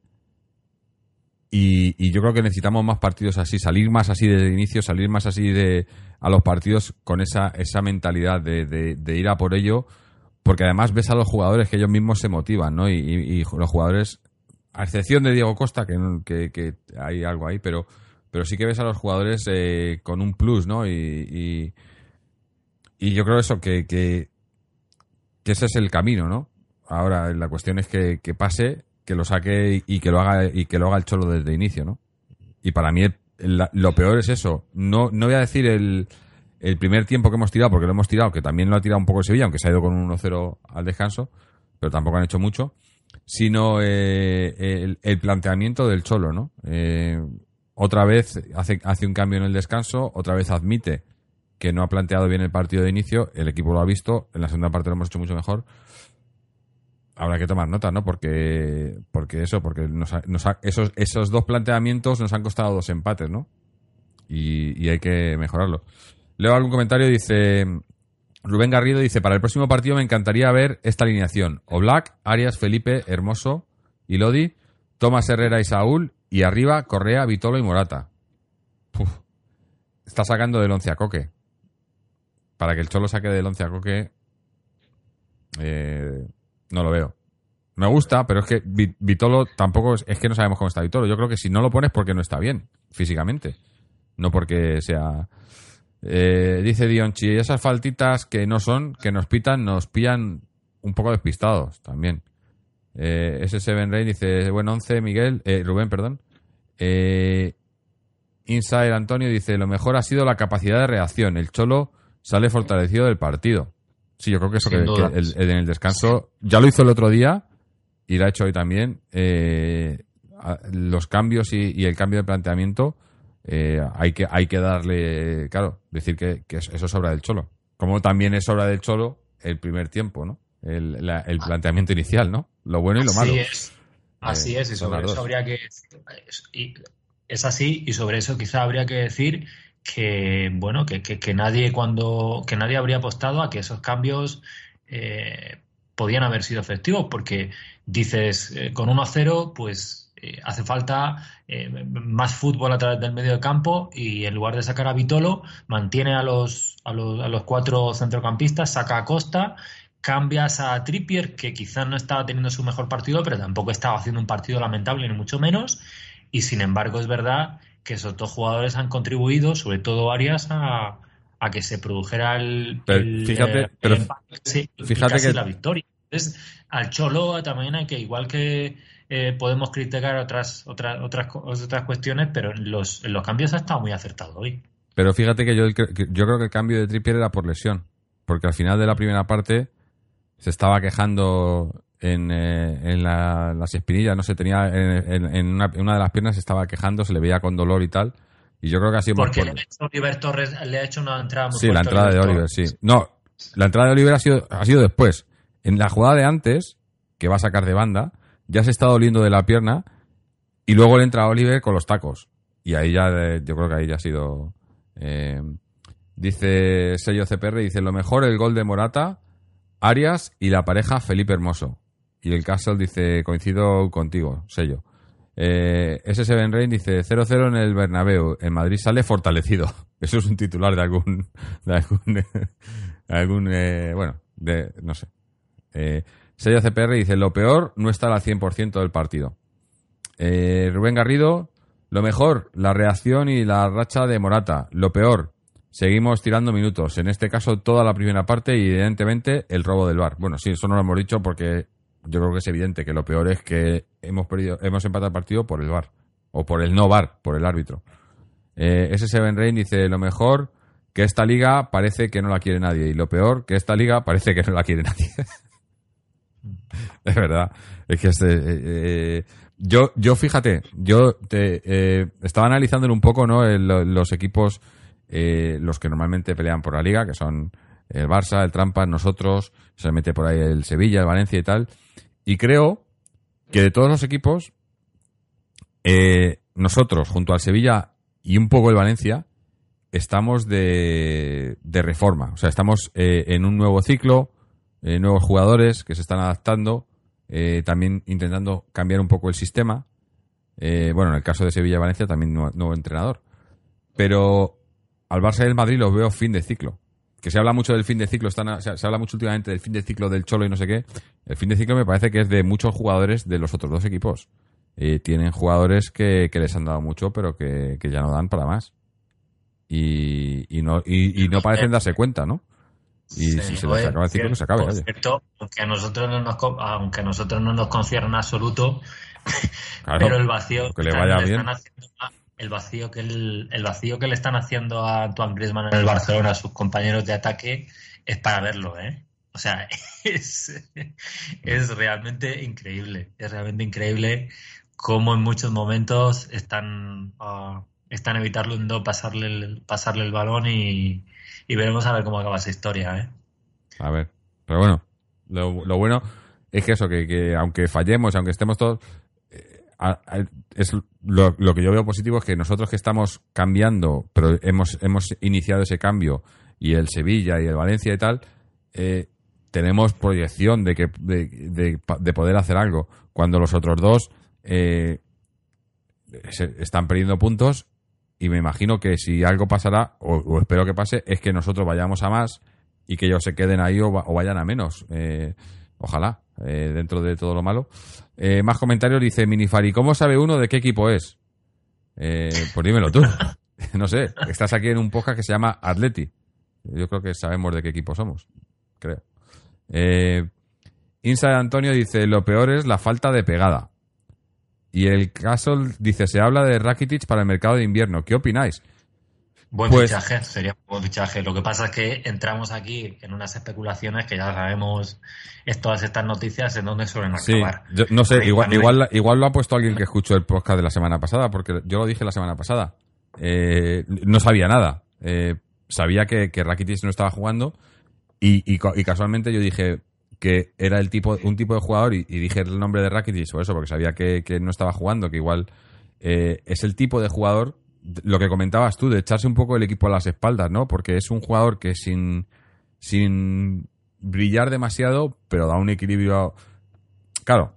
y, y yo creo que necesitamos más partidos así, salir más así desde el inicio, salir más así de a los partidos con esa, esa mentalidad de, de, de ir a por ello, porque además ves a los jugadores que ellos mismos se motivan, ¿no? Y, y, y los jugadores, a excepción de Diego Costa, que, que, que hay algo ahí, pero pero sí que ves a los jugadores eh, con un plus, ¿no? Y, y, y yo creo eso, que, que, que ese es el camino, ¿no? Ahora, la cuestión es que, que pase, que lo saque y que lo haga y que lo haga el Cholo desde el inicio, ¿no? Y para mí el, el, lo peor es eso. No, no voy a decir el, el primer tiempo que hemos tirado, porque lo hemos tirado, que también lo ha tirado un poco el Sevilla, aunque se ha ido con un uno cero al descanso, pero tampoco han hecho mucho, sino eh, el, el planteamiento del Cholo, ¿no? Eh, Otra vez hace, hace un cambio en el descanso, otra vez admite que no ha planteado bien el partido de inicio, el equipo lo ha visto, en la segunda parte lo hemos hecho mucho mejor. Habrá que tomar nota, ¿no? Porque porque eso, porque nos ha, nos ha, esos, esos dos planteamientos nos han costado dos empates, ¿no? Y, y hay que mejorarlo. Leo algún comentario, dice Rubén Garrido, dice, para el próximo partido me encantaría ver esta alineación: Oblak, Arias, Felipe, Hermoso y Lodi, Tomás Herrera y Saúl, y arriba, Correa, Vitolo y Morata. Uf. Está sacando del once a Coque. Para que el Cholo saque del once a Coque, eh, no lo veo. Me gusta, pero es que Vitolo tampoco es, es que no sabemos cómo está Vitolo. Yo creo que si no lo pones porque no está bien, físicamente. No porque sea... Eh, dice Dionchi, esas faltitas que no son, que nos pitan, nos pillan un poco despistados también. Eh, ese Seven Rain dice, buen once, Miguel, eh, Rubén, perdón. Eh, Inside Antonio dice, lo mejor ha sido la capacidad de reacción. El Cholo sale fortalecido del partido. Sí, yo creo que eso que, que el, el, en el descanso ya lo hizo el otro día y lo ha hecho hoy también. Eh, los cambios y, y el cambio de planteamiento eh, hay que hay que darle, claro, decir que, que eso es obra del Cholo. Como también es obra del Cholo el primer tiempo, ¿no? El, la, el planteamiento inicial, ¿no? Lo bueno y lo malo. Así es, así eh, es, y sobre eso habría que... Y es así, y sobre eso quizá habría que decir que, bueno, que, que, que nadie cuando que nadie habría apostado a que esos cambios eh, podían haber sido efectivos, porque dices, eh, con uno a cero, pues eh, hace falta eh, más fútbol a través del medio de campo, y en lugar de sacar a Vitolo, mantiene a los, a los, a los cuatro centrocampistas, saca a Costa, cambias a Trippier, que quizás no estaba teniendo su mejor partido, pero tampoco estaba haciendo un partido lamentable, ni mucho menos, y sin embargo es verdad que esos dos jugadores han contribuido, sobre todo Arias, a, a que se produjera el, pero, el, fíjate, el, pero, empate, sí, fíjate casi que... la victoria. Entonces, al Cholo también hay que, igual que eh, podemos criticar otras, otras, otras, otras cuestiones, pero en los, en los cambios ha estado muy acertado hoy. Pero fíjate que yo, que yo creo que el cambio de Trippier era por lesión, porque al final de la primera parte se estaba quejando en, eh, en la, las espinillas, no sé, tenía en, en, en, una, en una de las piernas se estaba quejando, se le veía con dolor y tal, y yo creo que ha sido porque por... le ha hecho Oliver Torres, le ha hecho una entrada muy sí, la entrada de Oliver, sí. No, la entrada de Oliver ha sido, ha sido después. En la jugada de antes, que va a sacar de banda, ya se está doliendo de la pierna y luego le entra Oliver con los tacos. Y ahí ya, eh, yo creo que ahí ya ha sido... Eh, dice Sello C P R, dice, lo mejor el gol de Morata, Arias y la pareja Felipe Hermoso. Y el Castle dice, coincido contigo, Sello. Eh, S Seven Rain dice, cero cero en el Bernabéu, en Madrid sale fortalecido. Eso es un titular de algún... De algún, de algún eh, bueno, de no sé. Eh, Sello C P R dice, lo peor no estar al cien por ciento del partido. Eh, Rubén Garrido, lo mejor, la reacción y la racha de Morata. Lo peor, seguimos tirando minutos. En este caso, toda la primera parte y, evidentemente, el robo del V A R. Bueno, sí, eso no lo hemos dicho porque yo creo que es evidente que lo peor es que hemos perdido, hemos empatado el partido por el V A R. O por el no V A R, por el árbitro. Eh, S Seven Rain dice, lo mejor, que esta liga parece que no la quiere nadie. Y lo peor, que esta liga parece que no la quiere nadie. Es verdad. Es que este, eh, eh, yo, yo fíjate, yo te, eh, estaba analizándolo un poco, ¿no? El, los equipos, eh, los que normalmente pelean por la liga, que son el Barça, el Trampas, nosotros, se mete por ahí el Sevilla, el Valencia y tal. Y creo que de todos los equipos, eh, nosotros, junto al Sevilla y un poco el Valencia, estamos de, de reforma. O sea, estamos eh, en un nuevo ciclo, eh, nuevos jugadores que se están adaptando, eh, también intentando cambiar un poco el sistema. Eh, bueno, en el caso de Sevilla y Valencia también nuevo, nuevo entrenador. Pero al Barça y el Madrid los veo fin de ciclo. Que se habla mucho del fin de ciclo, están a, se, se habla mucho últimamente del fin de ciclo del Cholo y no sé qué. El fin de ciclo me parece que es de muchos jugadores de los otros dos equipos. Eh, tienen jugadores que, que les han dado mucho, pero que, que ya no dan para más. Y, y no y, y no parecen darse cuenta, ¿no? Y sí, si se les acaba el ciclo, que se acabe. Por cierto, aunque a nosotros no nos, aunque a nosotros no nos concierne en absoluto, claro, pero el vacío que le vaya le bien. están haciendo, el vacío que el, el vacío que le están haciendo a Antoine Griezmann en el Barcelona a sus compañeros de ataque es para verlo, ¿eh? O sea, es, es realmente increíble, es realmente increíble cómo en muchos momentos están uh, están evitando pasarle el, pasarle el balón y, y veremos a ver cómo acaba esa historia, ¿eh? A ver, pero bueno, lo, lo bueno es que eso, que, que aunque fallemos, aunque estemos todos, eh, a, a, es lo, lo que yo veo positivo es que nosotros que estamos cambiando, pero hemos hemos iniciado ese cambio, y el Sevilla y el Valencia y tal, eh, tenemos proyección de que de, de, de poder hacer algo, cuando los otros dos eh, se, están perdiendo puntos. Y me imagino que si algo pasará, o, o espero que pase, es que nosotros vayamos a más y que ellos se queden ahí o, o vayan a menos. Eh, ojalá, eh, dentro de todo lo malo. Eh, más comentarios, dice Minifari, ¿cómo sabe uno de qué equipo es? Eh, pues dímelo tú. No sé, estás aquí en un podcast que se llama Atleti. Yo creo que sabemos de qué equipo somos, creo. Eh, Inside Antonio dice, lo peor es la falta de pegada. Y el caso dice, se habla de Rakitic para el mercado de invierno. ¿Qué opináis? Buen Pues, fichaje, sería un buen fichaje. Lo que pasa es que entramos aquí en unas especulaciones que ya sabemos es todas estas noticias en dónde suelen sí, acabar. Yo, no sé, Ahí igual, también. igual, igual lo ha puesto alguien que escuchó el podcast de la semana pasada, porque yo lo dije la semana pasada. Eh, no sabía nada. Eh, sabía que, que Rakitic no estaba jugando y, y, y casualmente yo dije que era el tipo un tipo de jugador y, y dije el nombre de Rakitic por eso, porque sabía que, que no estaba jugando, que igual eh, es el tipo de jugador, lo que comentabas tú, de echarse un poco el equipo a las espaldas, ¿no? Porque es un jugador que sin, sin brillar demasiado, pero da un equilibrio. Claro,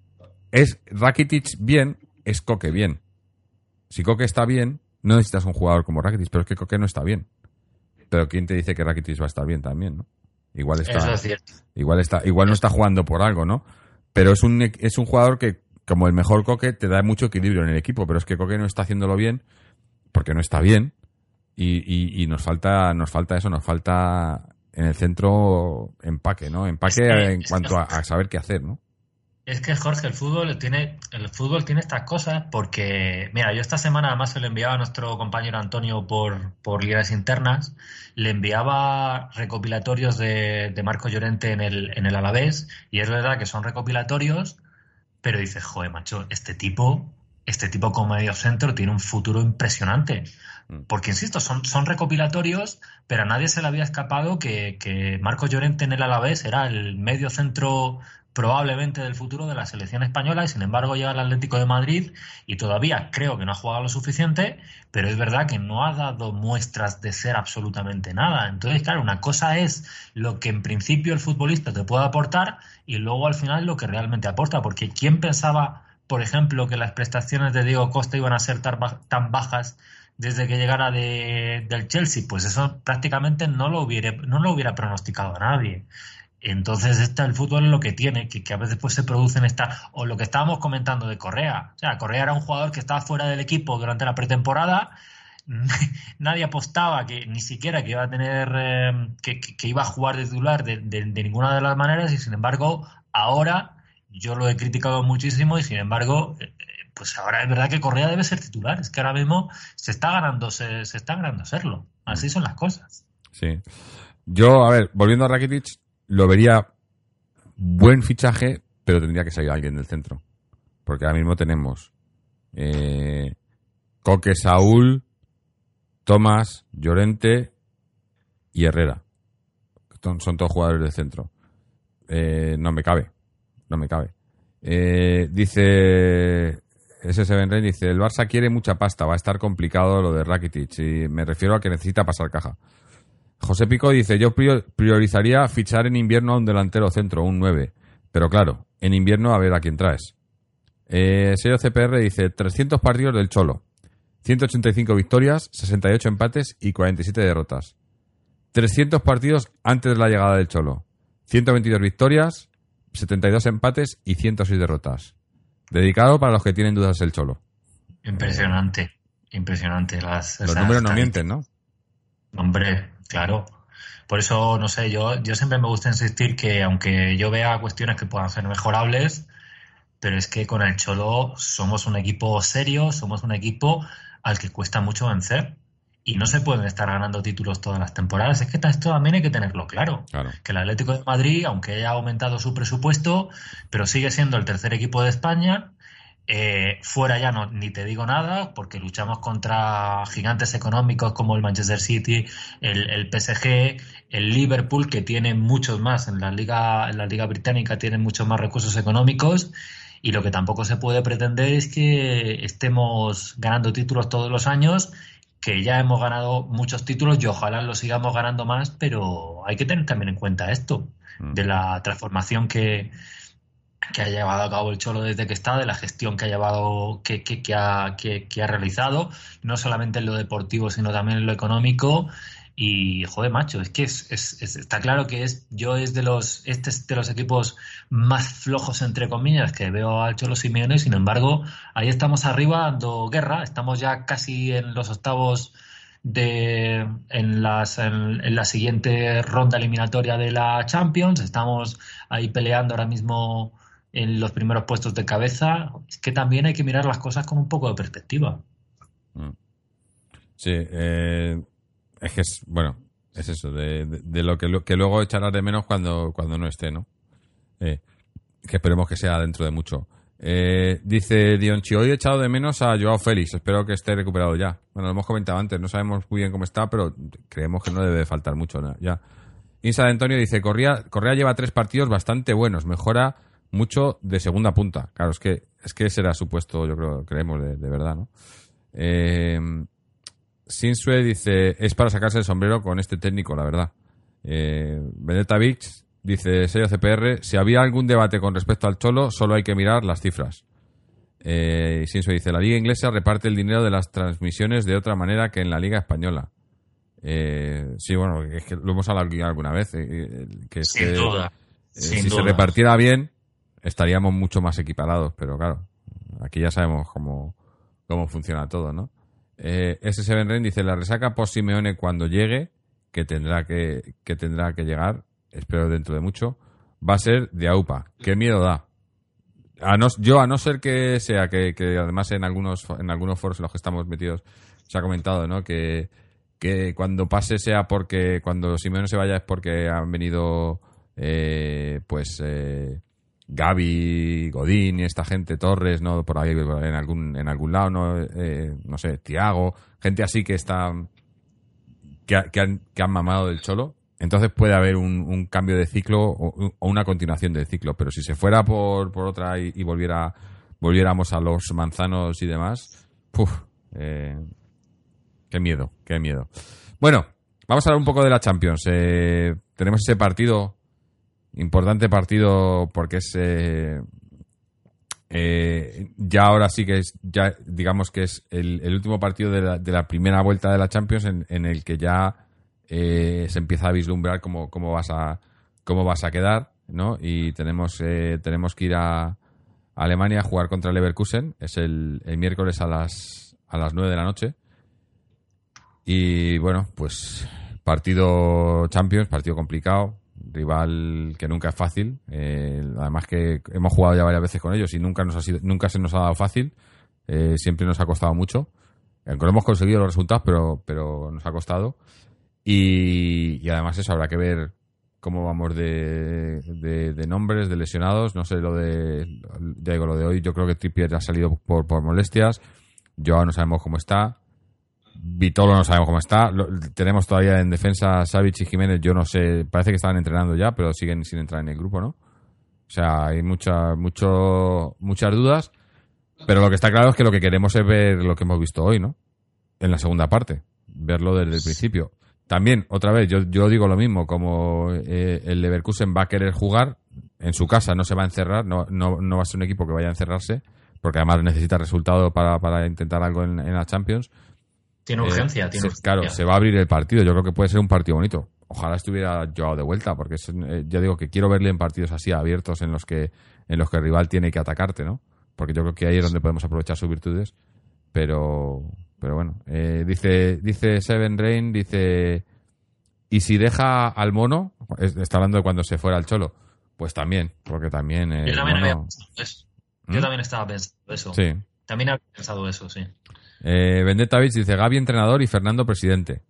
es Rakitic bien, es Koke bien. Si Koke está bien, no necesitas un jugador como Rakitic, pero es que Koke no está bien. Pero ¿quién te dice que Rakitic va a estar bien también, no? Igual está, Eso es cierto. igual está, igual no está jugando por algo, ¿no? Pero es un es un jugador que, como el mejor Koke, te da mucho equilibrio en el equipo, pero es que Koke no está haciéndolo bien porque no está bien y, y, y nos falta nos falta eso, nos falta en el centro empaque, ¿no? Empaque Es que- en cuanto a, a saber qué hacer, ¿no? Es que Jorge, el fútbol tiene, el fútbol tiene estas cosas porque, mira, yo esta semana además se lo enviaba a nuestro compañero Antonio por, por líneas internas, le enviaba recopilatorios de, de Marco Llorente en el, en el Alavés, y es verdad que son recopilatorios, pero dices, joder, macho, este tipo, este tipo como medio centro tiene un futuro impresionante. Porque, insisto, son, son recopilatorios, pero a nadie se le había escapado que, que Marco Llorente en el Alavés era el medio centro probablemente del futuro de la selección española, y sin embargo llega al Atlético de Madrid y todavía creo que no ha jugado lo suficiente, pero es verdad que no ha dado muestras de ser absolutamente nada. Entonces, claro, una cosa es lo que en principio el futbolista te puede aportar y luego al final lo que realmente aporta, porque ¿quién pensaba, por ejemplo, que las prestaciones de Diego Costa iban a ser tan, ba- tan bajas desde que llegara de, del Chelsea? Pues eso prácticamente no lo hubiera, no lo hubiera pronosticado a nadie. Entonces, este, el fútbol es lo que tiene, que, que a veces pues se producen estas, o lo que estábamos comentando de Correa. O sea, Correa era un jugador que estaba fuera del equipo durante la pretemporada, nadie apostaba que ni siquiera que iba a tener, eh, que, que, que iba a jugar de titular de, de, de ninguna de las maneras, y sin embargo, ahora yo lo he criticado muchísimo y sin embargo, eh, pues ahora es verdad que Correa debe ser titular. Es que ahora mismo se está ganando, se, se está ganando serlo. Así son las cosas. Sí. Yo, a ver, volviendo a Rakitic, lo vería buen fichaje, pero tendría que salir alguien del centro. Porque ahora mismo tenemos eh, Coque, Saúl, Tomás, Llorente y Herrera. Son todos jugadores del centro. Eh, no me cabe. No me cabe. Eh, dice ese Seven Rain, dice, el Barça quiere mucha pasta, va a estar complicado lo de Rakitic, y me refiero a que necesita pasar caja. José Pico dice, yo priorizaría fichar en invierno a un delantero centro, un nueve, pero claro, en invierno a ver a quién traes. Eh, Sello C P R dice, trescientos partidos del Cholo, ciento ochenta y cinco victorias, sesenta y ocho empates y cuarenta y siete derrotas. trescientos partidos antes de la llegada del Cholo, ciento veintidós victorias, setenta y dos empates y ciento seis derrotas. Dedicado para los que tienen dudas el Cholo. Impresionante, impresionante. Las, los números no mienten, ¿no? Hombre, claro. Por eso, no sé, yo, yo siempre me gusta insistir que aunque yo vea cuestiones que puedan ser mejorables, pero es que con el Cholo somos un equipo serio, somos un equipo al que cuesta mucho vencer. Y no se pueden estar ganando títulos todas las temporadas. Es que esto también hay que tenerlo claro. claro. Que el Atlético de Madrid, aunque haya aumentado su presupuesto, pero sigue siendo el tercer equipo de España. Eh, fuera ya no, ni te digo nada, porque luchamos contra gigantes económicos como el Manchester City, el, el P S G, el Liverpool, que tiene muchos más en la liga, en la liga británica, tienen muchos más recursos económicos. Y lo que tampoco se puede pretender es que estemos ganando títulos todos los años, que ya hemos ganado muchos títulos y ojalá los sigamos ganando más, pero hay que tener también en cuenta esto, de la transformación que, que ha llevado a cabo el Cholo desde que está, de la gestión que ha llevado, que, que, que, ha, que, que ha realizado, no solamente en lo deportivo, sino también en lo económico. Y, joder, macho, es que es, es, es, está claro que es yo es de los este es de los equipos más flojos, entre comillas, que veo al Cholo Simeone. Sin embargo, ahí estamos arriba dando guerra. Estamos ya casi en los octavos de en, las, en, en la siguiente ronda eliminatoria de la Champions. Estamos ahí peleando ahora mismo en los primeros puestos de cabeza. Es que también hay que mirar las cosas con un poco de perspectiva. Sí, eh... es que es, bueno, es eso, de, de, de lo que, lo que luego echarás de menos cuando, cuando no esté, ¿no? Eh, que esperemos que sea dentro de mucho. Eh, dice Dionchi, hoy he echado de menos a Joao Félix, espero que esté recuperado ya. Bueno, lo hemos comentado antes, no sabemos muy bien cómo está, pero creemos que no debe faltar mucho, ¿no? Ya. Insa de Antonio dice, Correa, Correa lleva tres partidos bastante buenos, mejora mucho de segunda punta. Claro, es que, es que ese era su puesto, yo creo, creemos, de, de verdad, ¿no? Eh... Sinsue dice, es para sacarse el sombrero con este técnico, la verdad. Eh, Beneta Vix dice, sello C P R, si había algún debate con respecto al Cholo, solo hay que mirar las cifras. Eh, Sinsue dice, la liga inglesa reparte el dinero de las transmisiones de otra manera que en la liga española. Eh, sí, bueno, es que lo hemos hablado aquí alguna vez. Eh, que Sin este, duda. Eh, Sin si duda. se repartiera bien, estaríamos mucho más equiparados, pero claro, aquí ya sabemos cómo, cómo funciona todo, ¿no? Eh, ese Seven Rain dice, la resaca post Simeone cuando llegue, que tendrá que, que tendrá que llegar, espero dentro de mucho, va a ser de AUPA. Qué miedo da. A no, yo, a no ser que sea, que, que además en algunos, en algunos foros en los que estamos metidos se ha comentado, ¿no? Que, que cuando pase sea porque, cuando Simeone se vaya es porque han venido, eh, pues, eh, Gavi, Godín y esta gente, Torres, ¿no? Por ahí, por ahí en algún en algún lado, ¿no? Eh, no sé, Thiago, gente así que está que, ha, que, han, que han mamado del Cholo. Entonces puede haber un, un cambio de ciclo o, o una continuación del ciclo, pero si se fuera por, por otra y, y volviera volviéramos a los manzanos y demás, ¡puf! Eh, qué miedo, qué miedo. Bueno, vamos a hablar un poco de la Champions. Eh, tenemos ese partido, importante partido, porque es eh, eh, ya ahora sí que es, ya digamos que es el, el último partido de la, de la primera vuelta de la Champions en, en el que ya eh, se empieza a vislumbrar cómo, cómo vas a cómo vas a quedar, ¿no? Y tenemos eh, tenemos que ir a Alemania a jugar contra el Leverkusen. Es el, el miércoles a las a las nueve de la noche. Y bueno, pues partido Champions, partido complicado, rival que nunca es fácil. Eh, además que hemos jugado ya varias veces con ellos y nunca nos ha sido, nunca se nos ha dado fácil. Eh, siempre nos ha costado mucho. Aunque no hemos conseguido los resultados, pero, pero nos ha costado. Y, y además eso, habrá que ver cómo vamos de, de, de nombres, de lesionados. No sé, lo de ya digo, lo de hoy, yo creo que Trippier ha salido por, por molestias. Joao no sabemos cómo está. Vitolo no sabemos cómo está. Lo, tenemos todavía en defensa Savic y Jiménez, yo no sé, parece que estaban entrenando ya, pero siguen sin entrar en el grupo, ¿no? O sea, hay mucha, mucho, muchas dudas, pero lo que está claro es que lo que queremos es ver lo que hemos visto hoy, ¿no? En la segunda parte, verlo desde el principio. También, otra vez, yo, yo digo lo mismo, como eh, el Leverkusen va a querer jugar en su casa, no se va a encerrar, no, no, no va a ser un equipo que vaya a encerrarse, porque además necesita resultado para, para intentar algo en, en la Champions. Tiene urgencia, eh, tiene se, urgencia. Claro, se va a abrir el partido. Yo creo que puede ser un partido bonito. Ojalá estuviera Joao de vuelta, porque es, eh, ya digo que quiero verle en partidos así abiertos en los que en los que el rival tiene que atacarte, ¿no? Porque yo creo que ahí es donde podemos aprovechar sus virtudes. Pero pero bueno, eh, dice dice Seven Rain, dice, y si deja al Mono, está hablando de cuando se fuera al Cholo, pues también, porque también eh, Yo también Mono... había pensado eso. Yo ¿Mm? también estaba pensando eso. Sí. También había pensado eso, sí. Eh, Vendetta dice Gavi entrenador y Fernando presidente.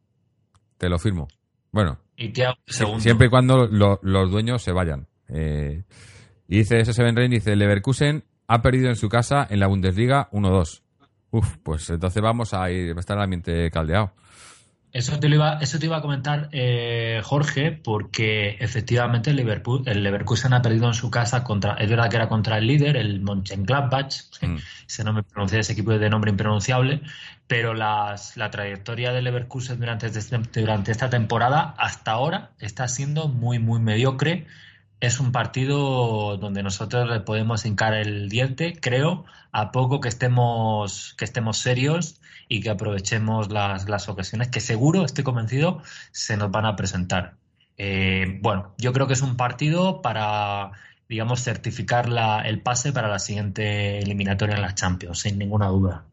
Te lo firmo. Bueno, Y Thiago segundo. siempre y cuando lo, los dueños se vayan. Eh, y dice ese Seven Rain, dice Leverkusen ha perdido en su casa en la Bundesliga uno dos. Uf, pues entonces vamos a ir, va a estar el ambiente caldeado. Eso te, lo iba, eso te iba a comentar, eh, Jorge, porque efectivamente el, Liverpool, el Leverkusen ha perdido en su casa contra, es verdad que era contra el líder, el Mönchengladbach, Mm. ese nombre pronunciado, ese equipo de nombre impronunciable, pero las, la trayectoria del Leverkusen durante, este, durante esta temporada hasta ahora está siendo muy, muy mediocre. Es un partido donde nosotros le podemos hincar el diente, creo, a poco que estemos, que estemos serios y que aprovechemos las, las ocasiones que seguro, estoy convencido, se nos van a presentar. Eh, bueno, yo creo que es un partido para, digamos, certificar la, el pase para la siguiente eliminatoria en la Champions, sin ninguna duda.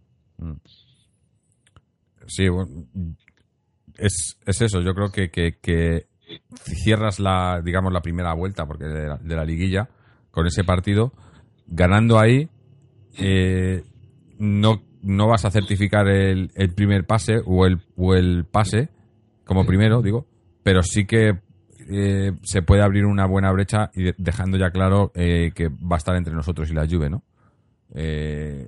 Sí, bueno, es, es eso, yo creo que, que, que cierras la, digamos, la primera vuelta porque de la, de la liguilla con ese partido, ganando ahí, eh, no no vas a certificar el, el primer pase o el, o el pase como primero, digo, pero sí que eh, se puede abrir una buena brecha y de, dejando ya claro eh, que va a estar entre nosotros y la Juve, ¿no? Eh,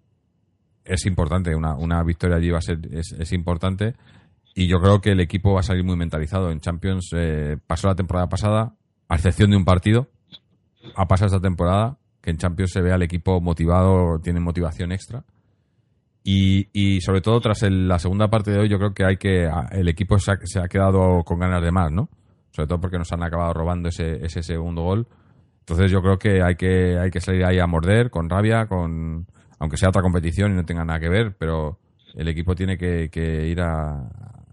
es importante, una, una victoria allí va a ser es, es importante y yo creo que el equipo va a salir muy mentalizado. En Champions eh, pasó la temporada pasada, a excepción de un partido, ha pasado esta temporada que en Champions se ve al equipo motivado, tiene motivación extra. Y, y sobre todo tras el, la segunda parte de hoy yo creo que hay que el equipo se ha, se ha quedado con ganas de más, ¿no? Sobre todo porque nos han acabado robando ese, ese segundo gol. Entonces yo creo que hay que hay que salir ahí a morder con rabia, con aunque sea otra competición y no tenga nada que ver, pero el equipo tiene que, que ir a,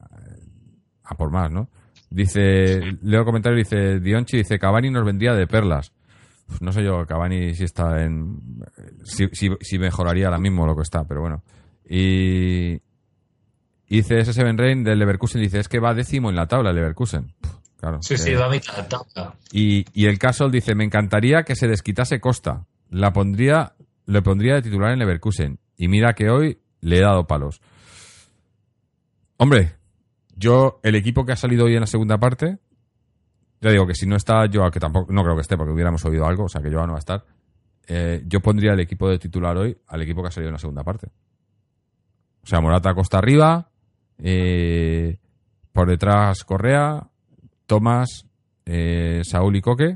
a por más, ¿no? Dice, leo comentarios, dice Dionchi, dice Cavani nos vendía de perlas. Pues no sé yo, Cavani si está en si, si, si mejoraría ahora mismo lo que está, pero bueno. Y, y dice ese Seven Rain del Leverkusen, dice, es que va décimo en la tabla el Leverkusen. Puf, claro. Sí, que... sí, va a mitad de tabla. Y, y el Castle dice, me encantaría que se desquitase Costa. La pondría, le pondría de titular en Leverkusen. Y mira que hoy le he dado palos. Hombre, yo, el equipo que ha salido hoy en la segunda parte, ya digo que si no está Joao, que tampoco, no creo que esté porque hubiéramos oído algo, o sea que Joao no va a estar, eh, yo pondría el equipo de titular hoy al equipo que ha salido en la segunda parte. O sea, Morata Costa arriba, eh, por detrás Correa, Tomás, eh, Saúl y Coque.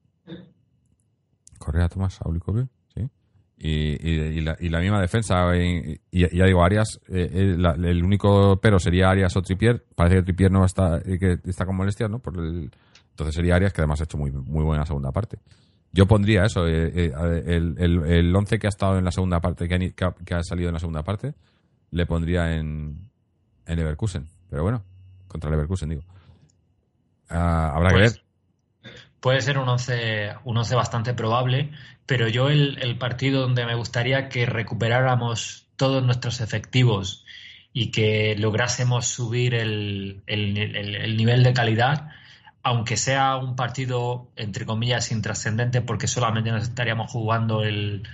Correa, Tomás, Saúl y Coque, sí. Y, y, y, la, y la misma defensa. Y, y ya digo, Arias, eh, el, el único pero sería Arias o Trippier. Parece que Trippier no está, que está con molestias, ¿no? Por el, entonces sería Arias, que además ha hecho muy, muy buena segunda parte. Yo pondría eso, eh, eh, el, el, el once que ha estado en la segunda parte, que ha, que ha salido en la segunda parte, le pondría en, en Leverkusen. Pero bueno, contra Leverkusen, digo. Uh, habrá pues, que ver. Puede ser un once, un once bastante probable, pero yo el, el partido donde me gustaría que recuperáramos todos nuestros efectivos y que lográsemos subir el, el, el, el nivel de calidad, aunque sea un partido, entre comillas, intrascendente, porque solamente nos estaríamos jugando el,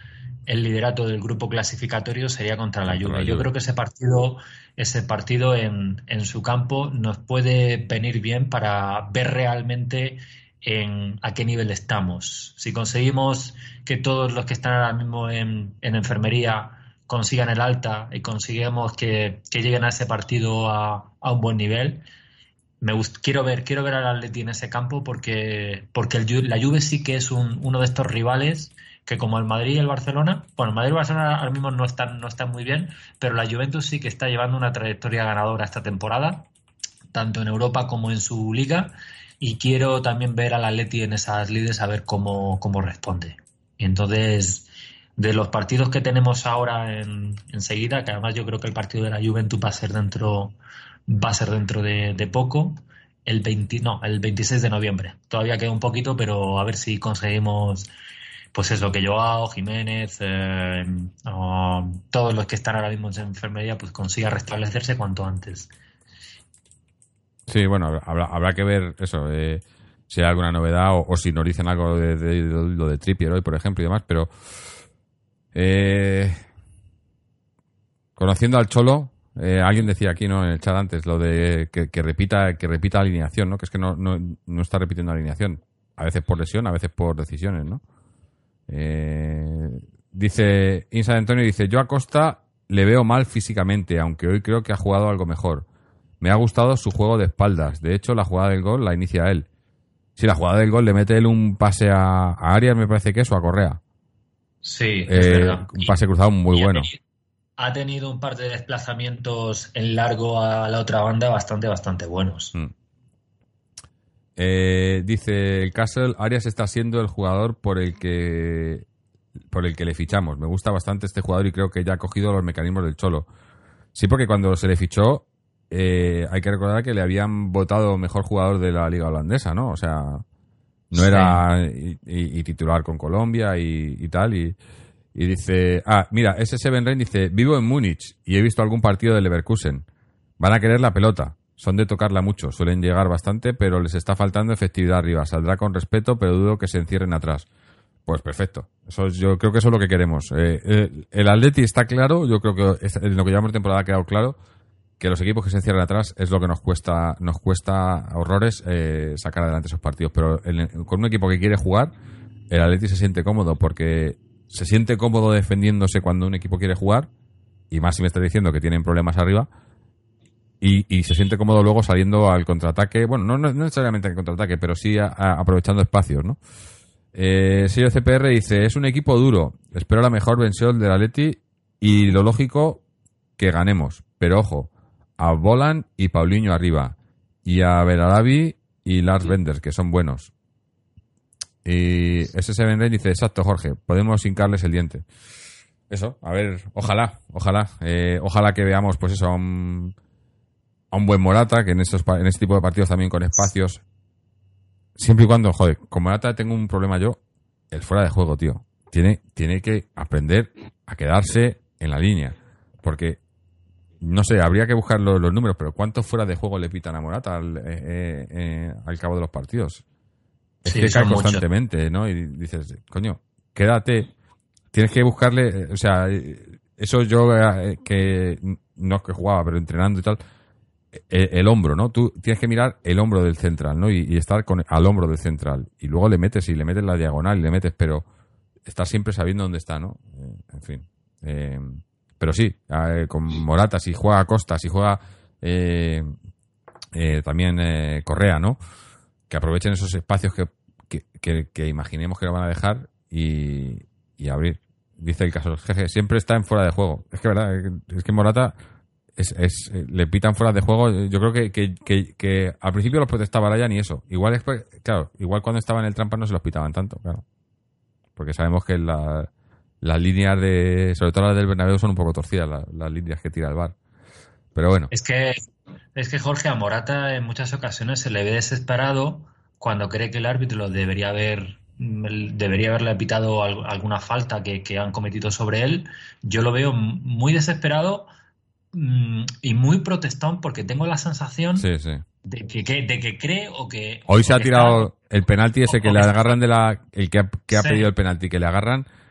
el liderato del grupo clasificatorio sería contra la Juve. Yo creo que ese partido, ese partido en, en su campo nos puede venir bien para ver realmente en a qué nivel estamos. Si conseguimos que todos los que están ahora mismo en, en enfermería consigan el alta y conseguimos que, que lleguen a ese partido a, a un buen nivel, me gust- quiero ver quiero ver al Atleti en ese campo porque porque el, Ju- la Juve sí que es un, uno de estos rivales que, como el Madrid y el Barcelona, bueno, el Madrid y el Barcelona ahora mismo no están no están muy bien, pero la Juventus sí que está llevando una trayectoria ganadora esta temporada, tanto en Europa como en su liga, y quiero también ver al Atleti en esas lides a ver cómo, cómo responde. Y entonces, de los partidos que tenemos ahora en, enseguida, que además yo creo que el partido de la Juventus va a ser dentro va a ser dentro de, de poco, el veinte, no, el veintiséis de noviembre. Todavía queda un poquito, pero a ver si conseguimos, pues eso, que Joao, Jiménez, eh, o todos los que están ahora mismo en enfermería, pues consiga restablecerse cuanto antes. Sí, bueno, habrá, habrá que ver eso, eh, si hay alguna novedad o, o si nos dicen algo de, de, de lo de Trippier hoy, por ejemplo, y demás, pero eh, conociendo al Cholo, eh, alguien decía aquí, ¿no?, en el chat antes, lo de que, que repita que repita alineación, ¿no?, que es que no, no, no está repitiendo alineación, a veces por lesión, a veces por decisiones, ¿no? Eh, dice Insa de Antonio, dice, yo a Costa le veo mal físicamente, aunque hoy creo que ha jugado algo mejor. Me ha gustado su juego de espaldas. De hecho, la jugada del gol la inicia él. Si la jugada del gol le mete él un pase a, a Arias, me parece que es, o a Correa. Sí, eh, es verdad. Un pase cruzado muy y bueno. Ha tenido, ha tenido un par de desplazamientos en largo a la otra banda bastante, bastante buenos. Mm. Eh, dice el Castle, Arias está siendo el jugador por el que por el que le fichamos. Me gusta bastante este jugador y creo que ya ha cogido los mecanismos del Cholo. Sí, porque cuando se le fichó, Eh, hay que recordar que le habían votado mejor jugador de la liga holandesa, ¿no? O sea, no Sí. era y, y, y titular con Colombia y, y tal. Y, y dice, ah, mira, ese Seven Rain dice, vivo en Múnich y he visto algún partido de Leverkusen. Van a querer la pelota, son de tocarla mucho, suelen llegar bastante, pero les está faltando efectividad arriba. Saldrá con respeto, pero dudo que se encierren atrás. Pues perfecto. Eso es, yo creo que eso es lo que queremos. Eh, eh, el Atleti está claro, yo creo que es, en lo que llevamos de temporada ha quedado claro que los equipos que se encierran atrás es lo que nos cuesta nos cuesta horrores eh, sacar adelante esos partidos, pero el, con un equipo que quiere jugar, el Atleti se siente cómodo porque se siente cómodo defendiéndose cuando un equipo quiere jugar, y más si me estás diciendo que tienen problemas arriba, y, y se siente cómodo luego saliendo al contraataque, bueno, no, no necesariamente al contraataque, pero sí a, a, aprovechando espacios, ¿no? Eh, Sello C P R dice, es un equipo duro, espero la mejor versión del Atleti y lo lógico que ganemos, pero ojo, a Bolan y Paulinho arriba, y a Berarabi y Lars Bender, que son buenos. Y ese Seven Rain dice, exacto, Jorge, podemos hincarles el diente. Eso, a ver, ojalá, ojalá, eh, ojalá que veamos, pues eso, a un, a un buen Morata, que en estos en este tipo de partidos también con espacios, siempre y cuando, joder, con Morata tengo un problema yo, el fuera de juego, tío. Tiene, tiene que aprender a quedarse en la línea, porque no sé, habría que buscar los, los números, pero ¿cuántos fuera de juego le pitan a Morata al, eh, eh, al cabo de los partidos? Es Sí, que cae son constantemente, muchos, ¿no? Y dices, coño, quédate. Tienes que buscarle, o sea, eso yo eh, que no es que jugaba, pero entrenando y tal, el, el hombro, ¿no? Tú tienes que mirar el hombro del central, ¿no? Y, y estar con al hombro del central. Y luego le metes y le metes la diagonal y le metes, pero estar siempre sabiendo dónde está, ¿no? Eh, en fin. Eh, Pero sí, eh, con Morata, si juega Costa, si juega eh, eh, también eh, Correa, ¿no? Que aprovechen esos espacios que, que, que, que imaginemos que lo van a dejar y, y abrir. Dice el caso, jeje, siempre está en fuera de juego. Es que, verdad, es que Morata es, es, le pitan fuera de juego. Yo creo que, que, que, que al principio los protestaba Ryan y eso. Igual después, claro, igual cuando estaba en el trampa no se los pitaban tanto, claro. Porque sabemos que la... Las líneas de, sobre todo las del Bernabéu, son un poco torcidas, las, las líneas que tira el V A R. Pero bueno. Es que, es que Jorge, a Morata en muchas ocasiones se le ve desesperado cuando cree que el árbitro debería haber debería haberle pitado alguna falta que, que han cometido sobre él. Yo lo veo muy desesperado mmm, y muy protestón, porque tengo la sensación sí, sí. De, que, que, de que cree o que... Hoy o se ha que tirado está, el penalti ese que le agarran de la... El que ha, que ha sí. pedido el penalti, que le agarran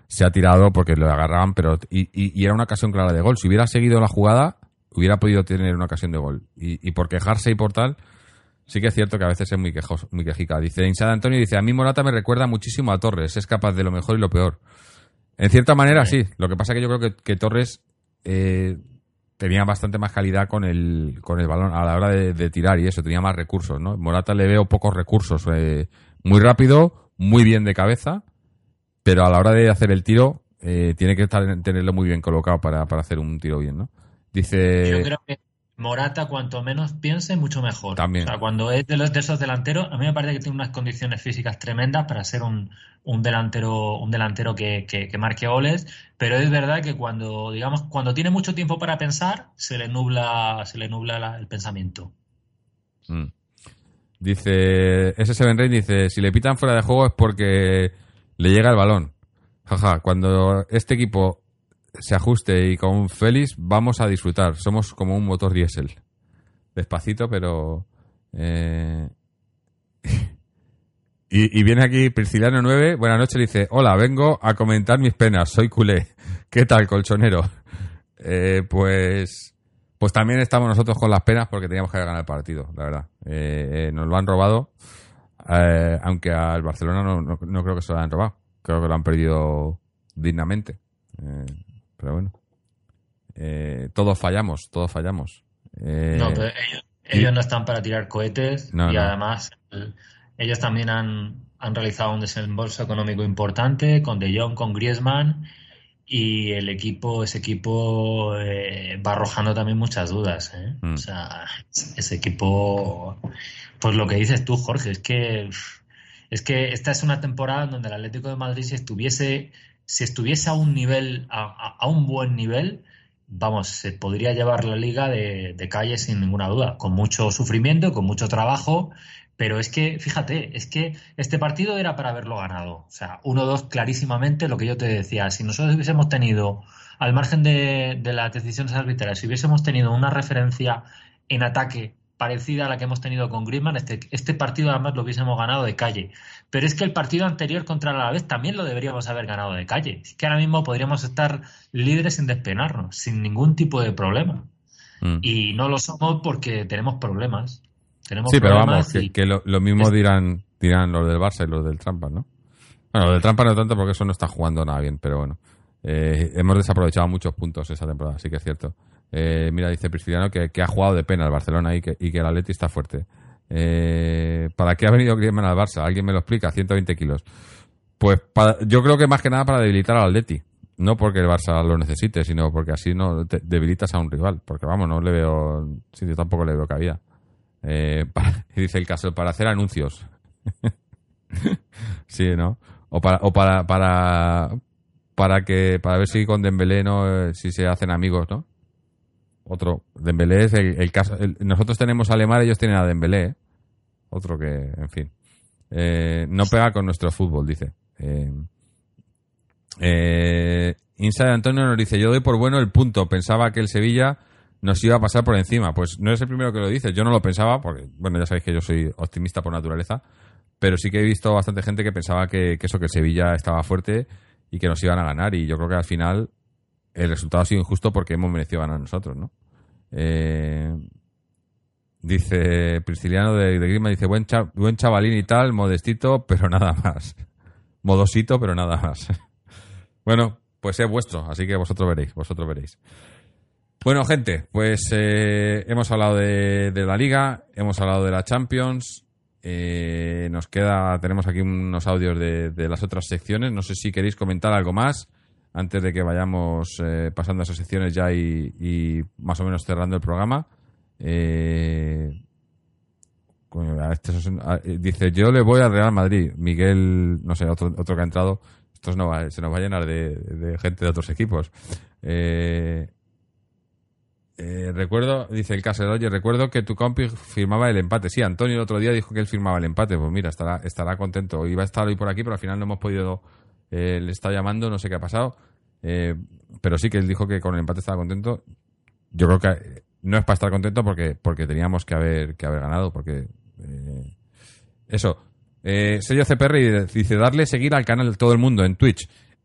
se ha tirado porque lo agarraban, pero y, y, y era una ocasión clara de gol. Si hubiera seguido la jugada, hubiera podido tener una ocasión de gol. Y, y por quejarse y por tal, sí que es cierto que a veces es muy quejoso, muy quejica. Dice Insad Antonio, dice, a mí Morata me recuerda muchísimo a Torres, es capaz de lo mejor y lo peor. En cierta manera sí, lo que pasa es que yo creo que, que Torres eh, tenía bastante más calidad con el con el balón a la hora de, de tirar y eso, tenía más recursos, ¿no? Morata le veo pocos recursos, eh, muy rápido, muy bien de cabeza, pero a la hora de hacer el tiro eh, tiene que estar, tenerlo muy bien colocado para, para hacer un tiro bien, ¿no? Dice... Yo creo que Morata, cuanto menos piense, mucho mejor. También. O sea, cuando es de, los, de esos delanteros, a mí me parece que tiene unas condiciones físicas tremendas para ser un, un delantero un delantero que, que, que marque goles, pero es verdad que cuando, digamos, cuando tiene mucho tiempo para pensar, se le nubla, se le nubla la, el pensamiento. Mm. Dice, ese Seven Rey dice, si le pitan fuera de juego es porque le llega el balón. Jaja, cuando este equipo se ajuste y con Félix vamos a disfrutar. Somos como un motor diésel. Despacito, pero... Eh... y, y viene aquí Prisciliano nueve. Buenas noches, dice, hola, vengo a comentar mis penas. Soy culé. ¿Qué tal, colchonero? Eh, pues... Pues también estamos nosotros con las penas porque teníamos que ganar el partido, la verdad. Eh, eh, nos lo han robado, eh, aunque al Barcelona no, no, no creo que se lo hayan robado. Creo que lo han perdido dignamente. Eh, pero bueno. Eh, todos fallamos, todos fallamos. Eh, no, pero ellos, ellos no están para tirar cohetes no, y no. además el, ellos también han, han realizado un desembolso económico importante con De Jong, con Griezmann. Y el equipo, ese equipo eh, va arrojando también muchas dudas, ¿eh? Mm. O sea, ese equipo, pues lo que dices tú, Jorge, es que es que esta es una temporada en donde el Atlético de Madrid, si estuviese, si estuviese a un nivel, a, a, a un buen nivel, vamos, se podría llevar la liga de, de calle sin ninguna duda, con mucho sufrimiento, con mucho trabajo. Pero es que, fíjate, es que este partido era para haberlo ganado. O sea, uno dos clarísimamente, lo que yo te decía. Si nosotros hubiésemos tenido, al margen de, de las decisiones arbitrales, si hubiésemos tenido una referencia en ataque parecida a la que hemos tenido con Griezmann, este, este partido además lo hubiésemos ganado de calle. Pero es que el partido anterior contra el Alavés también lo deberíamos haber ganado de calle. Es que ahora mismo podríamos estar líderes sin despeinarnos, sin ningún tipo de problema. Mm. Y no lo somos porque tenemos problemas. Tenemos sí, pero vamos, y... que, que lo, lo mismo dirán dirán los del Barça y los del Trampas, ¿no? Bueno, los del Trampas no tanto porque eso no está jugando nada bien, pero bueno. Eh, hemos desaprovechado muchos puntos esa temporada, sí que es cierto. Eh, mira, dice Prisciliano que, que ha jugado de pena el Barcelona y que, y que el Atleti está fuerte. Eh, ¿Para qué ha venido Griezmann al Barça? ¿Alguien me lo explica? ciento veinte kilos. Pues para, yo creo que más que nada para debilitar al Atleti. No porque el Barça lo necesite, sino porque así no te debilitas a un rival. Porque vamos, no le veo... Sí, yo tampoco le veo cabida. Eh, para, dice el caso, para hacer anuncios. Sí, ¿no? O para o para para para que para ver si con Dembélé no si se hacen amigos, ¿no? Otro Dembélé es el, el caso el, nosotros tenemos a Lemar, ellos tienen a Dembélé, ¿eh? Otro que, en fin, eh, no pega con nuestro fútbol, dice. Eh, eh, Inside Antonio nos dice, yo doy por bueno el punto, pensaba que el Sevilla nos iba a pasar por encima. Pues no es el primero que lo dice, yo no lo pensaba, porque, bueno, ya sabéis que yo soy optimista por naturaleza, pero sí que he visto bastante gente que pensaba que, que eso, que Sevilla estaba fuerte y que nos iban a ganar, y yo creo que al final el resultado ha sido injusto porque hemos merecido ganar nosotros, ¿no? Eh, dice Prisciliano de, de Griezmann, dice, buen, cha, buen chavalín y tal, modestito, pero nada más. Modosito, pero nada más. Bueno, pues es vuestro, así que vosotros veréis, vosotros veréis. Bueno, gente, pues eh, hemos hablado de, de la Liga, hemos hablado de la Champions, eh, nos queda, tenemos aquí unos audios de, de las otras secciones, no sé si queréis comentar algo más antes de que vayamos eh, pasando a esas secciones ya y, y más o menos cerrando el programa. Eh, este es un, dice, yo le voy al Real Madrid. Miguel, no sé, otro, otro que ha entrado, esto no va, se nos va a llenar de, de gente de otros equipos. Eh... Eh, recuerdo, dice el caso de oye, recuerdo que tu compi firmaba el empate. Sí, Antonio el otro día dijo que él firmaba el empate. Pues mira, estará estará contento. Iba a estar hoy por aquí, pero al final no hemos podido. Eh, le está llamando, no sé qué ha pasado. Eh, pero sí que él dijo que con el empate estaba contento. Yo creo que no es para estar contento porque porque teníamos que haber que haber ganado. Porque eh, eso. Eh, sello C P R dice darle seguir al canal de todo el mundo en Twitch.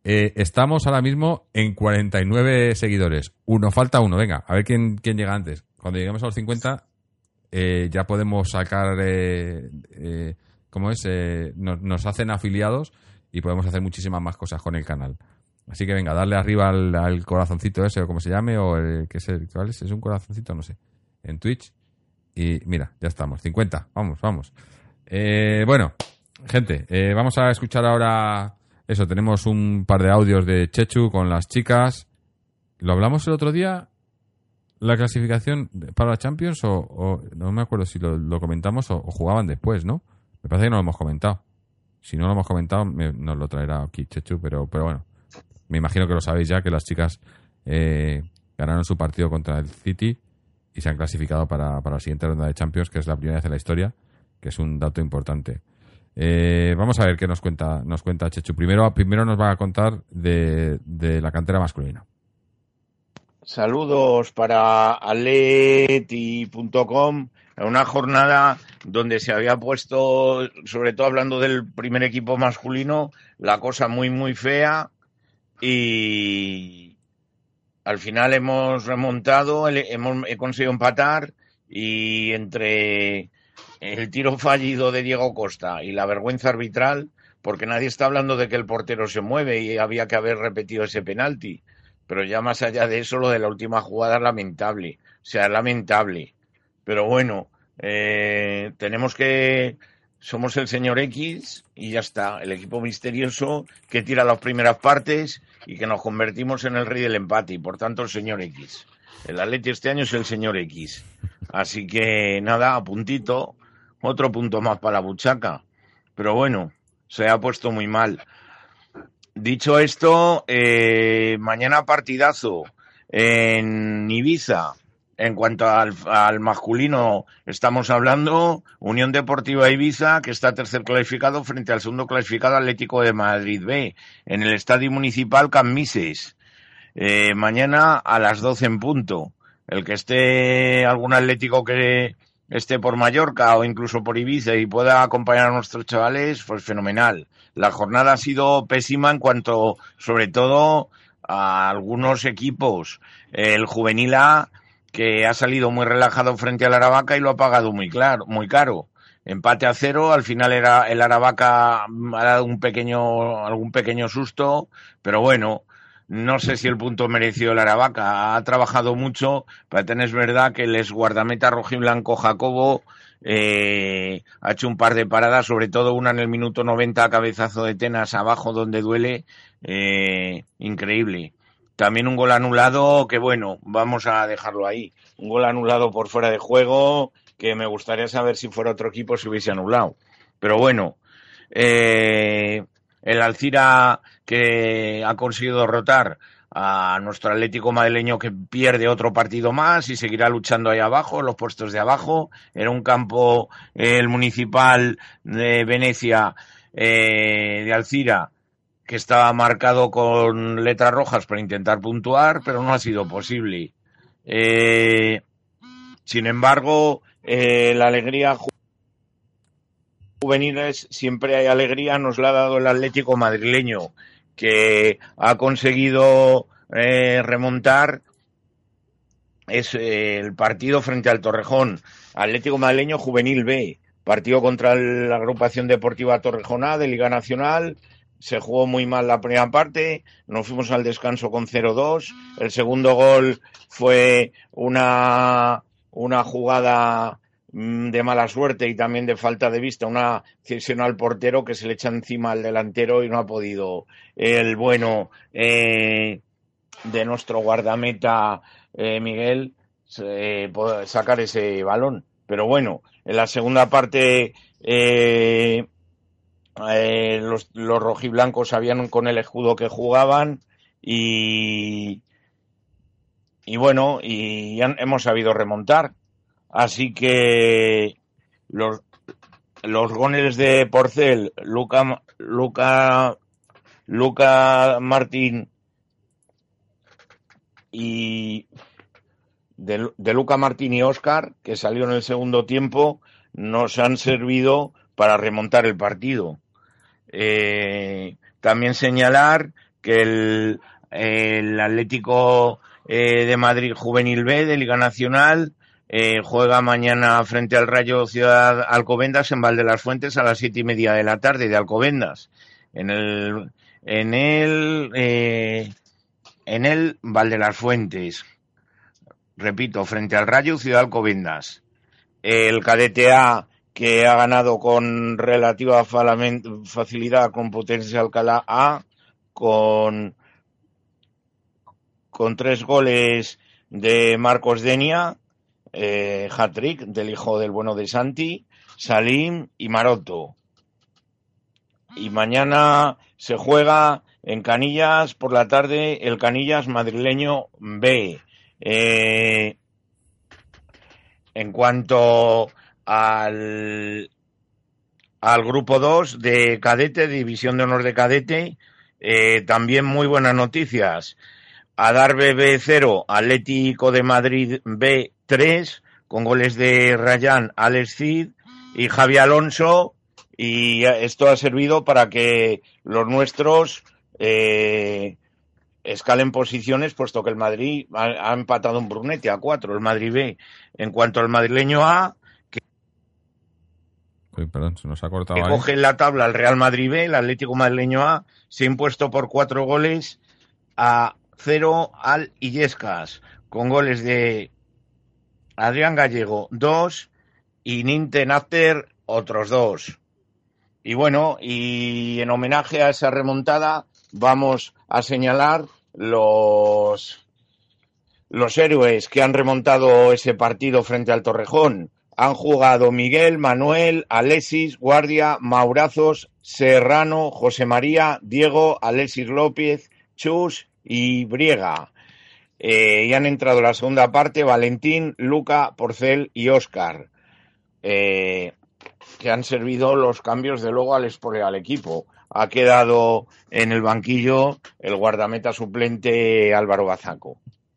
Eh, estamos ahora mismo en cuarenta y nueve seguidores. Uno, falta uno. Venga, a ver quién, quién llega antes. Cuando lleguemos a los cincuenta, eh, ya podemos sacar... Eh, eh, ¿Cómo es? Eh, nos, nos hacen afiliados y podemos hacer muchísimas más cosas con el canal. Así que venga, darle arriba al, al corazoncito ese, o como se llame, o el que es el, ¿cuál es? ¿Es un corazoncito? No sé. En Twitch. Y mira, ya estamos. cincuenta. Vamos, vamos. Eh, bueno, gente, eh, vamos a escuchar ahora... Eso, tenemos un par de audios de Chechu con las chicas. ¿Lo hablamos el otro día? ¿La clasificación para la Champions? O, o no me acuerdo si lo, lo comentamos o, o jugaban después, ¿no? Me parece que no lo hemos comentado. Si no lo hemos comentado, me, nos lo traerá aquí Chechu, pero, pero bueno. Me imagino que lo sabéis ya, que las chicas eh, ganaron su partido contra el City y se han clasificado para, para la siguiente ronda de Champions, que es la primera vez en la historia, que es un dato importante. Eh, vamos a ver qué nos cuenta nos cuenta Chechu. Primero, primero nos va a contar de, de la cantera masculina. Saludos para aleti punto com, en una jornada donde se había puesto, sobre todo hablando del primer equipo masculino, la cosa muy muy fea, y al final hemos remontado, hemos he conseguido empatar, y entre el tiro fallido de Diego Costa y la vergüenza arbitral, porque nadie está hablando de que el portero se mueve y había que haber repetido ese penalti, pero ya más allá de eso, lo de la última jugada es lamentable, o sea, es lamentable. Pero bueno, eh, tenemos que... Somos el señor X y ya está, el equipo misterioso que tira las primeras partes y que nos convertimos en el rey del empate, y por tanto el señor X. El Atleti este año es el señor X. Así que nada, a puntito, otro punto más para la buchaca. Pero bueno, se ha puesto muy mal. Dicho esto, eh, mañana partidazo en Ibiza. En cuanto al, al masculino, estamos hablando Unión Deportiva Ibiza, que está tercer clasificado frente al segundo clasificado Atlético de Madrid B, en el Estadio Municipal Cambises. Eh, mañana a las doce en punto. El que esté, algún atlético que esté por Mallorca o incluso por Ibiza y pueda acompañar a nuestros chavales, pues fenomenal. La jornada ha sido pésima en cuanto, sobre todo, a algunos equipos. El Juvenil A, que ha salido muy relajado frente al Aravaca y lo ha pagado muy claro, muy caro. Empate a cero, al final era el Aravaca ha dado un pequeño, algún pequeño susto, pero bueno, no sé si el punto mereció el Aravaca. Ha trabajado mucho, pero también es verdad que el ex guardameta rojiblanco Jacobo eh, ha hecho un par de paradas, sobre todo una en el minuto noventa, cabezazo de Tenas abajo donde duele, eh, increíble. También un gol anulado que, bueno, vamos a dejarlo ahí. Un gol anulado por fuera de juego que me gustaría saber si fuera otro equipo se hubiese anulado. Pero bueno, eh, el Alcira, que ha conseguido derrotar a nuestro Atlético madrileño, que pierde otro partido más y seguirá luchando ahí abajo, los puestos de abajo. Era un campo, eh, el municipal de Venecia, eh, de Alcira, que estaba marcado con letras rojas para intentar puntuar, pero no ha sido posible. Eh, sin embargo, eh, la alegría juvenil es, siempre hay alegría, nos la ha dado el Atlético madrileño, que ha conseguido eh, remontar es eh, el partido frente al Torrejón. Atlético madrileño Juvenil B, partido contra la agrupación deportiva Torrejón A de Liga Nacional. Se jugó muy mal la primera parte, nos fuimos al descanso con cero dos. El segundo gol fue una, una jugada de mala suerte y también de falta de vista, una cesión al portero que se le echa encima al delantero y no ha podido el bueno eh, de nuestro guardameta eh, Miguel eh, sacar ese balón. Pero bueno, en la segunda parte... Eh, Eh, los, los rojiblancos sabían con el escudo que jugaban y y bueno, y ya hemos sabido remontar, así que los los goles de Porcel, Luca Luca Luca Martín y de, de Luca Martín y Óscar, que salió en el segundo tiempo, nos han servido para remontar el partido. Eh, también señalar que el, el Atlético eh, de Madrid Juvenil B de Liga Nacional eh, juega mañana frente al Rayo Ciudad Alcobendas en Valdelasfuentes a las siete y media de la tarde de Alcobendas. En el, en el, eh, en el Valdelasfuentes. Repito, frente al Rayo Ciudad Alcobendas. El Cadete A, que ha ganado con relativa facilidad con Potencia Alcalá A, con, con tres goles de Marcos Denia, eh, hat-trick del hijo del bueno de Santi, Salim y Maroto. Y mañana se juega en Canillas por la tarde el Canillas madrileño B. Eh, en cuanto al, al grupo dos de cadete, división de honor de cadete, eh, también muy buenas noticias. Adarve B cero, Atlético de Madrid B tres, con goles de Rayán, Alex Cid y Javi Alonso, y esto ha servido para que los nuestros eh, escalen posiciones, puesto que el Madrid ha, ha empatado un Brunete a cuatro, el Madrid B. En cuanto al madrileño A, que, Uy, perdón, se nos ha cortado que ahí. coge en la tabla el Real Madrid B, el Atlético madrileño A se ha impuesto por cuatro goles a cero al Illescas, con goles de Adrián Gallego, dos, y Ninten After, otros dos. Y bueno, y en homenaje a esa remontada, vamos a señalar los, los héroes que han remontado ese partido frente al Torrejón. Han jugado Miguel, Manuel, Alexis, Guardia, Maurazos, Serrano, José María, Diego, Alexis López, Chus y Briega. Eh, y han entrado en la segunda parte Valentín, Luca, Porcel y Óscar, eh, que han servido los cambios de luego al, al equipo. Ha quedado en el banquillo el guardameta suplente Álvaro Bazaco.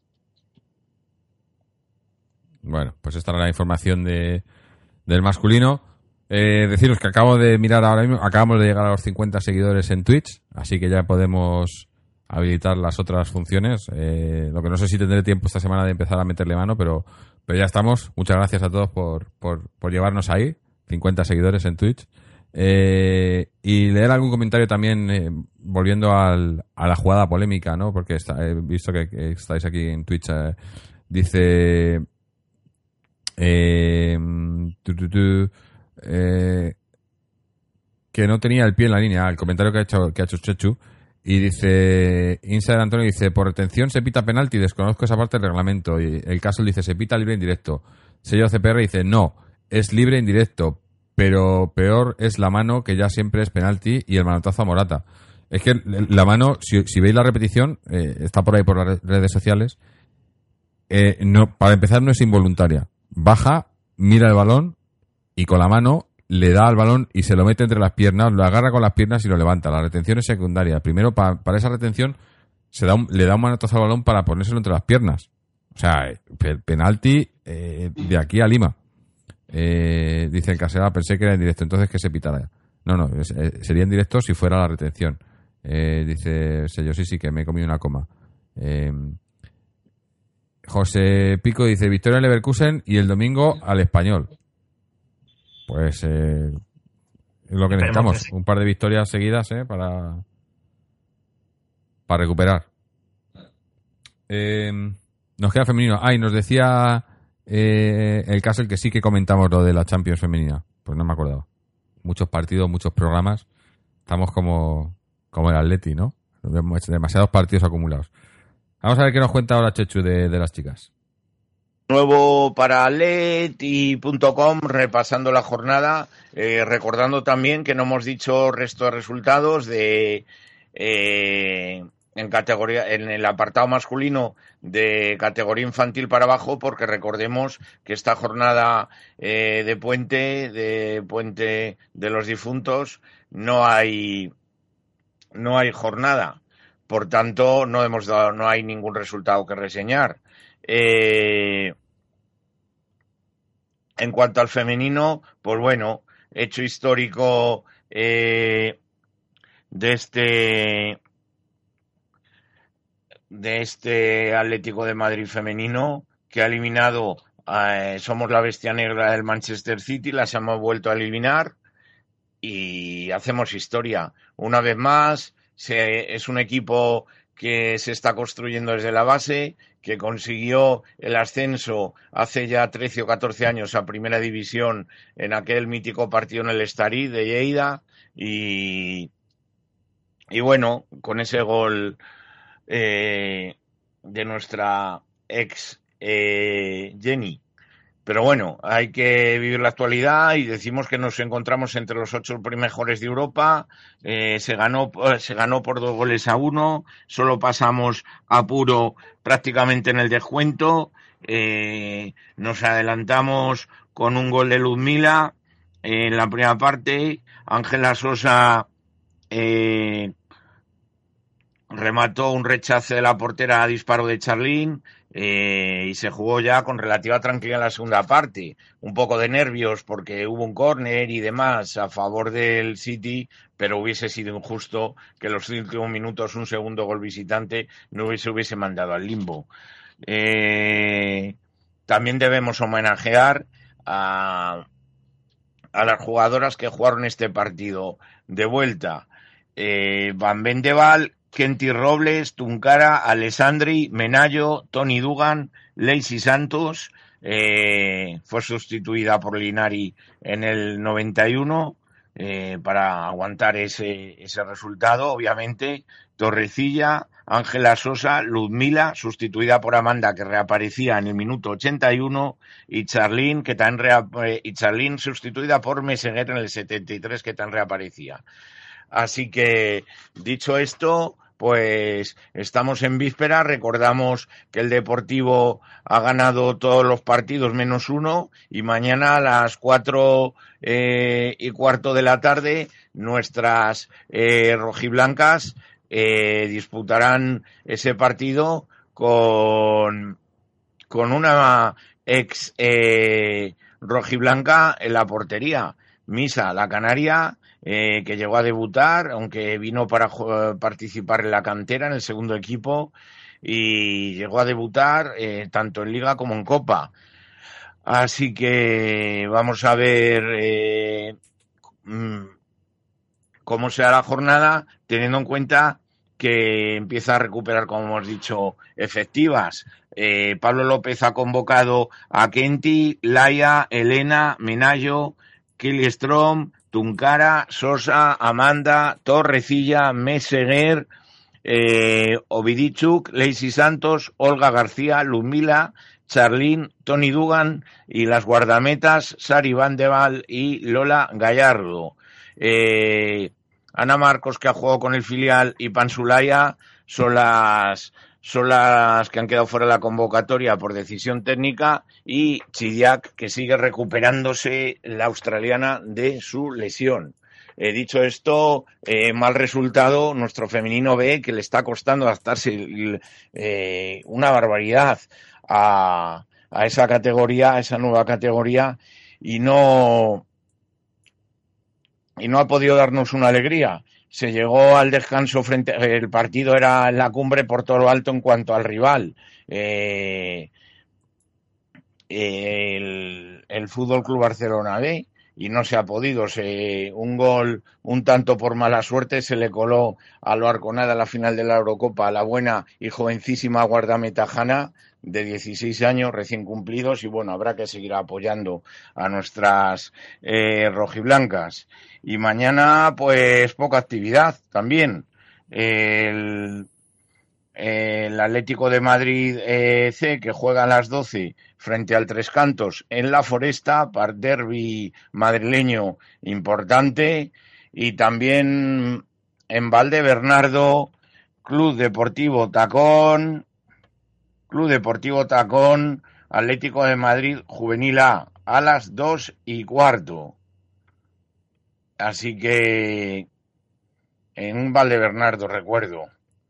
Bueno, pues esta era la información de, del masculino. Eh, deciros que acabo de mirar ahora mismo, acabamos de llegar a los cincuenta seguidores en Twitch, así que ya podemos habilitar las otras funciones. Eh, lo que no sé si tendré tiempo esta semana de empezar a meterle mano, pero, pero ya estamos. Muchas gracias a todos por, por, por llevarnos ahí. cincuenta seguidores en Twitch. Eh, y leer algún comentario también, eh, volviendo al, a la jugada polémica, ¿no? Porque está, he visto que, que estáis aquí en Twitch. Eh, dice... Eh, tu, tu, tu, eh, que no tenía el pie en la línea. El comentario que ha hecho, que ha hecho Chechu. Y dice, Insider Antonio dice, por retención se pita penalti, desconozco esa parte del reglamento. Y el caso dice, se pita libre indirecto. Sello C P R dice, no, es libre indirecto, pero peor es la mano, que ya siempre es penalti, y el manotazo a Morata. Es que la mano, si, si veis la repetición, eh, está por ahí por las redes sociales, eh, no, para empezar no es involuntaria. Baja, mira el balón, y con la mano le da al balón y se lo mete entre las piernas, lo agarra con las piernas y lo levanta. La retención es secundaria. Primero, pa, para esa retención, se da un, le da un manotazo al balón para ponérselo entre las piernas. O sea, penalti eh, de aquí a Lima. Eh, dice el Casera, pensé que era en directo, entonces que se pitara. No, no, es, eh, sería en directo si fuera la retención. Eh, dice Sello, sí, sí, que me he comido una coma. Eh, José Pico dice, victoria en Leverkusen y el domingo al Español. Pues eh, es lo que necesitamos, sí. Un par de victorias seguidas eh, para para recuperar. Eh, nos queda femenino. Ah, y nos decía eh, el caso el que sí que comentamos lo de la Champions femenina. Pues no me acordaba. Muchos partidos, muchos programas. Estamos como, como el Atleti, ¿no? Demasiados partidos acumulados. Vamos a ver qué nos cuenta ahora Chechu de, de las chicas. Nuevo para atleti punto com, repasando la jornada, eh, recordando también que no hemos dicho resto de resultados de eh, en categoría en el apartado masculino de categoría infantil para abajo, porque recordemos que esta jornada eh, de puente de puente de los difuntos no hay no hay jornada, por tanto no hemos dado no hay ningún resultado que reseñar. Eh, en cuanto al femenino, pues bueno, hecho histórico eh, de este de este Atlético de Madrid femenino que ha eliminado, eh, somos la bestia negra del Manchester City, las hemos vuelto a eliminar y hacemos historia. Una vez más, se, es un equipo que se está construyendo desde la base, que consiguió el ascenso hace ya trece o catorce años a Primera División en aquel mítico partido en el Estarí de Lleida y, y bueno, con ese gol eh, de nuestra ex eh, Jenny. Pero bueno, hay que vivir la actualidad y decimos que nos encontramos entre los ocho mejores de Europa. Eh, se ganó, se ganó por dos goles a uno. Solo pasamos apuro prácticamente en el descuento. Eh, nos adelantamos con un gol de Ludmila eh, en la primera parte. Ángela Sosa eh, remató un rechace de la portera a disparo de Charlín. Eh, y se jugó ya con relativa tranquilidad en la segunda parte. Un poco de nervios porque hubo un córner y demás a favor del City, pero hubiese sido injusto que en los últimos minutos un segundo gol visitante no hubiese, hubiese mandado al limbo. Eh, también debemos homenajear a, a las jugadoras que jugaron este partido de vuelta. Eh, Van Vendeval, Kenty Robles, Tunkara, Alessandri, Menayo, Toni Dugan, Lacey Santos, eh, fue sustituida por Linari en el noventa y uno eh, para aguantar ese, ese resultado, obviamente. Torrecilla, Ángela Sosa, Ludmila, sustituida por Amanda, que reaparecía en el minuto ochenta y uno, y Charlín, que tan rea, eh, y Charlín sustituida por Meseguer en el setenta y tres, que tan reaparecía. Así que, dicho esto, pues estamos en víspera. Recordamos que el Deportivo ha ganado todos los partidos menos uno y mañana a las cuatro eh, y cuarto de la tarde nuestras eh, rojiblancas eh, disputarán ese partido con, con una ex eh, rojiblanca en la portería. Misa, la canaria, eh, que llegó a debutar, aunque vino para uh, participar en la cantera, en el segundo equipo, y llegó a debutar eh, tanto en Liga como en Copa. Así que vamos a ver eh, cómo será la jornada, teniendo en cuenta que empieza a recuperar, como hemos dicho, efectivas. Eh, Pablo López ha convocado a Kenty, Laia, Elena, Menayo, Kelly Strom, Tunkara, Sosa, Amanda, Torrecilla, Meseguer, eh, Ovidichuk, Lacey Santos, Olga García, Ludmila, Charlín, Toni Dugan y las guardametas Sari Vandeval y Lola Gallardo. Eh, Ana Marcos, que ha jugado con el filial, y Pansulaya son las son las que han quedado fuera de la convocatoria por decisión técnica, y Chidiac, que sigue recuperándose, la australiana, de su lesión. Eh, dicho esto, eh, mal resultado, nuestro femenino B, que le está costando adaptarse eh, una barbaridad a, a esa categoría, a esa nueva categoría, y no, y no ha podido darnos una alegría. Se llegó al descanso frente, el partido era en la cumbre por todo lo alto en cuanto al rival. Eh, el, el Fútbol Club Barcelona B, y no se ha podido. Se, un gol, un tanto por mala suerte, se le coló a lo Arconada a la final de la Eurocopa a la buena y jovencísima guardameta Hanna, de dieciséis años recién cumplidos, y bueno, habrá que seguir apoyando a nuestras eh, rojiblancas. Y mañana, pues, poca actividad también. El, el Atlético de Madrid eh, C, que juega a las doce frente al Tres Cantos en la Foresta, para derbi madrileño importante. Y también en Valdebernardo, Club Deportivo Tacón, Club Deportivo Tacón, Atlético de Madrid Juvenil A, a las dos y cuarto. Así que en Valdebernardo, recuerdo,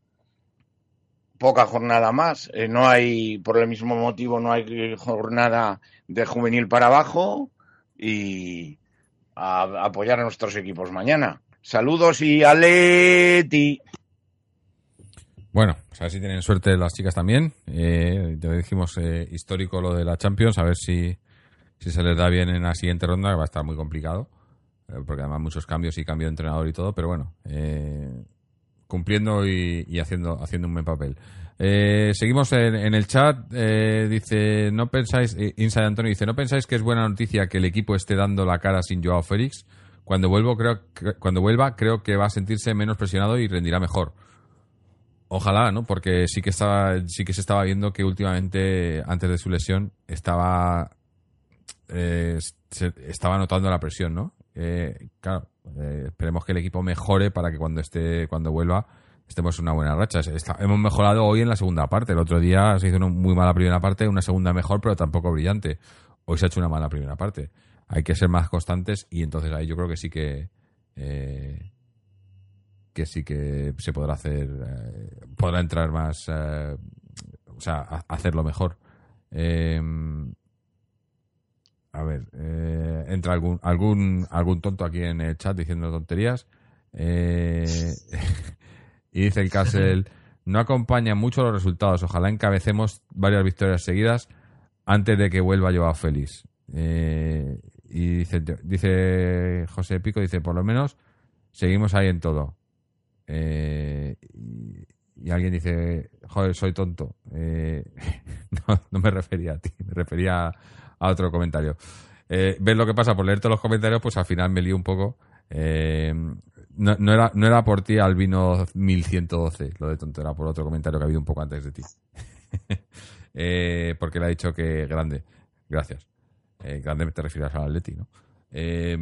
poca jornada más. Eh, no hay, por el mismo motivo, no hay jornada de juvenil para abajo, y a, a apoyar a nuestros equipos mañana. Saludos y Aleti. Bueno, pues a ver si tienen suerte las chicas también. Eh, ya dijimos eh, histórico lo de la Champions, a ver si, si se les da bien en la siguiente ronda, que va a estar muy complicado, eh, porque además muchos cambios y cambio de entrenador y todo, pero bueno, eh, cumpliendo y, y haciendo, haciendo un buen papel. Eh, seguimos en, en el chat, eh, dice, no pensáis, eh, Inside Antonio dice, ¿no pensáis que es buena noticia que el equipo esté dando la cara sin Joao Félix? Cuando vuelvo, creo, que, cuando vuelva, creo que va a sentirse menos presionado y rendirá mejor. Ojalá, ¿no? Porque sí que estaba, sí que se estaba viendo que últimamente, antes de su lesión, estaba, eh, se, estaba notando la presión, ¿no? Eh, claro, eh, esperemos que el equipo mejore para que cuando esté, cuando vuelva, estemos en una buena racha. Está, hemos mejorado hoy en la segunda parte. El otro día se hizo una muy mala primera parte, una segunda mejor, pero tampoco brillante. Hoy se ha hecho una mala primera parte. Hay que ser más constantes y entonces ahí yo creo que sí que eh, que sí que se podrá hacer, eh, podrá entrar más, eh, o sea, a, hacerlo mejor. Eh, a ver, eh, entra algún algún algún tonto aquí en el chat diciendo tonterías. Eh, y dice el Castle, no acompañan mucho los resultados. Ojalá encabecemos varias victorias seguidas antes de que vuelva Joao Félix. Eh, y dice, dice José Pico, dice, por lo menos seguimos ahí en todo. Eh, y, y alguien dice, joder, soy tonto. Eh, no, no me refería a ti, me refería a, a otro comentario. Eh, ¿Ves lo que pasa? Por leer todos los comentarios, pues al final me lío un poco. Eh, no, no, era, no era por ti, Albino mil ciento doce, lo de tonto, era por otro comentario que ha habido un poco antes de ti. eh, porque le ha dicho que grande. Gracias. Eh, grande te refieres al Atleti, ¿no? Eh,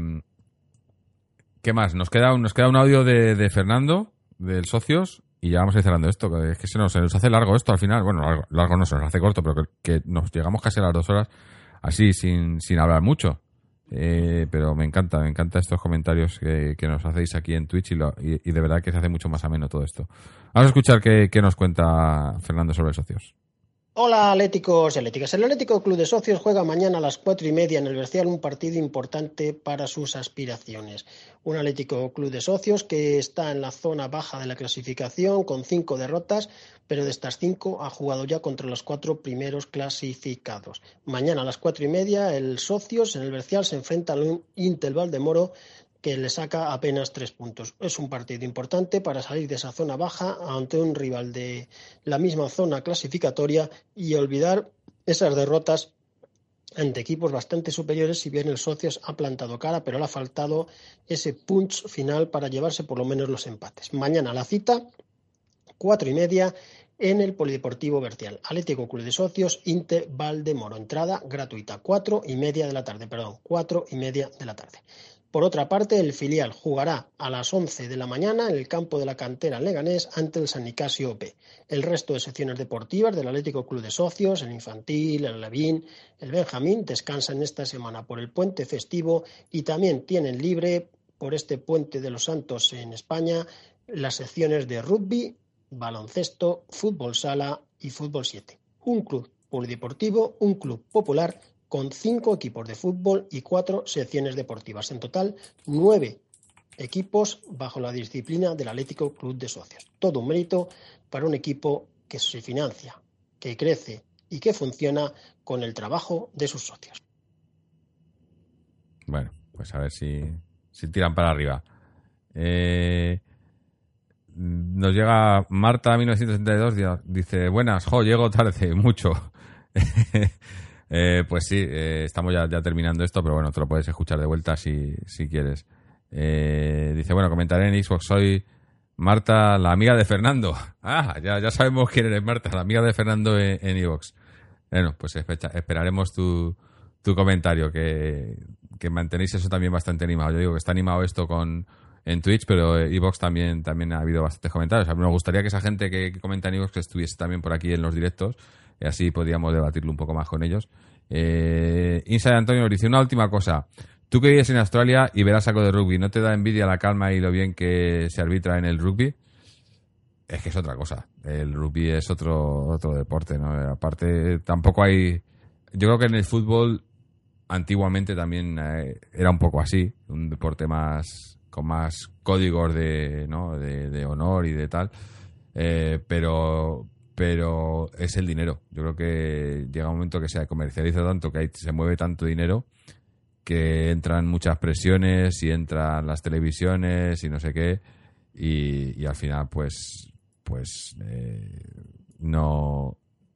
¿Qué más? Nos queda un, nos queda un audio de, de Fernando, del Socios, y ya vamos a ir cerrando esto. Que es que se nos, se nos hace largo esto al final. Bueno, largo, largo no se nos hace corto, pero que, que nos llegamos casi a las dos horas así, sin, sin hablar mucho. Eh, pero me encanta, me encanta estos comentarios que, que nos hacéis aquí en Twitch y, lo, y, y de verdad que se hace mucho más ameno todo esto. Vamos a escuchar qué, qué nos cuenta Fernando sobre el Socios. Hola Atléticos y Atléticas. El Atlético Club de Socios juega mañana a las cuatro y media en el Bercial un partido importante para sus aspiraciones. Un Atlético Club de Socios que está en la zona baja de la clasificación con cinco derrotas, pero de estas cinco ha jugado ya contra los cuatro primeros clasificados. Mañana a las cuatro y media el Socios en el Bercial se enfrenta al Inter Valdemoro, que le saca apenas tres puntos. Es un partido importante para salir de esa zona baja ante un rival de la misma zona clasificatoria y olvidar esas derrotas ante equipos bastante superiores, si bien el Socios ha plantado cara, pero le ha faltado ese punch final para llevarse por lo menos los empates. Mañana la cita, cuatro y media, en el Polideportivo Bercial. Atlético Club de Socios, Inter Valdemoro. Entrada gratuita, cuatro y media de la tarde, perdón, cuatro y media de la tarde. Por otra parte, el filial jugará a las once de la mañana en el campo de la cantera Leganés ante el San Nicasio B. El resto de secciones deportivas del Atlético Club de Socios, el infantil, el alevín, el benjamín, descansan esta semana por el puente festivo y también tienen libre por este puente de los Santos en España las secciones de rugby, baloncesto, fútbol sala y fútbol siete. Un club polideportivo, un club popular con cinco equipos de fútbol y cuatro secciones deportivas. En total, nueve equipos bajo la disciplina del Atlético Club de Socios. Todo un mérito para un equipo que se financia, que crece y que funciona con el trabajo de sus socios. Bueno, pues a ver si, si tiran para arriba. Eh, nos llega Marta mil novecientos setenta y dos, dice, buenas, jo, llego tarde, mucho. Eh, pues sí, eh, estamos ya, ya terminando esto, pero bueno, te lo puedes escuchar de vuelta si, si quieres. Eh, dice, bueno, comentaré en Xbox, soy Marta, la amiga de Fernando. Ah, ya, ya sabemos quién eres, Marta, la amiga de Fernando en, en Xbox. Bueno, pues especha, esperaremos tu, tu comentario, que, que mantenéis eso también bastante animado. Yo digo que está animado esto con en Twitch, pero Xbox también, también ha habido bastantes comentarios. A mí me gustaría que esa gente que, que comenta en Xbox que estuviese también por aquí en los directos, y así podíamos debatirlo un poco más con ellos. Eh, Inside Antonio dice, una última cosa. Tú que vives en Australia y verás algo de rugby, ¿no te da envidia la calma y lo bien que se arbitra en el rugby? Es que es otra cosa. El rugby es otro otro deporte, ¿no? Aparte, tampoco hay... Yo creo que en el fútbol antiguamente también eh, era un poco así, un deporte más con más códigos de, ¿no? de, de honor y de tal. Eh, pero pero es el dinero. Yo creo que llega un momento que se comercializa tanto, que hay, se mueve tanto dinero, que entran muchas presiones y entran las televisiones y no sé qué, y, y al final pues pues eh, no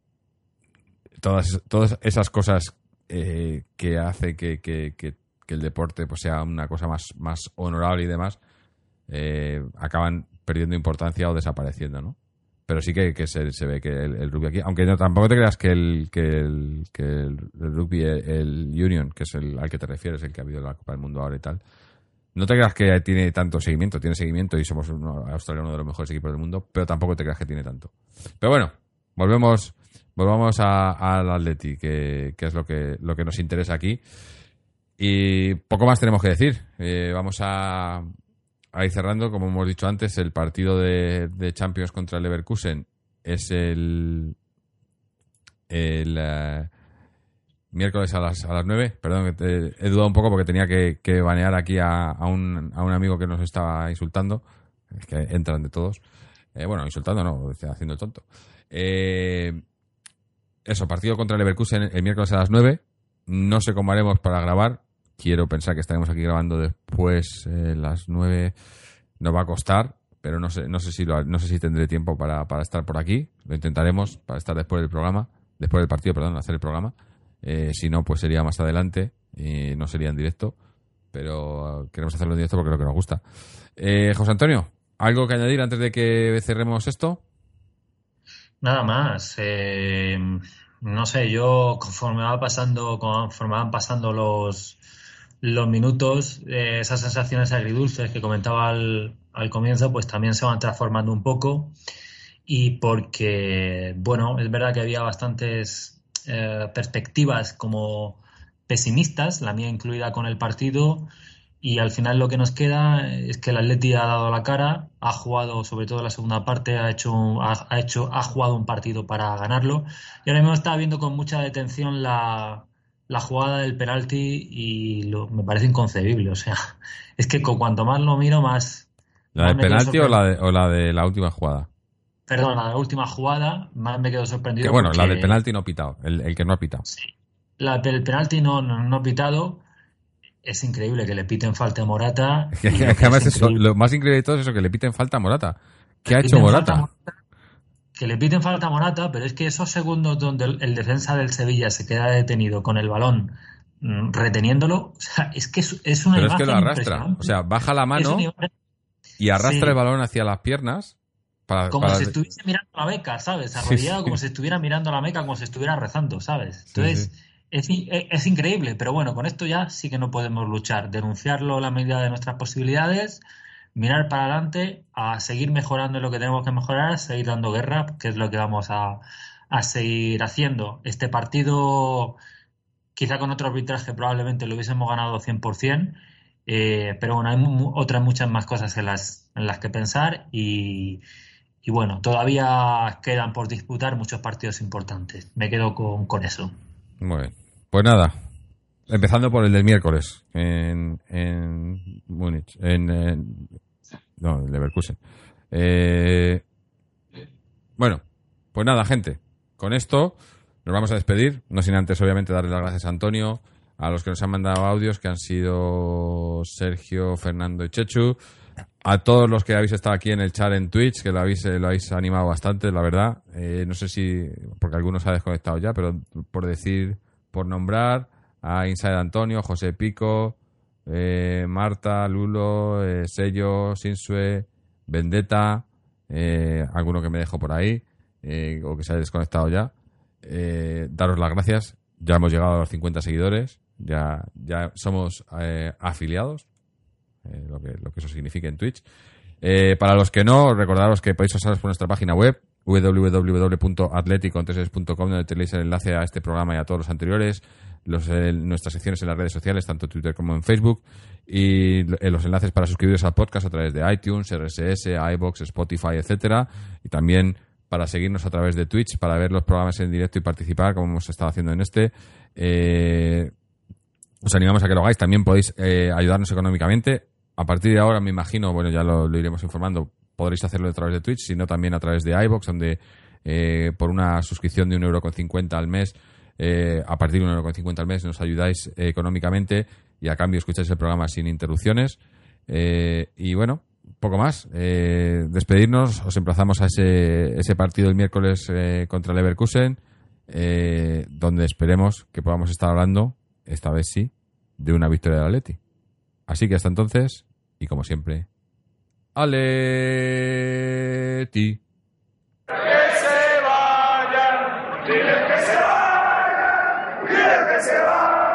todas todas esas cosas eh, que hace que, que, que, que el deporte pues sea una cosa más, más honorable y demás, eh, acaban perdiendo importancia o desapareciendo, ¿no? Pero sí que, que se, se ve que el, el rugby aquí, aunque no, tampoco te creas que el que el, que el, el rugby, el, el Union, que es el al que te refieres, el que ha habido en la Copa del Mundo ahora y tal, no te creas que tiene tanto seguimiento, tiene seguimiento y somos uno, Australia uno de los mejores equipos del mundo, pero tampoco te creas que tiene tanto. Pero bueno, volvemos volvamos al Atleti, que, que es lo que lo que nos interesa aquí. Y poco más tenemos que decir. Eh, vamos a Ahí cerrando, como hemos dicho antes, el partido de, de Champions contra el Leverkusen es el, el uh, miércoles a las a las nueve. Perdón, que te, he dudado un poco porque tenía que, que banear aquí a, a, un, a un amigo que nos estaba insultando. Es que entran de todos. Eh, bueno, insultando no, haciendo el tonto. Eh, eso, partido contra el Leverkusen el miércoles a las nueve. No sé cómo haremos para grabar. Quiero pensar que estaremos aquí grabando después eh, las nueve. Nos va a costar, pero no sé no sé si lo, no sé si tendré tiempo para, para estar por aquí. Lo intentaremos para estar después del programa, después del partido, perdón, hacer el programa. Eh, si no, pues sería más adelante y no sería en directo, pero uh, queremos hacerlo en directo porque es lo que nos gusta. Eh, José Antonio, ¿algo que añadir antes de que cerremos esto? Nada más. Eh, no sé, yo conforme va pasando, conforme van pasando los los minutos, eh, esas sensaciones agridulces que comentaba al, al comienzo, pues también se van transformando un poco. Y porque, bueno, es verdad que había bastantes eh, perspectivas como pesimistas, la mía incluida con el partido, y al final lo que nos queda es que el Atleti ha dado la cara, ha jugado, sobre todo en la segunda parte, ha hecho, ha, ha hecho, ha jugado un partido para ganarlo, y ahora mismo está viendo con mucha detención la, la jugada del penalti y lo, me parece inconcebible. O sea, es que con cuanto más lo miro, más... ¿La más del me quedo penalti o la, sorprendido. de, o la de la última jugada? Perdón, la última jugada, más me quedo sorprendido. Que bueno, porque, la del penalti no pitado, el, el que no ha pitado. sí, la del penalti no, no, no pitado. Es increíble que le piten falta a Morata. Es que, y que lo que además es eso, increíble, lo más increíble de todo es eso, que le piten falta a Morata. ¿Qué ha le hecho piten falta a Morata? Morata, que le piten falta a Morata, pero es que esos segundos donde el, el defensa del Sevilla se queda detenido con el balón mm, reteniéndolo, o sea, es que es, es una Pero es que imagen lo arrastra. impresionante. O sea, baja la Es mano una imagen, y arrastra sí, el balón hacia las piernas. Para, como para... si estuviese mirando la Meca, ¿sabes? Sí, Arrodillado sí. como si estuviera mirando la Meca, como si estuviera rezando, ¿sabes? Sí, Entonces, sí. es, es increíble, pero bueno, con esto ya sí que no podemos luchar. Denunciarlo a la medida de nuestras posibilidades, mirar para adelante, a seguir mejorando en lo que tenemos que mejorar, seguir dando guerra, que es lo que vamos a, a seguir haciendo. Este partido, quizá con otro arbitraje probablemente lo hubiésemos ganado cien por ciento, eh, pero bueno, hay mu- otras muchas más cosas en las, en las que pensar y, y bueno, todavía quedan por disputar muchos partidos importantes. Me quedo con, con eso. Muy bien. Pues nada, empezando por el del miércoles en, en Múnich, en, en no, en Leverkusen. Eh, bueno, pues nada, gente, con esto nos vamos a despedir, no sin antes obviamente darle las gracias a Antonio, a los que nos han mandado audios, que han sido Sergio, Fernando y Chechu, a todos los que habéis estado aquí en el chat en Twitch, que lo habéis, eh, lo habéis animado bastante, la verdad. Eh, no sé si, porque algunos se han desconectado ya, pero por decir, por nombrar, a Inside Antonio, José Pico, eh, Marta, Lulo, eh, Sello, Sinsue, Vendetta, eh, alguno que me dejo por ahí, eh, o que se haya desconectado ya. Eh, daros las gracias. Ya hemos llegado a los cincuenta seguidores, ya, ya somos eh, afiliados. Eh, lo que lo que eso significa en Twitch. Eh, para los que no, recordaros que podéis pasaros por nuestra página web w w w punto atleticontreses punto com, donde tenéis el enlace a este programa y a todos los anteriores, los, eh, nuestras secciones en las redes sociales, tanto Twitter como en Facebook, y eh, los enlaces para suscribiros al podcast a través de iTunes, R S S, iVoox, Spotify, etcétera, y también para seguirnos a través de Twitch, para ver los programas en directo y participar, como hemos estado haciendo en este. Eh, os animamos a que lo hagáis. También podéis eh, ayudarnos económicamente. A partir de ahora, me imagino, bueno, ya lo, lo iremos informando, podréis hacerlo a través de Twitch, sino también a través de iVoox, donde eh, por una suscripción de un euro con cincuenta al mes, eh, a partir de un euro con cincuenta al mes, nos ayudáis eh, económicamente y a cambio escucháis el programa sin interrupciones. Eh, y bueno, poco más. Eh, despedirnos, os emplazamos a ese, ese partido el miércoles eh, contra el Leverkusen, eh, donde esperemos que podamos estar hablando, esta vez sí, de una victoria del Atleti. Así que hasta entonces, y como siempre, Atleti. Que se vaya, dile que se vaya, dile que se vaya.